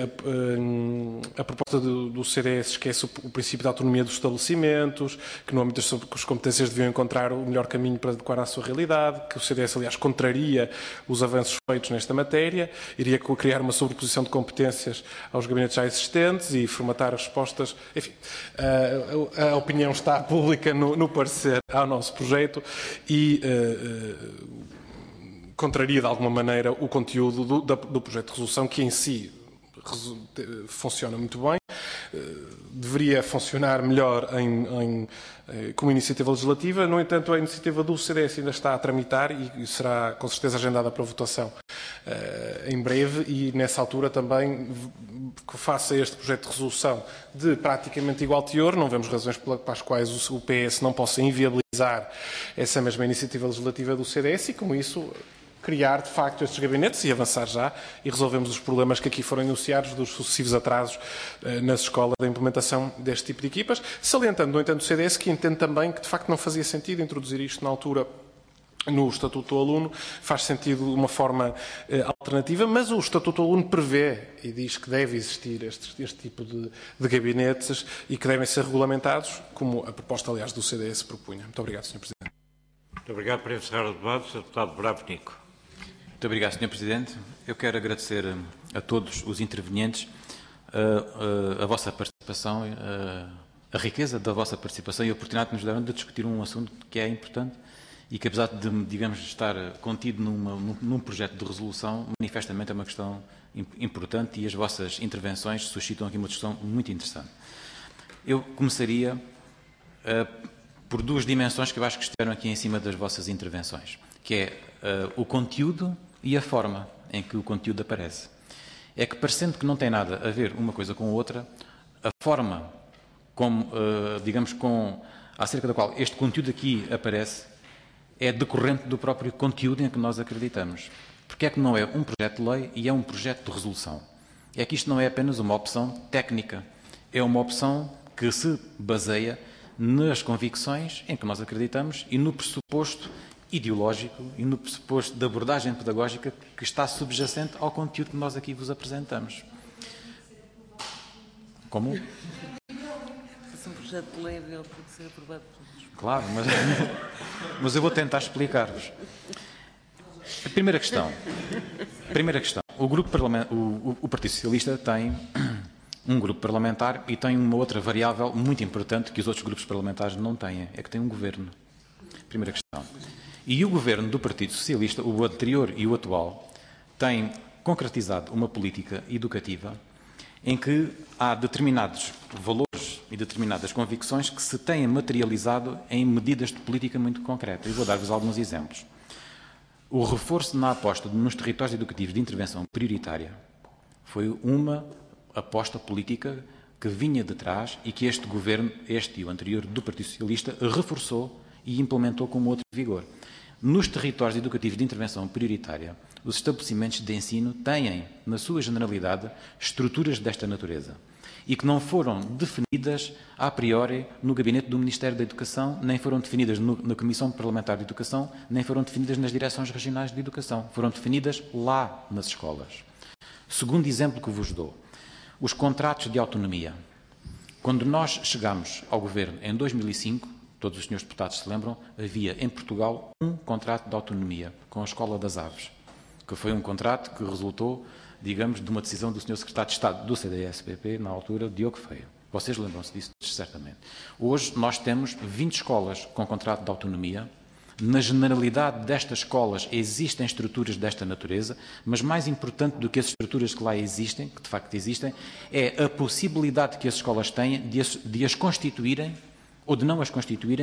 a, a, a proposta do, do C D S esquece o, o princípio da autonomia dos estabelecimentos, que no âmbito das competências deviam encontrar o melhor caminho para adequar à sua realidade, que o C D S, aliás, contraria os avanços feitos nesta matéria, iria criar uma sobreposição de competências aos gabinetes já existentes e formatar as respostas. Enfim, a, a, a opinião está pública no, no parecer ao nosso projeto e uh, uh, contraria, de alguma maneira, o conteúdo do, do projeto de resolução, que em si funciona muito bem, deveria funcionar melhor em, em, como iniciativa legislativa. No entanto, a iniciativa do C D S ainda está a tramitar e será com certeza agendada para votação uh, em breve, e nessa altura também que faça este projeto de resolução de praticamente igual teor. Não vemos razões para as quais o P S não possa inviabilizar essa mesma iniciativa legislativa do C D S e, com isso, criar, de facto, estes gabinetes e avançar já, e resolvemos os problemas que aqui foram enunciados dos sucessivos atrasos eh, nas escolas da implementação deste tipo de equipas, salientando, no entanto, o C D S que entende também que, de facto, não fazia sentido introduzir isto na altura no Estatuto do Aluno, faz sentido de uma forma eh, alternativa, mas o Estatuto do Aluno prevê e diz que deve existir este, este tipo de, de gabinetes e que devem ser regulamentados, como a proposta, aliás, do C D S propunha. Muito obrigado, senhor Presidente. Muito obrigado por encerrar o debate, senhor Deputado Bravo Nico. Muito obrigado, senhor Presidente. Eu quero agradecer a todos os intervenientes a, a, a vossa participação, a, a riqueza da vossa participação e a oportunidade que nos deram de discutir um assunto que é importante e que, apesar de, digamos, estar contido numa, num, num projeto de resolução, manifestamente é uma questão importante e as vossas intervenções suscitam aqui uma discussão muito interessante. Eu começaria uh, por duas dimensões que eu acho que estiveram aqui em cima das vossas intervenções, que é uh, o conteúdo e a forma em que o conteúdo aparece. É que, parecendo que não tem nada a ver uma coisa com a outra, a forma, como, uh, digamos, com, acerca da qual este conteúdo aqui aparece, é decorrente do próprio conteúdo em que nós acreditamos. Porque é que não é um projeto de lei e é um projeto de resolução? É que isto não é apenas uma opção técnica, é uma opção que se baseia nas convicções em que nós acreditamos e no pressuposto ideológico e no pressuposto de abordagem pedagógica que está subjacente ao conteúdo que nós aqui vos apresentamos. Como? Se um projeto de lei ele pode ser aprovado por todos. Claro, mas, mas eu vou tentar explicar-vos. A primeira questão. A primeira questão. O, grupo parlamentar, o, o Partido Socialista tem um grupo parlamentar e tem uma outra variável muito importante que os outros grupos parlamentares não têm, é que tem um governo. Primeira questão. E o governo do Partido Socialista, o anterior e o atual, tem concretizado uma política educativa em que há determinados valores e determinadas convicções que se têm materializado em medidas de política muito concretas. E vou dar-vos alguns exemplos. O reforço na aposta nos territórios educativos de intervenção prioritária foi uma aposta política que vinha de trás e que este governo, este e o anterior do Partido Socialista, reforçou e implementou com outro vigor. Nos territórios educativos de intervenção prioritária, os estabelecimentos de ensino têm, na sua generalidade, estruturas desta natureza e que não foram definidas a priori no gabinete do Ministério da Educação, nem foram definidas no, na Comissão Parlamentar de Educação, nem foram definidas nas direções regionais de educação. Foram definidas lá nas escolas. Segundo exemplo que vos dou, os contratos de autonomia. Quando nós chegámos ao governo em dois mil e cinco, todos os senhores deputados se lembram, havia em Portugal um contrato de autonomia com a Escola das Aves, que foi um contrato que resultou, digamos, de uma decisão do senhor Secretário de Estado do C D S P P, na altura, Diogo Feio. Vocês lembram-se disso, certamente. Hoje nós temos vinte escolas com contrato de autonomia. Na generalidade destas escolas existem estruturas desta natureza, mas mais importante do que as estruturas que lá existem, que de facto existem, é a possibilidade que as escolas têm de as, de as constituírem ou de não as constituírem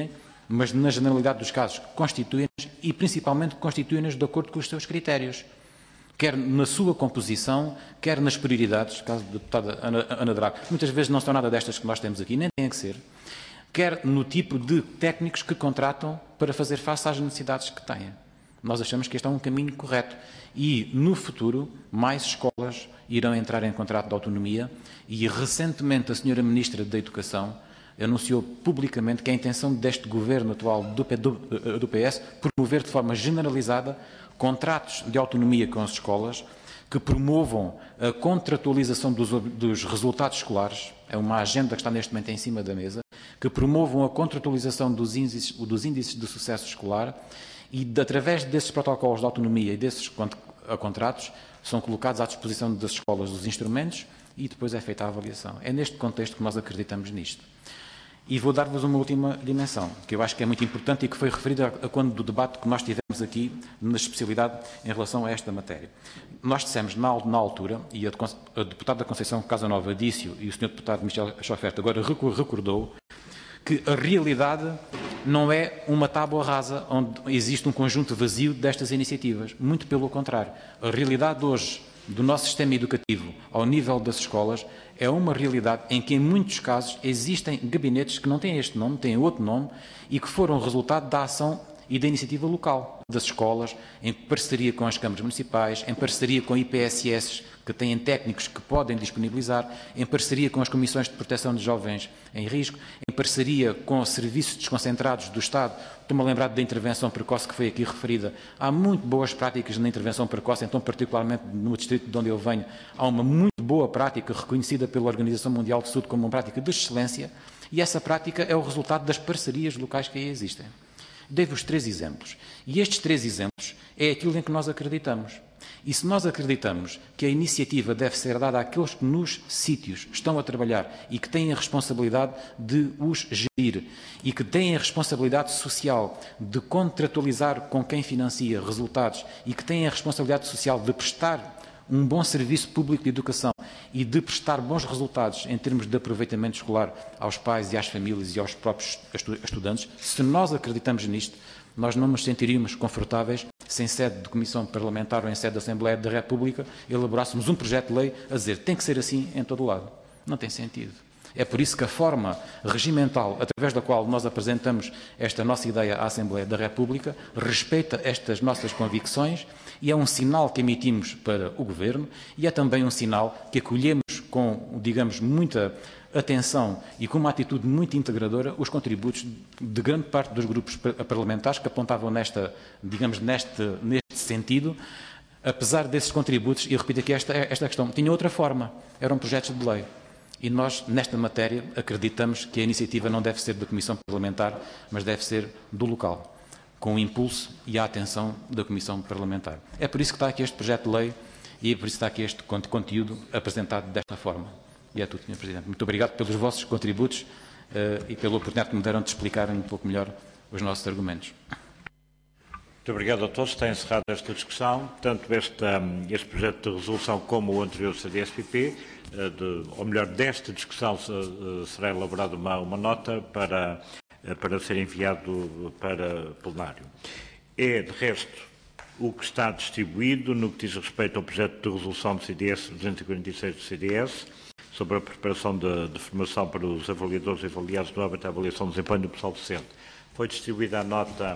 mas na generalidade dos casos constituem-nas e principalmente constituem-nas de acordo com os seus critérios, quer na sua composição, quer nas prioridades, caso da deputada Ana, Ana Drago, muitas vezes não são nada destas que nós temos aqui, nem têm que ser, quer no tipo de técnicos que contratam para fazer face às necessidades que têm. Nós achamos que este é um caminho correto e, no futuro, mais escolas irão entrar em contrato de autonomia e, recentemente, a senhora Ministra da Educação anunciou publicamente que a intenção deste governo atual do, do, do P S promover de forma generalizada contratos de autonomia com as escolas que promovam a contratualização dos, dos resultados escolares, é uma agenda que está neste momento em cima da mesa, que promovam a contratualização dos índices, dos índices de sucesso escolar e, de, através desses protocolos de autonomia e desses contratos, são colocados à disposição das escolas os instrumentos e depois é feita a avaliação. É neste contexto que nós acreditamos nisto. E vou dar-vos uma última dimensão, que eu acho que é muito importante e que foi referida a quando do debate que nós tivemos aqui na especialidade em relação a esta matéria. Nós dissemos na, na altura, e a, a deputada Conceição Casanova disse-o, e o senhor deputado Michel Schoffert agora recordou, que a realidade não é uma tábua rasa onde existe um conjunto vazio destas iniciativas. Muito pelo contrário. A realidade hoje do nosso sistema educativo ao nível das escolas é uma realidade em que, em muitos casos, existem gabinetes que não têm este nome, têm outro nome e que foram resultado da ação e da iniciativa local das escolas, em parceria com as câmaras municipais, em parceria com I P S S, que têm técnicos que podem disponibilizar, em parceria com as comissões de proteção de jovens em risco, em parceria com os serviços desconcentrados do Estado. Estou-me a lembrar da intervenção precoce que foi aqui referida. Há muito boas práticas na intervenção precoce, então particularmente no distrito de onde eu venho, há uma muito boa prática reconhecida pela Organização Mundial de Saúde como uma prática de excelência, e essa prática é o resultado das parcerias locais que aí existem. Dei-vos três exemplos. E estes três exemplos é aquilo em que nós acreditamos. E se nós acreditamos que a iniciativa deve ser dada àqueles que nos sítios estão a trabalhar e que têm a responsabilidade de os gerir e que têm a responsabilidade social de contratualizar com quem financia resultados e que têm a responsabilidade social de prestar um bom serviço público de educação e de prestar bons resultados em termos de aproveitamento escolar aos pais e às famílias e aos próprios estudantes, se nós acreditamos nisto, nós não nos sentiríamos confortáveis se em sede de Comissão Parlamentar ou em sede da Assembleia da República elaborássemos um projeto de lei a dizer tem que ser assim em todo o lado. Não tem sentido. É por isso que a forma regimental através da qual nós apresentamos esta nossa ideia à Assembleia da República respeita estas nossas convicções e é um sinal que emitimos para o Governo e é também um sinal que acolhemos com, digamos, muita atenção e com uma atitude muito integradora os contributos de grande parte dos grupos parlamentares que apontavam nesta, digamos, neste, neste sentido. Apesar desses contributos, e repito aqui esta, esta questão, tinha outra forma, eram projetos de lei. E nós, nesta matéria, acreditamos que a iniciativa não deve ser da Comissão Parlamentar, mas deve ser do local, com o impulso e a atenção da Comissão Parlamentar. É por isso que está aqui este projeto de lei e é por isso que está aqui este conteúdo apresentado desta forma. E é tudo, senhor Presidente. Muito obrigado pelos vossos contributos uh, e pela oportunidade que me deram de explicar um pouco melhor os nossos argumentos. Muito obrigado a todos. Está encerrada esta discussão. Tanto este, um, este projeto de resolução como o anterior C D S P P, uh, de, ou melhor, desta discussão uh, será elaborada uma, uma nota para, uh, para ser enviado para plenário. É, de resto, o que está distribuído no que diz respeito ao projeto de resolução do C D S duzentos e quarenta e seis do C D S, sobre a preparação de, de formação para os avaliadores e avaliados no âmbito da avaliação do desempenho do pessoal docente. Foi distribuída a nota,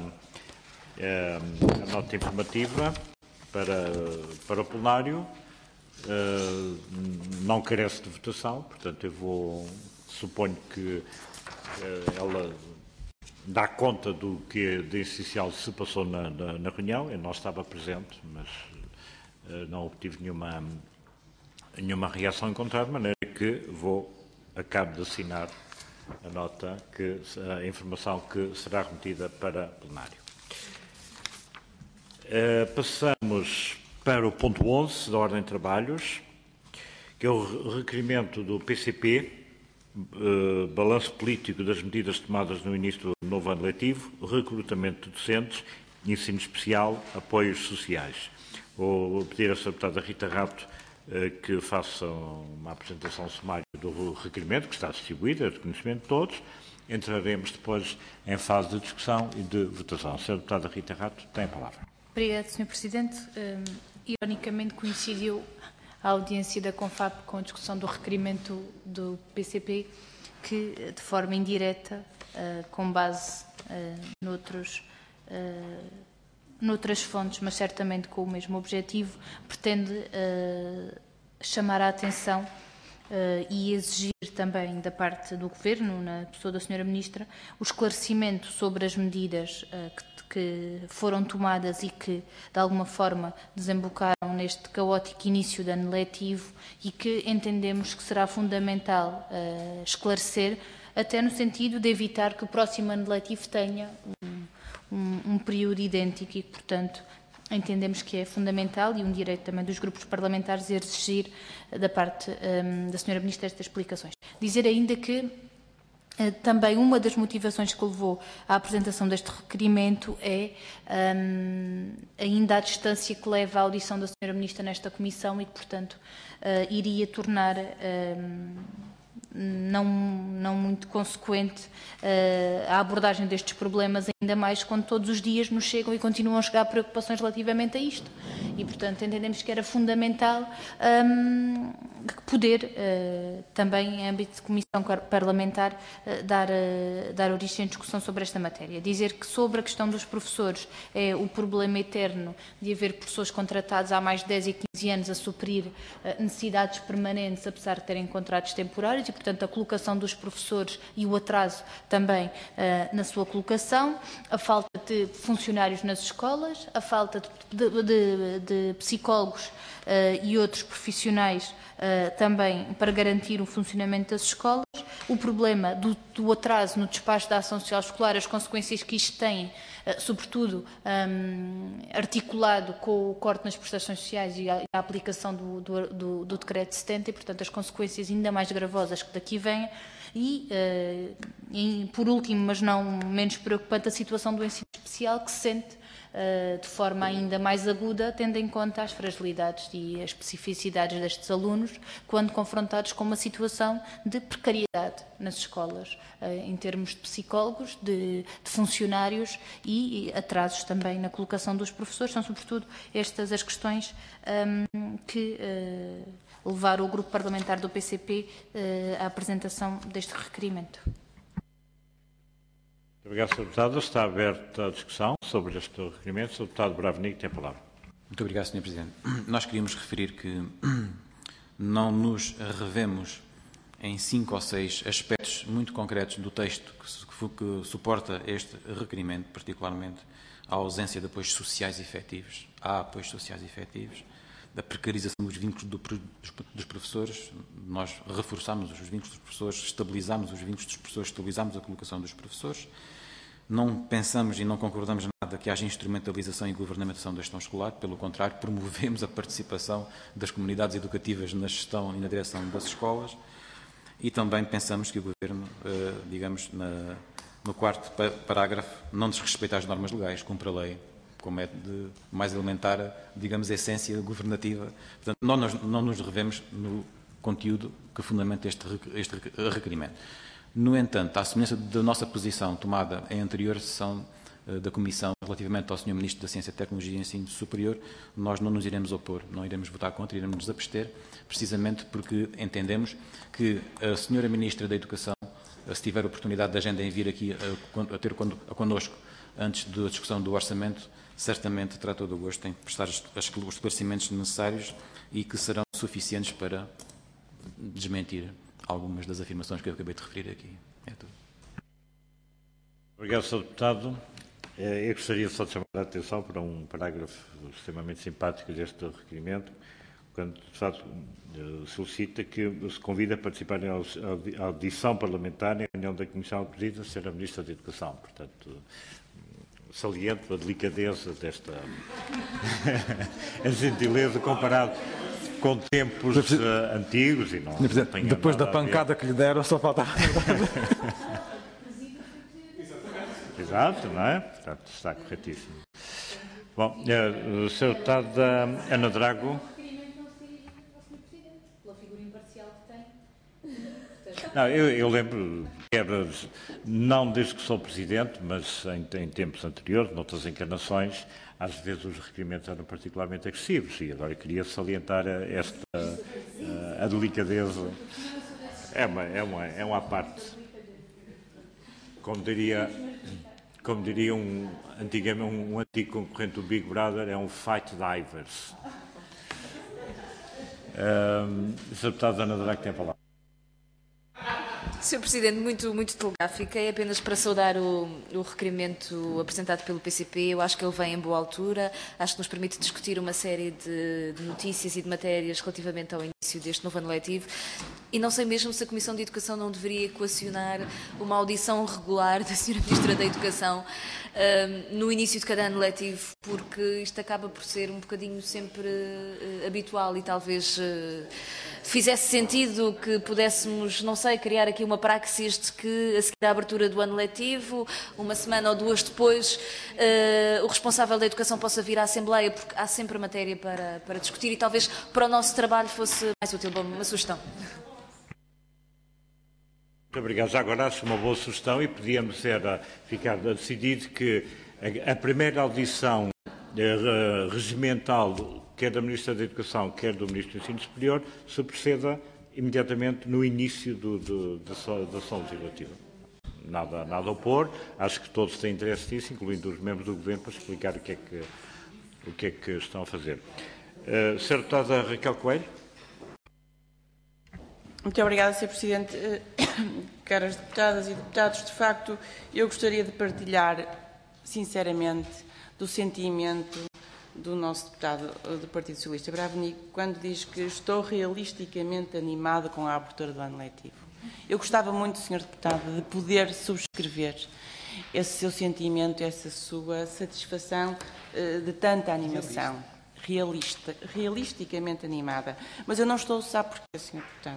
eh, a nota informativa para, para o plenário, eh, não carece de votação, portanto eu vou, suponho que eh, ela dá conta do que de essencial se passou na, na, na reunião. Eu não estava presente, mas eh, não obtive nenhuma, nenhuma reação em contrário, de maneira que vou, acabo de assinar a nota, que, a informação que será remetida para plenário. Uh, passamos para o ponto onze da Ordem de Trabalhos, que é o requerimento do P C P, uh, balanço político das medidas tomadas no início do novo ano letivo, recrutamento de docentes, ensino especial, apoios sociais. Vou pedir à senhora deputada Rita Rato que faça uma apresentação sumária do requerimento, que está distribuído, é de conhecimento de todos. entraremos depois em fase de discussão e de votação. Senhora Deputada Rita Rato, tem a palavra. Obrigada, senhor Presidente. Um, ironicamente coincidiu a audiência da CONFAP com a discussão do requerimento do P C P, que de forma indireta, uh, com base uh, noutros, uh, noutras fontes, mas certamente com o mesmo objetivo, pretende uh, chamar a atenção Uh, e exigir também da parte do Governo, na pessoa da senhora Ministra, o esclarecimento sobre as medidas uh, que, que foram tomadas e que, de alguma forma, desembocaram neste caótico início de ano letivo e que entendemos que será fundamental uh, esclarecer, até no sentido de evitar que o próximo ano letivo tenha um, um, um período idêntico e que, portanto, entendemos que é fundamental e um direito também dos grupos parlamentares exigir da parte um, da senhora Ministra estas explicações. Dizer ainda que uh, também uma das motivações que levou à apresentação deste requerimento é um, ainda a distância que leva à audição da senhora Ministra nesta comissão e que, portanto, uh, iria tornar um, não, não muito consequente uh, a abordagem destes problemas, ainda mais quando todos os dias nos chegam e continuam a chegar preocupações relativamente a isto. E, portanto, entendemos que era fundamental um, poder, uh, também em âmbito de comissão parlamentar, uh, dar, uh, dar origem à discussão sobre esta matéria. Dizer que sobre a questão dos professores é o problema eterno de haver professores contratados há mais de dez e quinze anos a suprir uh, necessidades permanentes, apesar de terem contratos temporários, e, portanto, a colocação dos professores e o atraso também uh, na sua colocação, a falta de funcionários nas escolas, a falta de, de, de, de psicólogos uh, e outros profissionais uh, também para garantir o funcionamento das escolas, o problema do, do atraso no despacho da ação social escolar, as consequências que isto tem, uh, sobretudo um, articulado com o corte nas prestações sociais e a, a aplicação do, do, do, do decreto setenta e, portanto, as consequências ainda mais gravosas que daqui vêm. E, uh, e, por último, mas não menos preocupante, a situação do ensino especial, que se sente uh, de forma ainda mais aguda, tendo em conta as fragilidades e as especificidades destes alunos, quando confrontados com uma situação de precariedade nas escolas, uh, em termos de psicólogos, de, de funcionários e, e atrasos também na colocação dos professores. São, sobretudo, estas as questões um, que Uh, levar o grupo parlamentar do P C P uh, à apresentação deste requerimento. Obrigado, senhor Deputado. Está aberta a discussão sobre este requerimento. O senhor Deputado Bravenich tem a palavra. Muito obrigado, senhor Presidente. Nós queríamos referir que não nos revemos em cinco ou seis aspectos muito concretos do texto que, que suporta este requerimento, particularmente a ausência de apoios sociais efetivos. Há apoios sociais efetivos, da precarização dos vínculos do, dos professores. Nós reforçámos os vínculos dos professores, estabilizámos os vínculos dos professores, estabilizámos a colocação dos professores. Não pensamos e não concordamos nada que haja instrumentalização e governamentação da gestão escolar, pelo contrário, promovemos a participação das comunidades educativas na gestão e na direção das escolas, e também pensamos que o Governo, digamos, na, no quarto parágrafo, não desrespeita as normas legais, cumpre a lei, como é de mais elementar, digamos, a essência governativa. Portanto, não nos, não nos revemos no conteúdo que fundamenta este, este requerimento. No entanto, à semelhança da nossa posição tomada em anterior sessão uh, da Comissão relativamente ao senhor Ministro da Ciência, Tecnologia e Ensino Superior, nós não nos iremos opor, não iremos votar contra, iremos nos abster, precisamente porque entendemos que a senhora Ministra da Educação, uh, se tiver a oportunidade de agenda em vir aqui a, a ter a connosco antes da discussão do orçamento, certamente terá todo o gosto em prestar os esclarecimentos necessários e que serão suficientes para desmentir algumas das afirmações que eu acabei de referir aqui. É tudo. Obrigado, senhor Deputado. Eu gostaria só de chamar a atenção para um parágrafo extremamente simpático deste requerimento, quando, de facto, solicita que se convida a participar na audição parlamentar em reunião da Comissão Presidida a senhora Ministra da Educação. Portanto, saliento a delicadeza desta a gentileza comparado com tempos uh, antigos e não, não depois da pancada que lhe deram só faltava exato, não é? Portanto, está corretíssimo. Bom, uh, o senhor Deputado Ana Drago. Não, eu, eu lembro quer, não desde que sou Presidente, mas em, em tempos anteriores, noutras encarnações, às vezes os requerimentos eram particularmente agressivos e agora queria salientar esta a, a delicadeza. É uma, é uma, é uma parte. Como diria, como diria um, antigamente, um, um antigo concorrente do Big Brother, é um fight divers. Um, Senhor Deputado Ana Drago tem a palavra. senhor Presidente, muito, muito telegráfica, é apenas para saudar o, o requerimento apresentado pelo P C P. Eu acho que ele vem em boa altura, acho que nos permite discutir uma série de, de notícias e de matérias relativamente ao início deste novo ano letivo. E não sei mesmo se a Comissão de Educação não deveria equacionar uma audição regular da senhora Ministra da Educação um, no início de cada ano letivo, porque isto acaba por ser um bocadinho sempre uh, habitual e talvez uh, fizesse sentido que pudéssemos, não sei, criar aqui uma praxis de que, a seguir à abertura do ano letivo, uma semana ou duas depois, uh, o responsável da educação possa vir à Assembleia, porque há sempre matéria para, para discutir e talvez para o nosso trabalho fosse mais útil. Bom, uma sugestão. Muito obrigado. Já agora acho uma boa sugestão e podíamos era ficar decidido que a, a primeira audição eh, regimental, quer da Ministra da Educação, quer do Ministro do Ensino Superior, se proceda imediatamente no início do, do, da, da ação legislativa. Nada, nada a opor. Acho que todos têm interesse nisso, incluindo os membros do Governo, para explicar o que é que, o que, é que estão a fazer. Uh, Senhora Deputada Raquel Coelho. Muito obrigada, senhor Presidente. Caras deputadas e deputados, de facto, eu gostaria de partilhar, sinceramente, do sentimento do nosso deputado do Partido Socialista, Bravenico, quando diz que estou realisticamente animado com a abertura do ano letivo. Eu gostava muito, senhor deputado, de poder subscrever esse seu sentimento, essa sua satisfação de tanta animação. Realista, realisticamente animada. Mas eu não estou, sabe porquê, senhor deputado?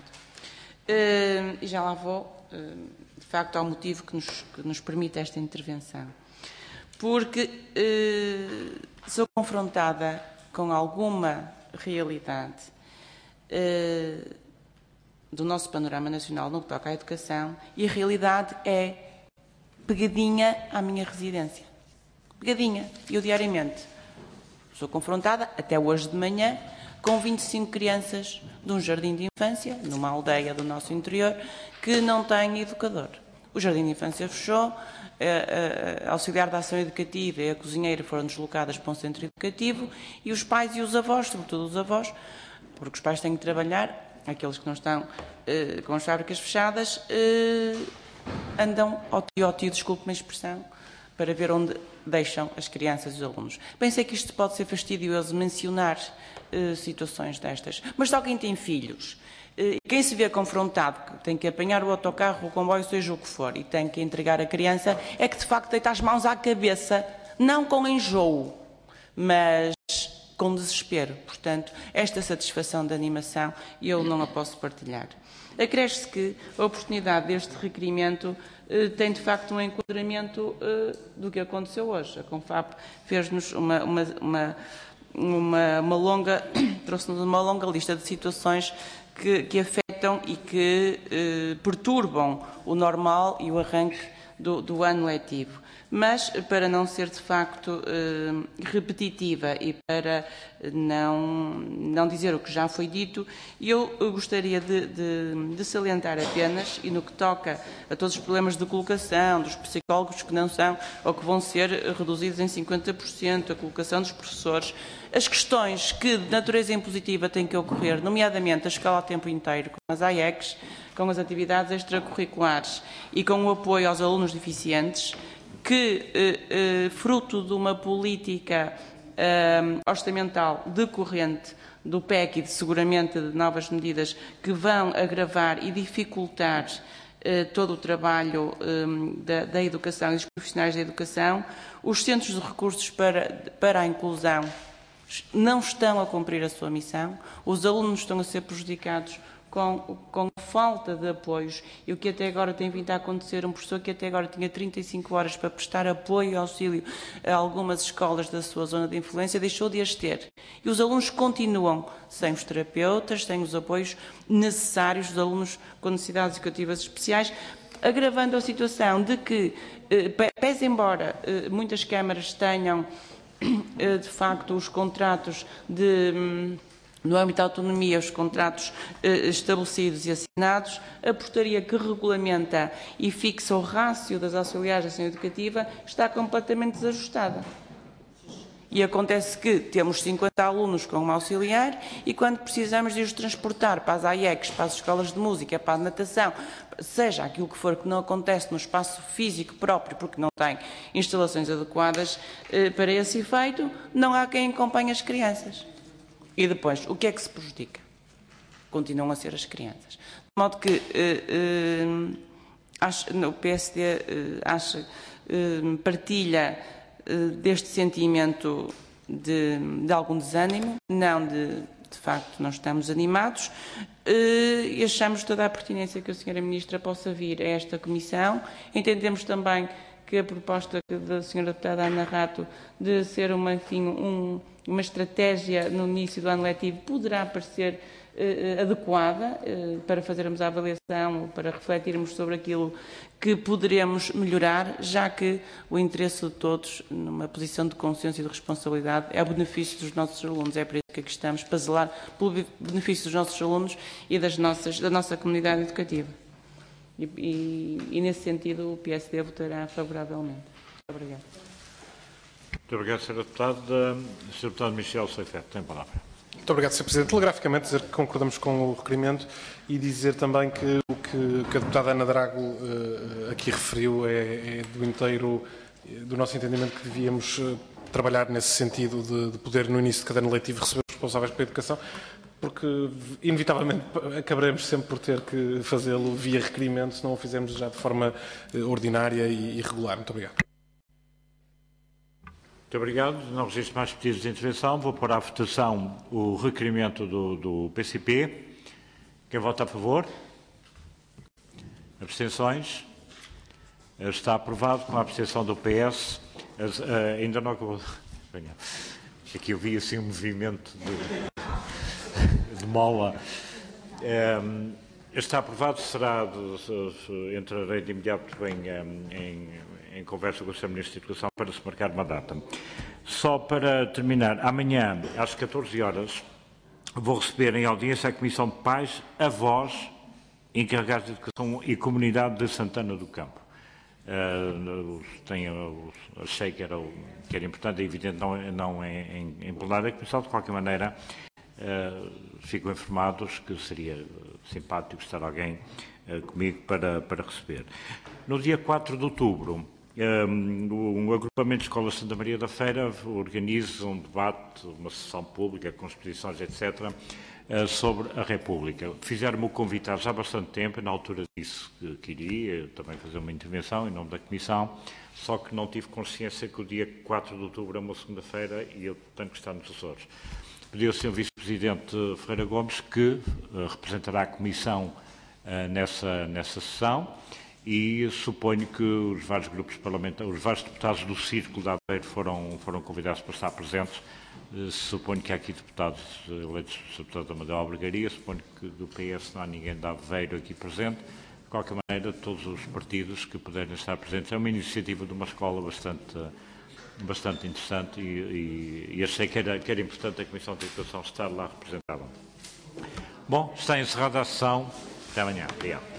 Uh, e já lá vou, uh, de facto, ao motivo que nos, que nos permite esta intervenção. Porque uh, sou confrontada com alguma realidade uh, do nosso panorama nacional no que toca à educação e a realidade é pegadinha à minha residência. Pegadinha. Eu diariamente sou confrontada, até hoje de manhã, com vinte e cinco crianças de um jardim de infância, numa aldeia do nosso interior, que não tem educador. O jardim de infância fechou, a, a, a auxiliar da ação educativa e a cozinheira foram deslocadas para um centro educativo e os pais e os avós, sobretudo os avós, porque os pais têm que trabalhar, aqueles que não estão eh, com as fábricas fechadas, eh, andam ao tio, ao tio, desculpe-me a expressão, para ver onde deixam as crianças e os alunos. Bem, sei que isto pode ser fastidioso mencionar uh, situações destas, mas se alguém tem filhos, uh, quem se vê confrontado, que tem que apanhar o autocarro, o comboio, seja o que for, e tem que entregar a criança, é que de facto deita as mãos à cabeça, não com enjoo, mas com desespero. Portanto, esta satisfação de animação eu não a posso partilhar. Acresce que a oportunidade deste requerimento eh, tem, de facto, um enquadramento eh, do que aconteceu hoje. A Confap fez-nos uma, uma, uma, uma, uma longa, trouxe-nos uma longa lista de situações que, que afetam e que eh, perturbam o normal e o arranque do, do ano letivo. Mas, para não ser, de facto, eh, repetitiva e para não, não dizer o que já foi dito, eu gostaria de, de, de salientar apenas, e no que toca a todos os problemas de colocação, dos psicólogos que não são ou que vão ser reduzidos em cinquenta por cento, a colocação dos professores, as questões que de natureza impositiva têm que ocorrer, nomeadamente a escola a tempo inteiro, com as A I E Cs, com as atividades extracurriculares e com o apoio aos alunos deficientes, que, eh, eh, fruto de uma política eh, orçamental decorrente do P E C e de seguramente de novas medidas que vão agravar e dificultar eh, todo o trabalho eh, da, da educação e dos profissionais da educação, os centros de recursos para, para a inclusão não estão a cumprir a sua missão, os alunos estão a ser prejudicados Com, com falta de apoios, e o que até agora tem vindo a acontecer, um professor que até agora tinha trinta e cinco horas para prestar apoio e auxílio a algumas escolas da sua zona de influência, deixou de as ter. E os alunos continuam sem os terapeutas, sem os apoios necessários, os alunos com necessidades educativas especiais. agravando a situação de que, pese embora muitas câmaras tenham, de facto, os contratos de... no âmbito da autonomia, os contratos eh, estabelecidos e assinados, a portaria que regulamenta e fixa o rácio das auxiliares de ação educativa está completamente desajustada. E acontece que temos cinquenta alunos com uma auxiliar e quando precisamos de os transportar para as A I E Cs, para as escolas de música, para a natação, seja aquilo que for que não acontece no espaço físico próprio, porque não tem instalações adequadas eh, para esse efeito, não há quem acompanhe as crianças. E depois, o que é que se prejudica? Continuam a ser as crianças. De modo que eh, eh, acho, o P S D eh, acha, eh, partilha eh, deste sentimento de, de algum desânimo, não de, de facto, não estamos animados, eh, e achamos toda a pertinência que a senhora Ministra possa vir a esta Comissão. Entendemos também que a proposta da senhora Deputada Ana Rato de ser uma, enfim, um, uma estratégia no início do ano letivo poderá parecer eh, adequada eh, para fazermos a avaliação, para refletirmos sobre aquilo que poderemos melhorar, já que o interesse de todos, numa posição de consenso e de responsabilidade, é o benefício dos nossos alunos. É por isso que aqui estamos, para zelar pelo benefício dos nossos alunos e das nossas, da nossa comunidade educativa. E, e, e, nesse sentido, o P S D votará favoravelmente. Muito obrigado. Muito obrigado, senhora Deputada. senhor Deputado Michel Seifert, tem a palavra. Muito obrigado, senhor Presidente. Telegraficamente dizer que concordamos com o requerimento e dizer também que o que, que a Deputada Ana Drago uh, aqui referiu é, é do inteiro, do nosso entendimento, que devíamos uh, trabalhar nesse sentido de, de poder, no início de cada ano letivo, receber os responsáveis pela educação, porque, inevitavelmente, acabaremos sempre por ter que fazê-lo via requerimento, se não o fizermos já de forma ordinária e regular. Muito obrigado. Muito obrigado. Não registro mais pedidos de intervenção. Vou pôr à votação o requerimento do, do P C P. Quem vota a favor? Abstenções? Está aprovado com a abstenção do P S. As, uh, ainda não acabou. Aqui eu vi assim um movimento de... de mola. Um, está aprovado, será, de, de, entrarei de imediato em, em, em conversa com o senhor Ministro da Educação para se marcar uma data. Só para terminar, amanhã, às catorze horas, vou receber em audiência a Comissão de Pais, avós, encarregados de Educação e Comunidade de Santana do Campo. Uh, tenho, achei que era, que era importante, é evidente, não, não em, em, em plenário a Comissão, de qualquer maneira, Uh, ficam informados que seria simpático estar alguém uh, comigo para, para receber. No dia quatro de outubro, um, um agrupamento de escolas de Santa Maria da Feira organiza um debate, uma sessão pública, com exposições, etcétera, uh, sobre a República. Fizeram-me o convite há já bastante tempo, na altura disse que, que iria também fazer uma intervenção em nome da Comissão, só que não tive consciência que o dia quatro de outubro é uma segunda-feira e eu tenho que estar nos Açores. Pedi ao senhor Vice-Presidente Ferreira Gomes que uh, representará a Comissão uh, nessa, nessa sessão e suponho que os vários grupos parlamentares, os vários deputados do Círculo de Aveiro foram, foram convidados para estar presentes. Uh, suponho que há aqui deputados eleitos, o deputado Amadeu Albergaria, suponho que do P S não há ninguém de Aveiro aqui presente. De qualquer maneira, todos os partidos que puderem estar presentes. É uma iniciativa de uma escola bastante... Uh, bastante interessante e, e, e achei que era, que era importante a Comissão de Educação estar lá representada. Bom, está encerrada a sessão. Até amanhã. Obrigado.